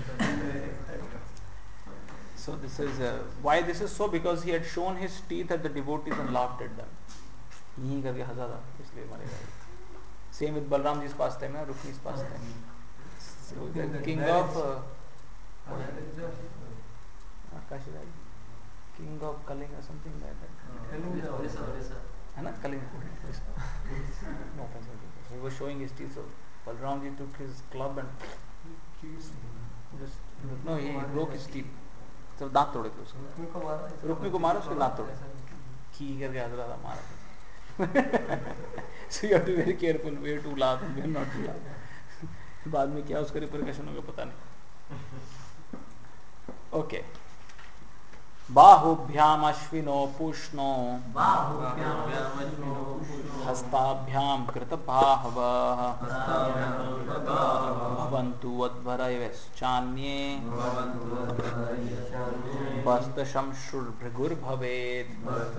So this is why this is so, because he had shown his teeth at the devotees and laughed at them. यही करके हंसा था, इसलिए मरेगा. Same with Balramji's pastime, Rukmi's pastime. So the king of King of Kalinga, something like that. है ना Kalinga? No offense. He was showing his teeth, so Balramji took his club and he broke his teeth. तो दांत तोड़े थे उसके. रुक्मी को मारा, उसके दांत तोड़े. की करके हंस रहा था, मारा. So you have to be very careful where to laugh and where not to laugh. बाद में क्या उसका रिपरकशन होगा पता नहीं. Okay. बाहुभ्याम अश्विनो पूष्णो हस्ताभ्याम कृतबाहवः भवन्तु वद्भरयश्चान्ये बस्तशंश्रुर्भृगुर्भवेत्.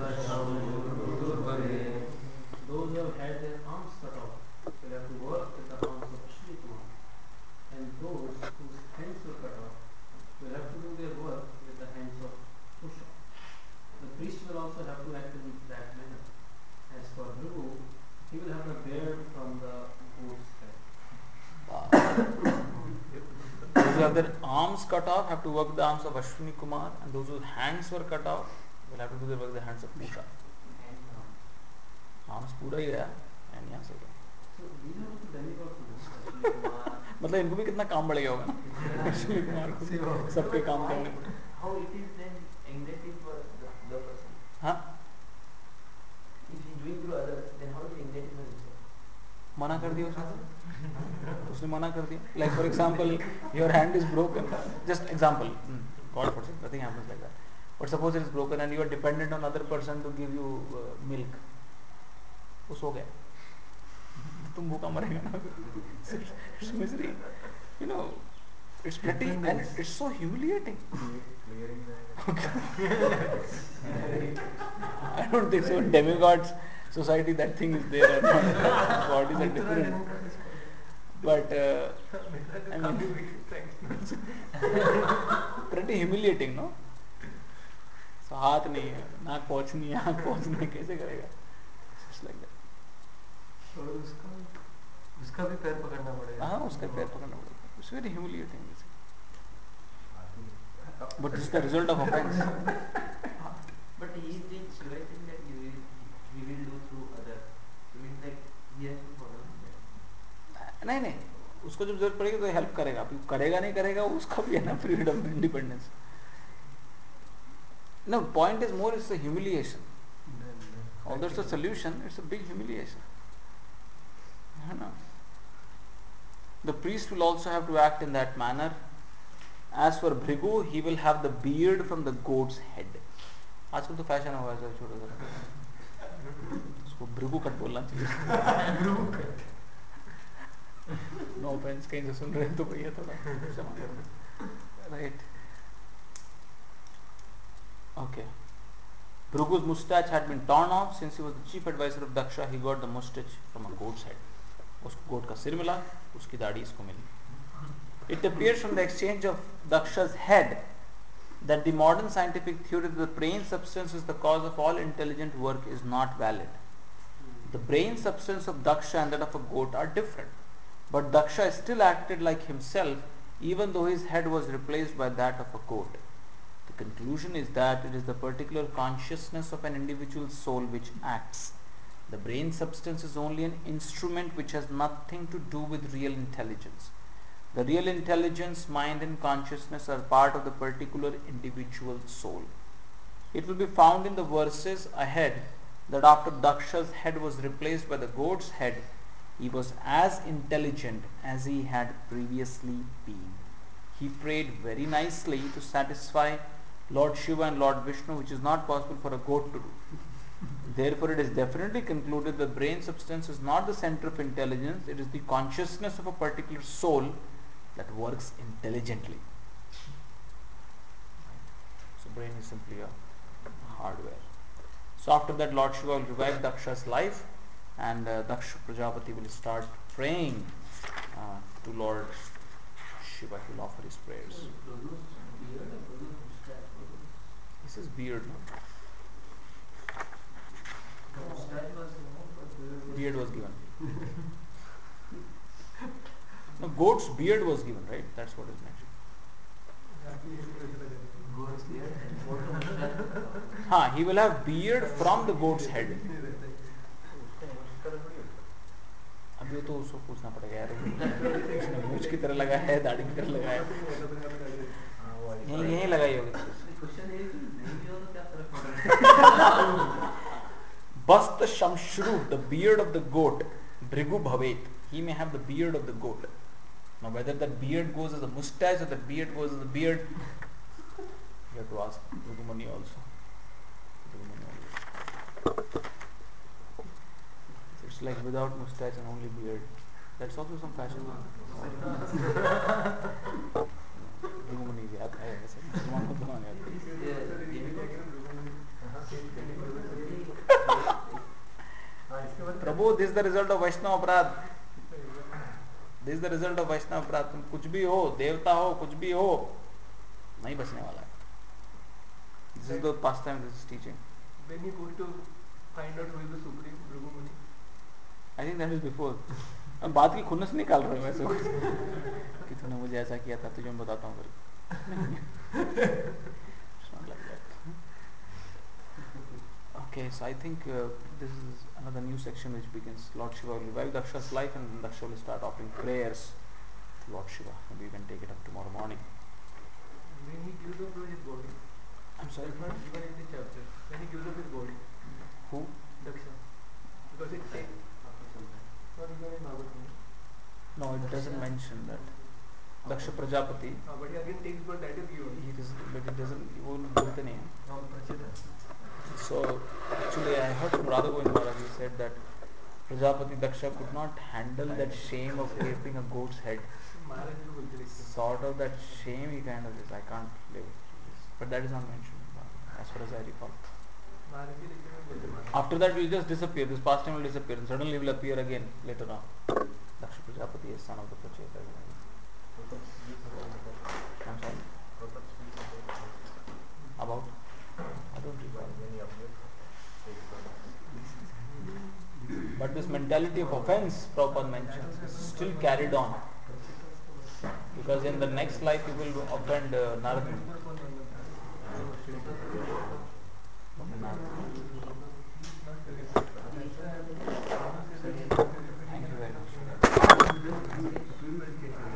Those who have had their arms cut off will have to work with the arms of Ashwini Kumar. And those whose hands were cut off will have to do their work with the hands of Kusha. The priest will also have to act in that manner. As for Bhrigu, who have their arms cut off have to work with the arms of Ashwini Kumar, and those whose hands were cut off will have to do the work with the hands of Pusha. Arms पूरा ही गया and यहाँ से गया So these are also demigods only. मतलब इनको भी कितना काम बढ़ गया होगा ना अश्विनी कुमार को सबके काम करने पड़े How it is then negative for the person? हाँ If he doing through others, then how is it negative for himself? मना कर दिया उसने मना कर दिया like for example your hand is broken just example God forbid nothing happens like that but suppose it is broken and you are dependent on other person to give you milk वो सो गया तुम भूखा मरेगा ना it's misery you know it's pretty and it's so humiliating I don't think so in demigods society that thing is there or not bodies are different but I mean pretty humiliating no so हाथ नहीं है नाक पहुँच नहीं है आँख पहुँच नहीं कैसे करेगा just like that और उसका भी पैर पकड़ना पड़ेगा हाँ उसका पैर पकड़ना पड़ेगा it's very humiliating but this is the result of offense But he is saying, Shiva is saying that he will do through others. So means like he has to follow that. नहीं नहीं उसको जब जरूरत पड़ेगी तो help करेगा करेगा नहीं करेगा उसका भी है ना freedom independence no point is more it's a humiliation although it's a solution it's a big humiliation है ना the priest will also have to act in that manner as for Bhrigu he will have the beard from the goat's head आजकल तो fashion होगा ऐसा छोटा सा उसको Bhrigu cut बोलना चाहिए नो ऑफेंस कहीं से सुन रहे हैं तो भैया थोड़ा क्षमा करना right okay Bhrugu's mustache had been torn off since he was the chief advisor of Daksha. He got the mustache from a goat's head. उसको गोट का सिर मिला उसकी दाढ़ी इसको मिली It appears from the exchange of Daksha's head that the modern scientific theory that the brain substance is the cause of all intelligent work is not valid. The brain substance of Daksha and that of a goat are different, but Daksha still acted like himself even though his head was replaced by that of a goat. The conclusion is that it is the particular consciousness of an individual soul which acts. The brain substance is only an instrument which has nothing to do with real intelligence. The real intelligence, mind and consciousness are part of the particular individual soul. It will be found in the verses ahead that after Daksha's head was replaced by the goat's head, he was as intelligent as he had previously been. He prayed very nicely to satisfy Lord Shiva and Lord Vishnu, which is not possible for a goat to do. Therefore, it is definitely concluded that brain substance is not the center of intelligence, it is the consciousness of a particular soul that works intelligently. So brain is simply a hardware. So after that Lord Shiva will revive Daksha's life and Daksha Prajapati will start praying to Lord Shiva. He will offer his prayers. Beard or mustache? This is beard, no? Mustache was Beard was given. No, goat's beard was given, right? That's what is mentioned. goat's beard and goat mustache. He will have beard from the goat's head. अभी तो उसको पूछना पड़ेगा यार उसने मूछ की तरह लगाया है दाढ़ी की तरह लगाया यहीं लगाई होगी क्वेश्चन है कि नहीं भी हो तो क्या फर्क पड़ रहा है Basta Shamshru, the beard of the goat, Bhrigu Bhavet. He may have the beard of the goat. Now whether that beard goes as a mustache or that beard goes as a beard, you have to ask Bhrigu Muni also. It's like without mustache and only beard. That's also some fashion. Bhrigu Muni याद है ऐसे मुसलमानों को कहाँ याद प्रभु this is the result of Vaishnava अपराध this is the result of Vaishnava अपराध तुम कुछ भी हो देवता हो कुछ भी हो नहीं बचने वाला है this is the pastime this is teaching When you go to find out who is the supreme Bhrigu Muni, I think that is before अब बात की खुन्नस निकाल रहे हो ऐसे कि तूने मुझे ऐसा किया था तुझे मैं बताता हूँ फिर. It's not like that. Okay, so I think this is another new section which begins. Lord Shiva will revive Daksha's life and Daksha will start offering prayers to Lord Shiva. Maybe we can take it up tomorrow morning. When he gives up his body, I'm sorry. it's not given in the chapter. When he gives up his body, Who? Daksha, because it takes not given in Bhagavatam. No, it doesn't mention that. Daksha Prajapati. But he again takes blood, that is given. But it doesn't. वो बोलते नहीं हैं. From Prachita. So actually, I heard from Radha Govind Maharaj. He said that Prajapati Daksha could not handle that shame of keeping a goat's head. Maharaj को बोलते हैं. Sort of that shame he kind of is. I can't live through this. But that is not mentioned as far as I recall. Maharaj के लिखने में बोलते हैं Maharaj. After that, will just disappear. This pastime will disappear, and suddenly will appear again later on. Daksha Prajapati is son of the Pracheta. I'm sorry. About? I don't recall. But this mentality of offense, Prabhupada mentions, is still carried on. Because in the next life he will offend Narad Muni. Thank you very much.